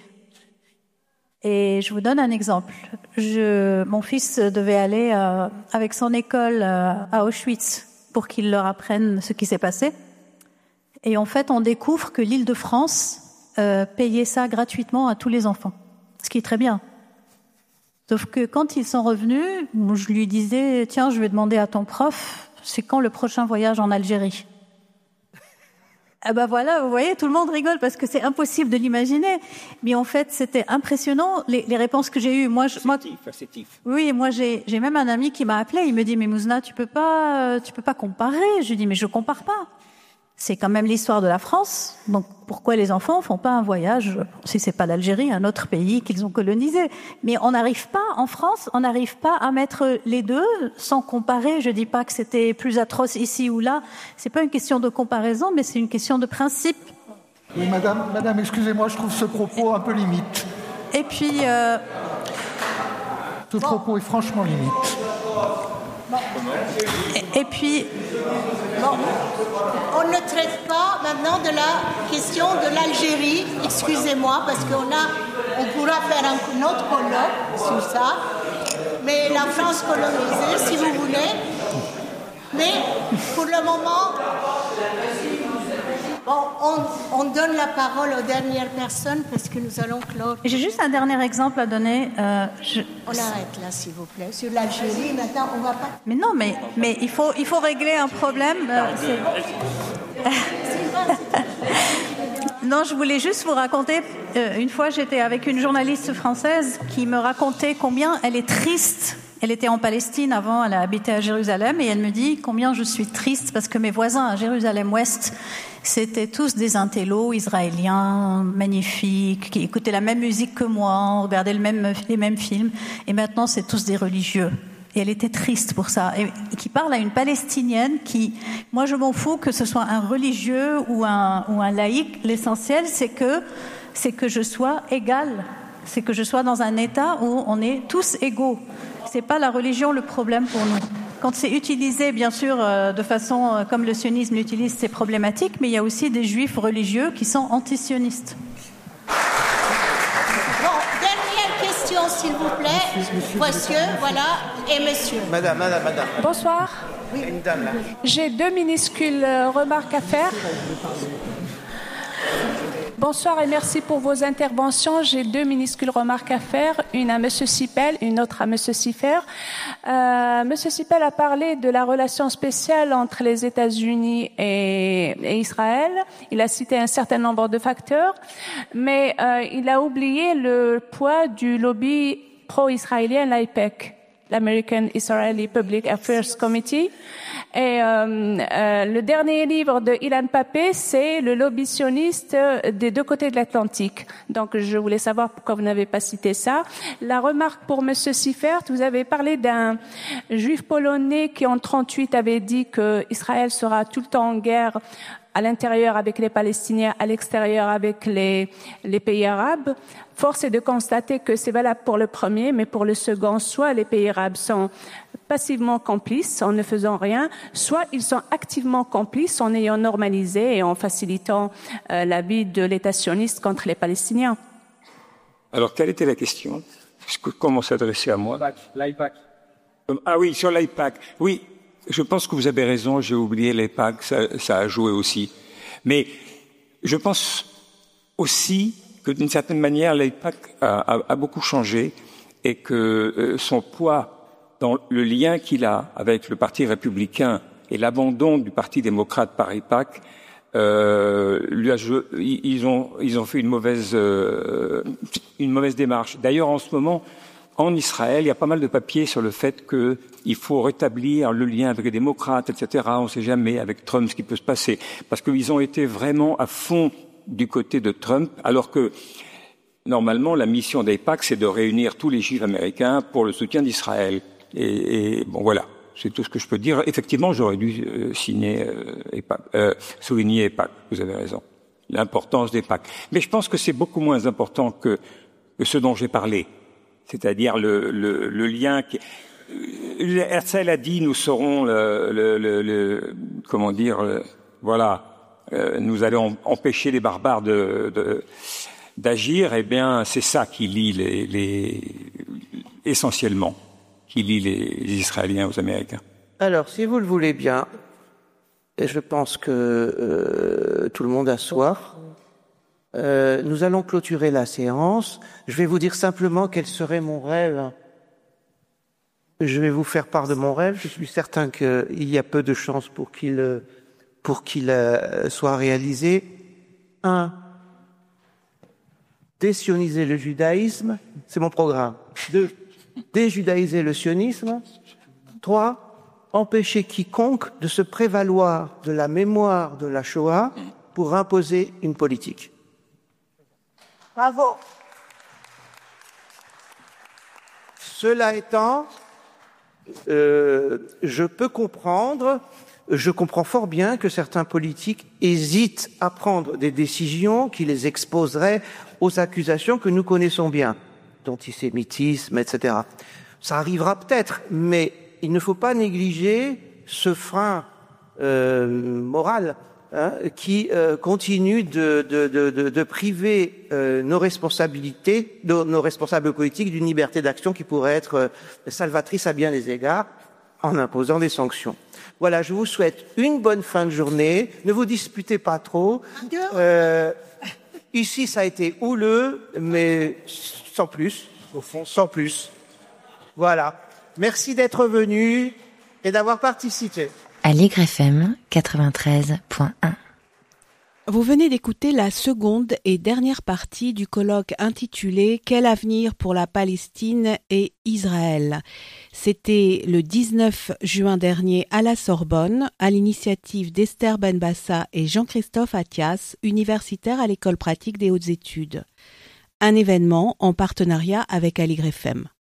Et je vous donne un exemple. Je, mon fils devait aller euh, avec son école euh, à Auschwitz pour qu'il leur apprenne ce qui s'est passé. Et en fait, on découvre que l'Île-de-France euh, payait ça gratuitement à tous les enfants, ce qui est très bien. Sauf que quand ils sont revenus, je lui disais « Tiens, je vais demander à ton prof, c'est quand le prochain voyage en Algérie ?» Ah ben voilà, vous voyez, tout le monde rigole parce que c'est impossible de l'imaginer. Mais en fait, c'était impressionnant les, les réponses que j'ai eues. Moi, je, moi, oui, moi j'ai, j'ai même un ami qui m'a appelé. Il me dit « Mais Mouzna, tu peux pas, tu peux pas comparer ?» Je lui dis « Mais je compare pas. C'est quand même l'histoire de la France. Donc pourquoi les enfants font pas un voyage, si c'est pas l'Algérie, un autre pays qu'ils ont colonisé? Mais on n'arrive pas, en France, on n'arrive pas à mettre les deux sans comparer. Je dis pas que c'était plus atroce ici ou là. C'est pas une question de comparaison, mais c'est une question de principe. Oui, madame, madame, excusez-moi, je trouve ce propos un peu limite. Et puis... Euh... Ce bon. propos est franchement limite. Bon. Et, et puis... Bon. On ne traite pas maintenant de la question de l'Algérie, excusez-moi, parce qu'on a, on pourra faire un autre colloque sur ça, mais la France colonisée, si vous voulez. Mais pour le moment, bon, on, on donne la parole aux dernières personnes parce que nous allons clore. J'ai juste un dernier exemple à donner. Euh, je... On arrête là, s'il vous plaît. Sur l'Algérie, maintenant, on va pas... Mais non, mais, mais il, faut, il faut régler un problème. Euh, non, je voulais juste vous raconter. Euh, une fois, j'étais avec une journaliste française qui me racontait combien elle est triste. Elle était en Palestine avant, elle a habité à Jérusalem, et elle me dit combien je suis triste parce que mes voisins à Jérusalem-Ouest, c'était tous des intellos israéliens magnifiques, qui écoutaient la même musique que moi, regardaient le même, les mêmes films, et maintenant c'est tous des religieux. Et elle était triste pour ça. Et, et qui parle à une Palestinienne qui, moi je m'en fous que ce soit un religieux ou un, ou un laïc. L'essentiel, c'est que, c'est que je sois égale. C'est que je sois dans un état où on est tous égaux. C'est pas la religion le problème pour nous. Quand c'est utilisé, bien sûr, euh, de façon euh, comme le sionisme l'utilise, c'est problématique, mais il y a aussi des juifs religieux qui sont anti-sionistes. Bon, dernière question, s'il vous plaît. Monsieur, voilà, et monsieur. Madame, madame, madame. Bonsoir. Oui. Une dame là. J'ai deux minuscules remarques à faire. Bonsoir et merci pour vos interventions. J'ai deux minuscules remarques à faire, une à M. Sipel, une autre à M. Siffer. Euh, M. Sipel a parlé de la relation spéciale entre les États-Unis et, et Israël. Il a cité un certain nombre de facteurs, mais euh, il a oublié le poids du lobby pro-israélien, l'AIPAC, l'American Israeli Public Affairs Committee. Et euh, euh, le dernier livre de Ilan Pappé, c'est le lobby sioniste des deux côtés de l'Atlantique. Donc, je voulais savoir pourquoi vous n'avez pas cité ça. La remarque pour Monsieur Siffert, vous avez parlé d'un juif polonais qui, en trente-huit, avait dit que Israël sera tout le temps en guerre à l'intérieur avec les Palestiniens, à l'extérieur avec les, les pays arabes. Force est de constater que c'est valable pour le premier, mais pour le second, soit les pays arabes sont passivement complices en ne faisant rien, soit ils sont activement complices en ayant normalisé et en facilitant euh, la vie de l'État sioniste contre les Palestiniens. Alors, quelle était la question? Comment s'adresser à moi? L'AIPAC. Ah oui, sur l'AIPAC. Oui, je pense que vous avez raison, j'ai oublié l'AIPAC, ça, ça a joué aussi. Mais je pense aussi que d'une certaine manière, l'AIPAC a, a, a beaucoup changé et que euh, son poids dans le lien qu'il a avec le Parti républicain et l'abandon du Parti démocrate par l'AIPAC, euh, lui a, ils ont ils ont fait une mauvaise euh, une mauvaise démarche. D'ailleurs, en ce moment, en Israël, il y a pas mal de papiers sur le fait qu'il faut rétablir le lien avec les démocrates, et cetera. On ne sait jamais avec Trump ce qui peut se passer, parce qu'ils ont été vraiment à fond du côté de Trump, alors que normalement la mission d'AIPAC, c'est de réunir tous les juifs américains pour le soutien d'Israël. Et, et bon, voilà, c'est tout ce que je peux dire. Effectivement, j'aurais dû euh, signer euh, AIPAC, euh, souligner AIPAC. Vous avez raison, l'importance d'AIPAC. Mais je pense que c'est beaucoup moins important que, que ce dont j'ai parlé. C'est-à-dire le, le, le lien qui... Herzl a dit, nous serons le, le, le, le comment dire, le, voilà, euh, nous allons empêcher les barbares de, de, d'agir. Eh bien, c'est ça qui lie les, les, essentiellement, qui lie les Israéliens aux Américains. Alors, si vous le voulez bien, et je pense que euh, tout le monde a soif, Euh, nous allons clôturer la séance. Je vais vous dire simplement quel serait mon rêve. Je vais vous faire part de mon rêve. Je suis certain qu'il y a peu de chances pour qu'il pour qu'il euh, soit réalisé. Un, désioniser le judaïsme, c'est mon programme. Deux, déjudaïser le sionisme. Trois, empêcher quiconque de se prévaloir de la mémoire de la Shoah pour imposer une politique. Bravo. Cela étant, euh, je peux comprendre, je comprends fort bien que certains politiques hésitent à prendre des décisions qui les exposeraient aux accusations que nous connaissons bien, d'antisémitisme, et cetera. Ça arrivera peut-être, mais il ne faut pas négliger ce frein euh, moral Hein, qui euh, continue de, de, de, de, de priver euh, nos responsabilités, de, nos responsables politiques d'une liberté d'action qui pourrait être euh, salvatrice à bien des égards en imposant des sanctions. Voilà, je vous souhaite une bonne fin de journée. Ne vous disputez pas trop. Euh, ici, ça a été houleux, mais sans plus. Au fond, sans plus. Voilà. Merci d'être venu et d'avoir participé. Allegre F M quatre-vingt-treize point un. Vous venez d'écouter la seconde et dernière partie du colloque intitulé « Quel avenir pour la Palestine et Israël ?» C'était le dix-neuf juin dernier à la Sorbonne, à l'initiative d'Esther Benbassa et Jean-Christophe Attias, universitaires à l'École pratique des hautes études. Un événement en partenariat avec Allegre F M.